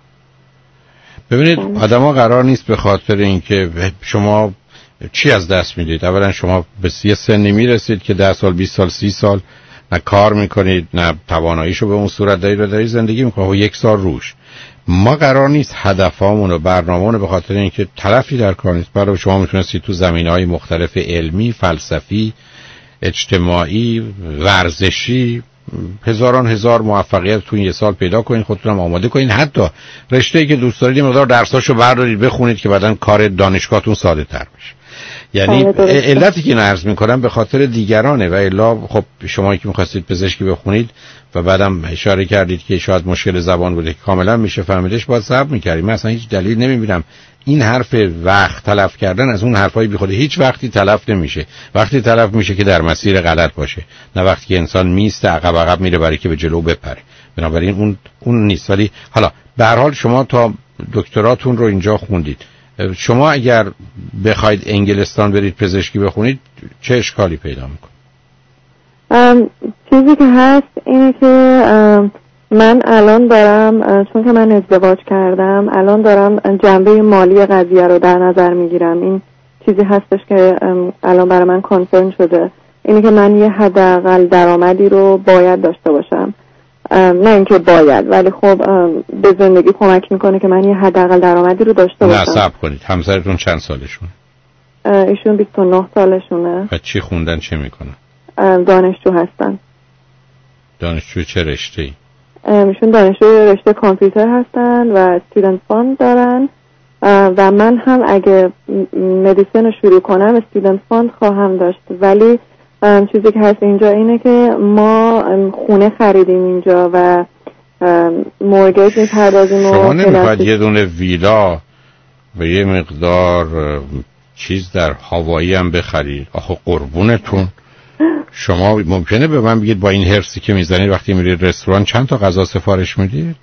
ببینید آدما قرار نیست به خاطر اینکه شما چی از دست میدید. اولا شما به یه سنی میرسید که 10 سال 20 سال 30 سال نه کار میکنید نه تواناییشو به اون صورت دارید زندگی میکنید و 1 سال روش. ما قرار نیست هدفامون و برنامه‌مون به خاطر اینکه تلفی در کار نیست. برای شما میتونستید تو زمینه‌های مختلف علمی، فلسفی، اجتماعی، ورزشی هزار موفقیت تو این 1 سال پیدا کنید، خودتونم آماده کنید، حتی رشته‌ای که دوست دارید مقدار درساشو بردارید بخونید که بعداً کار دانشگاهتون ساده‌تر بشه. یعنی علتی که عرض می‌کنم به خاطر دیگرانه و الا خب شما که می‌خواستید پزشکی بخونید و بعدم اشاره کردید که شاید مشکل زبان بوده که کاملا میشه فهمیدش، باید صبر می‌کردید. من اصلا هیچ دلیل نمی‌بینم این حرف وقت تلف کردن از اون حرفای بیخوده هیچ وقتی تلف نمیشه. وقتی تلف میشه که در مسیر غلط باشه، نه وقتی که انسان میسته عقب میره برای که به جلو بپره. بنابراین اون نیست. ولی حالا به هر حال شما تا دکتراتون رو اینجا خوندید. شما اگر بخواید انگلستان برید پزشکی بخونید چه اشکالی پیدا میکنه؟ چیزی که هست اینه که من الان دارم، چون که من ازدواج کردم، الان دارم جنبه مالی قضیه رو در نظر میگیرم. این چیزی هستش که الان برای من کانسرن شده، اینه که من یه حداقل درآمدی رو باید داشته باشم. نه اینکه باید، ولی خب به زندگی کمک میکنه که من یه حداقل درآمدی رو داشته باشم. نه صبر کنید، همسرتون چند سالشونه؟ ایشون 29 سالشونه. و چی خوندن، چه میکنن؟ دانشجو هستن. دانشجو چه رشته‌ای؟ ایشون دانشجو رشته کامپیوتر هستن و استودنت فاند دارن و من هم اگه مدیسن رو شروع کنم استودنت فاند خواهم داشت. ولی چیزی که هست اینجا اینه که ما خونه خریدیم اینجا و مورگیج میپردازیم. شما نمیخواید یه دونه ویلا و یه مقدار چیز در هاوایی هم بخرید؟ آخه قربونتون شما ممکنه به من بگید با این حرصی که میزنید وقتی میرید رستوران چند تا غذا سفارش میدید؟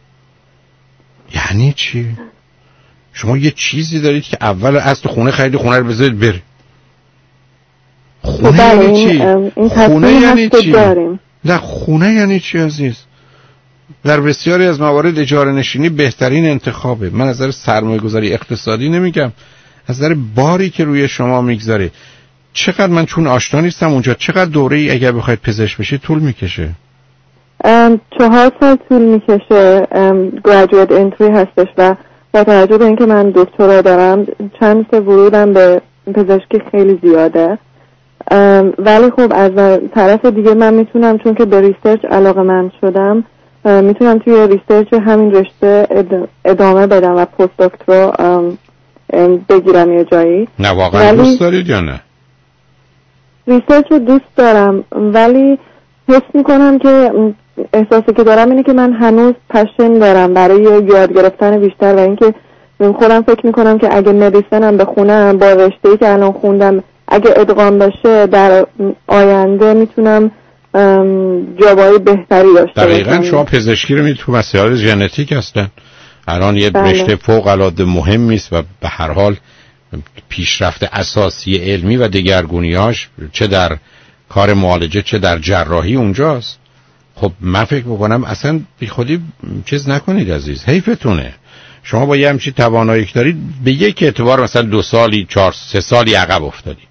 یعنی چی؟ شما یه چیزی دارید که اول از تو خونه خریدی، خونه رو بذارید بری. خونه یعنی چی؟ خونه یعنی چی؟ نه خونه یعنی چی عزیز؟ در بسیاری از موارد اجاره نشینی بهترین انتخابه. من از نظر سرمایه گذاری اقتصادی نمیگم، از نظر باری که روی شما میگذاره. چقدر من چون آشنا نیستم اونجا، چقدر دوره ای اگر بخواید پزشک بشید طول میکشه؟ 4 سال طول میکشه. گریجویت انتری هستش و با توجه به اینکه من دکترا دارم چند تا ورودم به پزشکی خیلی زیاده. ولی خب از طرف دیگه من میتونم، چون که به ریسرچ علاقه‌مند شدم، میتونم توی ریسرچ همین رشته ادامه بدم و پست دکترا بگیرم یه جایی. نه واقعا دوست دارید یا نه؟ ریسرچ رو دوست دارم ولی حس میکنم که احساسی که دارم اینه که من هنوز پشن دارم برای یاد گرفتن بیشتر و اینکه خودم فکر میکنم که اگه مدیسنم بخونم با رشته‌ای که الان خوندم اگه ادغام بشه در آینده میتونم جوابای بهتری داشته باشم. دقیقاً شما پزشکی رو تو مسائل ژنتیک هستن. الان یه رشته فوق العاده مهمی است و به هر حال پیشرفت اساسی علمی و دگرگونیاش چه در کار معالجه چه در جراحی اونجاست. خب من فکر میکنم اصلا بی خودی چیز نکنید عزیز، حیفتونه. شما با یه همچین توانایی که دارید به یک اعتبار مثلا 2 سالی 3 سالی عقب افتادید.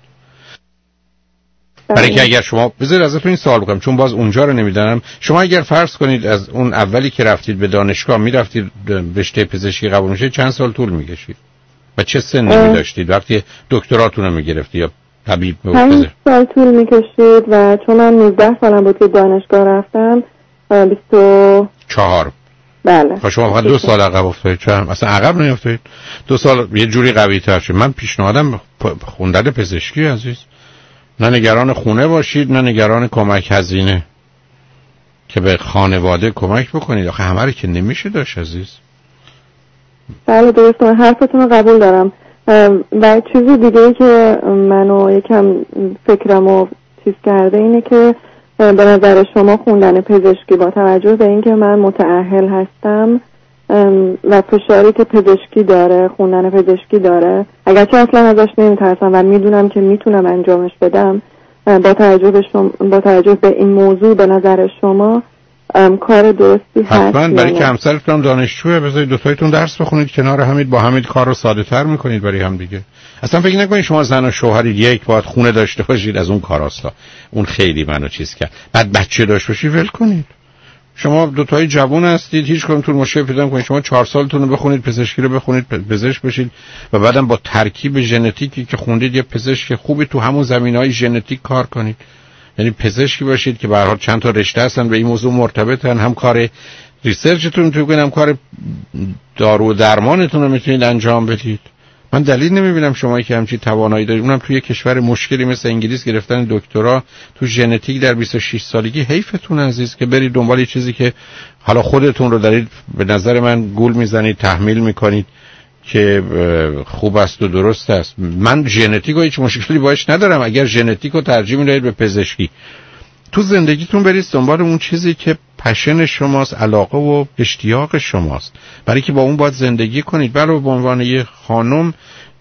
برای که اگر شما بذارید ازتون این سوال بکنم، چون باز اونجا رو نمیدونم، شما اگر فرض کنید از اون اولی که رفتید به دانشگاه میرفتید رشته پزشکی قبول میشه، چند سال طول میکشید و چه سنی می‌داشتید وقتی دکتراتون رو میگرفتید یا طبیب و پزشک؟ 5 سال طول میکشید و چون من 19 سالم بود که دانشگاه رفتم 24. بله. خب شما فقط 2 سال عقب افتادید. چرا اصلا عقب نمیافتید؟ 2 سال یه جوری قوی تر شد. من پیشنهادم خوندن پزشکی عزیز. نه نگران خونه باشید، نه نگران کمک هزینه که به خانواده کمک بکنید. آخه همه رو که نمیشه داشت عزیز. بله درست، من حرفتون رو قبول دارم. و چیزی دیگه که منو یکم فکرمو چیز کرده اینه که به نظر شما خوندن پزشکی با توجه به اینکه من متأهل هستم و فشاری که پزشکی داره، خوندن پزشکی داره، اگرچه اصلا ازش نمیترسم و میدونم که میتونم انجامش بدم، با توجه به این موضوع به نظر شما کار درستی هست؟ حتما، برای که همسرتون دانشجوه بذارید دوتایتون درس بخونید کنار همید، با همید کار رو ساده تر میکنید برای هم دیگه. اصلا فکر نکنید شما زن و شوهرید یک باید خونه داشته باشید، از اون کاراستا اون خیلی منو چیز کرد. بعد بچه داشته باشید ول کنید. شما دوتایی جوان هستید، هیچ کدومتون مشکل پیدا نکنید. شما 4 سالتون رو بخونید پزشکی رو بخونید، پزشک بشید و بعدم با ترکیب ژنتیکی که خوندید یه پزشک خوبی تو همون زمینه‌های ژنتیک کار کنید. یعنی پزشکی باشید که به هر حال چند تا رشته هستن به این موضوع مرتبطن، هم کار ریسرچتون میتونید کنید، هم کار دارو و درمانتون رو میتونید انجام بدید. من دلیل نمیبینم شما که همچین توانایی دارید، اونم توی کشور مشکلی مثل انگلیس گرفتن دکترا تو ژنتیک در 26 سالگی. حیفتون عزیز که برید دنبال یه چیزی که حالا خودتون رو دارید به نظر من گول میزنید، تحمیل میکنید که خوب است و درست است. من ژنتیک رو هیچ مشکلی باش ندارم. اگر ژنتیک رو ترجیح میدید به پزشکی، تو زندگیتون برید دنبال اون چیزی که پشن شماست، علاقه و اشتیاق شماست، برای که با اون باید زندگی کنید. برای به عنوان یه خانم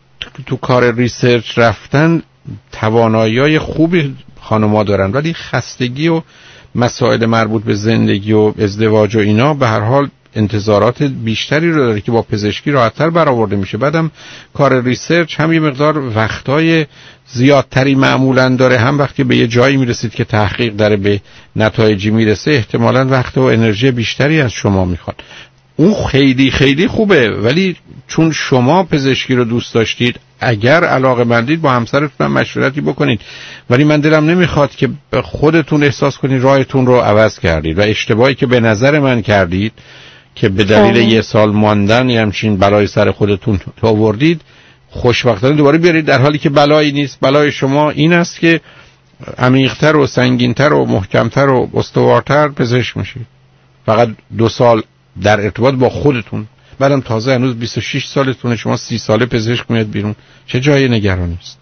تو کار ریسرچ رفتن توانایی‌های خوبی خانم‌ها دارن، ولی خستگی و مسائل مربوط به زندگی و ازدواج و اینا به هر حال انتظارات بیشتری رو داره که با پزشکی راحت‌تر برآورده میشه. بعدم کار ریسرچ هم یه مقدار وقتای زیادتری معمولاً داره، هم وقتی به یه جایی میرسید که تحقیق داره به نتایجی میرسه احتمالاً وقت و انرژی بیشتری از شما میخواد. اون خیلی خیلی خوبه، ولی چون شما پزشکی رو دوست داشتید، اگر علاقه‌مندید با همسرتون هم مشورتی بکنید. ولی من دلم نمیخواد که خودتون احساس کنید راهتون رو عوض کردید و اشتباهی که به نظر من کردید که به دلیل یه سال ماندن یه همچین بلای سر خودتون آوردید، خوشبختانه دوباره بیارید، در حالی که بلایی نیست. بلای شما این است که عمیق‌تر و سنگین‌تر و محکم‌تر و استوارتر پزشک میشید. فقط 2 سال در ارتباط با خودتون، بعدم تازه هنوز 26 سالتونه، شما 30 ساله پزشک میاد بیرون، چه جای نگرانی است؟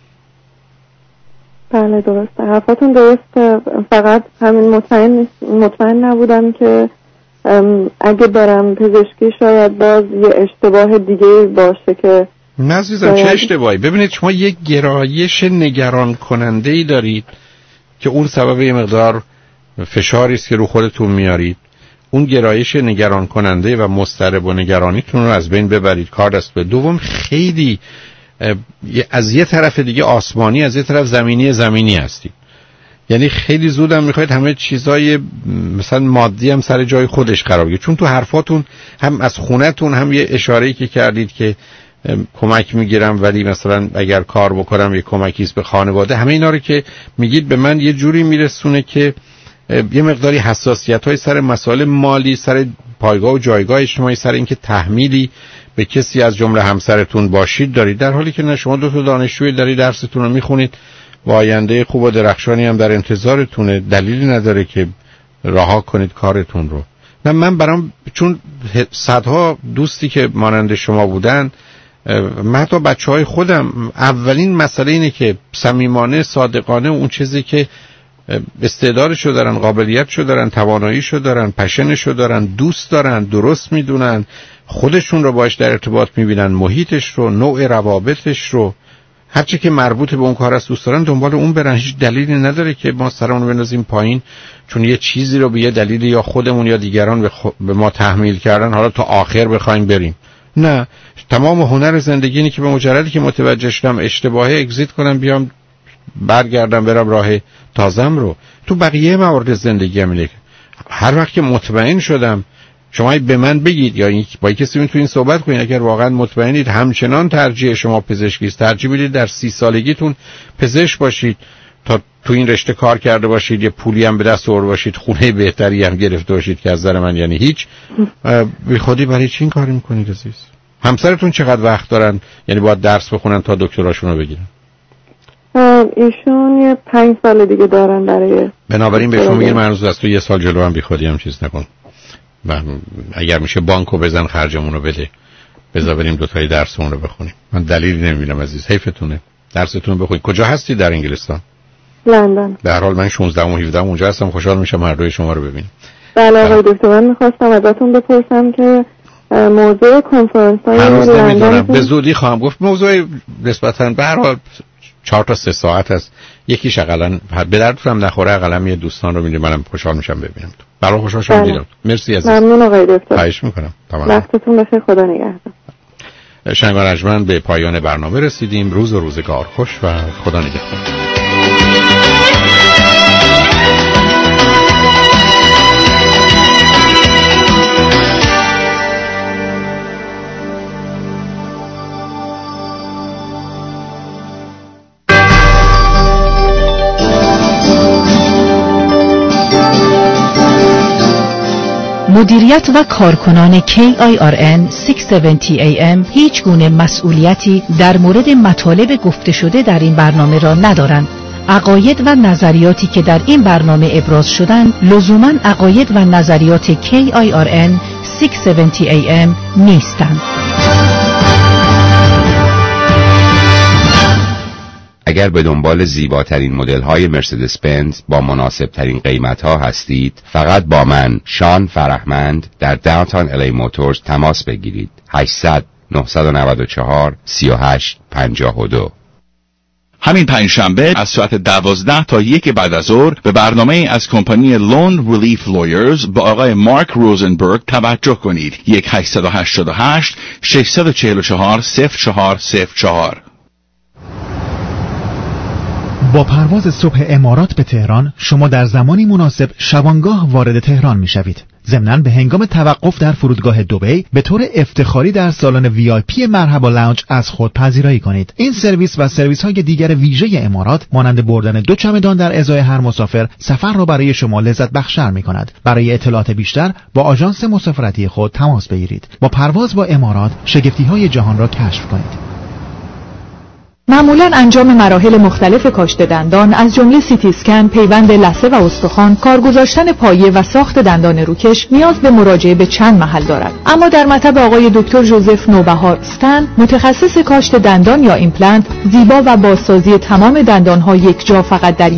بله درسته، حرفتون درسته. فقط همین مطمئن نبودم که اگه برم پزشکی شاید باز یه اشتباه دیگه باشه که نه عزیزم چه اشتباهی؟ ببینید شما یک گرایش نگران کننده‌ای دارید که اون سبب یه مقدار فشاری است که رو خودتون میارید. اون گرایش نگران کننده و مضطرب و نگرانیتون رو از بین ببرید، کار دست به. دوم خیلی از یه طرف دیگه آسمانی، از یه طرف زمینی هستید. یعنی خیلی زودم میخواید همه چیزای مثلا مادی هم سر جای خودش قرار بگیره، چون تو حرفاتون هم از خونتون هم یه اشاره‌ای که کردید که کمک میگیرم ولی مثلا اگر کار بکنم یه کمکی است به خانواده، همه اینا رو که میگید به من یه جوری میرسونه که یه مقداری حساسیت‌های سر مسائل مالی، سر پایگاه و جایگاه اجتماعی، سر اینکه تحمیلی به کسی از جمله همسرتون باشید دارید، در حالی که نه، شما 2 تا دانشجوی دارید درستون رو میخونید و آینده خوب و درخشانی هم در انتظارتونه. دلیلی نداره که رها کنید کارتون رو. نه من برام، چون صدها دوستی که مانند شما بودن، من حتی بچه‌های خودم، اولین مسئله اینه که صمیمانه، صادقانه اون چیزی که استعدادشو دارن، قابلیتشو دارن، تواناییشو دارن، پشنشو دارن، دوست دارن، درست میدونن، خودشون رو باش در ارتباط میبینن، محیطش رو، نوع روابطش رو، هرچی که مربوط به اون کار است دوست دارن، دنبال اون برن. هیچ دلیلی نداره که ما سرمون بندازیم پایین چون یه چیزی رو به یه دلیل یا خودمون یا دیگران به ما تحمیل کردن حالا تا آخر بخوایم بریم. نه، تمام هنر زندگی اینه که به مجردی که متوجه شدم اشتباهه اگزیت کنم، بیام برگردم برم راه تازم رو. تو بقیه موارد زندگی هم اینه، هر وقت که مطمئن شدم، شما به من بگید یا با کسی تو این صحبت کنید، اگر واقعا مطمئنید همچنان ترجیح شما پزشکی است، ترجیح بدید در 30 سالگیتون پزشک باشید تا تو این رشته کار کرده باشید، یه پولی هم به دست آورده باشید، خونه بهتری هم گرفته باشید، که از نظر من یعنی هیچ. بی خودی برای چی این کاری میکنید عزیز؟ همسرتون چقدر وقت دارن؟ یعنی باید درس بخونن تا دکتراشون رو بگیرن؟ ایشون یه 5 سال دیگه دارن برای. بنابراین بهشون میگن من از تو 1 سال جلو هم بی خودی هم چیز نکن و اگر میشه بانکو بزن خرجمون رو بده، بذار بریم دوتایی درسمون رو بخونیم. من دلیلی نمیبینم عزیز، حیفتونه. درستون رو بخونید. کجا هستی در انگلستان؟ لندن. به هر حال من 16 و 17 اونجا هستم، خوشحال میشم هر دوی شما رو ببینم. بله آقای دکتر، من میخواستم ازتون بپرسم که موضوع کنفرانس های لندن به زودی خواهم گفت. موضوع نسبتاً به هر حال 4 تا 3 ساعت است. یکیش حداقل به دردتون نخوره، حداقل یه دوستان رو می‌بینم، منم خوشحال میشم ببینم تو. برای خوشحال شدم دیدم. مرسی عزیز. ممنون آقای دکتر. خواهش می‌کنم. تمام. وقتتون بخیر، خدا نگهدار. شنگ و رجمن به پایان برنامه رسیدیم. روز و روزگار خوش و خدا نگهدار. مدیریت و کارکنان KIRN 670 AM هیچ گونه مسئولیتی در مورد مطالب گفته شده در این برنامه را ندارند. عقاید و نظریاتی که در این برنامه ابراز شدند لزوماً عقاید و نظریات KIRN 670 AM نیستند. اگر به دنبال زیباترین مدل‌های مرسدس بنز با مناسبترین قیمت‌ها هستید، فقط با من شان فرهمند در داونتاون الی موتورز تماس بگیرید. 800 994 3852. همین پنجشنبه از ساعت 12 تا 1 بعد از ظهر به برنامه از کمپانی لون ریلیف لویرز با آقای مارک روزنبرگ توجه کنید. 1888 644 0404. با پرواز صبح امارات به تهران شما در زمانی مناسب شبانگاه وارد تهران می شوید. ضمناً به هنگام توقف در فرودگاه دبی به طور افتخاری در سالن VIP مرحبا لاونج از خود پذیرایی کنید. این سرویس و سرویس های دیگر ویژه امارات مانند بردن 2 چمدان در ازای هر مسافر سفر را برای شما لذت بخشتر می کند. برای اطلاعات بیشتر با آژانس مسافرتی خود تماس بگیرید. با پرواز با امارات شگفتی های جهان را کشف کنید. معمولاً انجام مراحل مختلف کاشت دندان از جمله سیتی اسکن، پیوند لثه و استخوان، کار گذاشتن پایه و ساخت دندان روکش نیاز به مراجعه به چند محل دارد. اما در مطب آقای دکتر جوزف نوبهار استن، متخصص کاشت دندان یا ایمپلنت، زیبا و بازسازی تمام دندان‌ها یک جا فقط در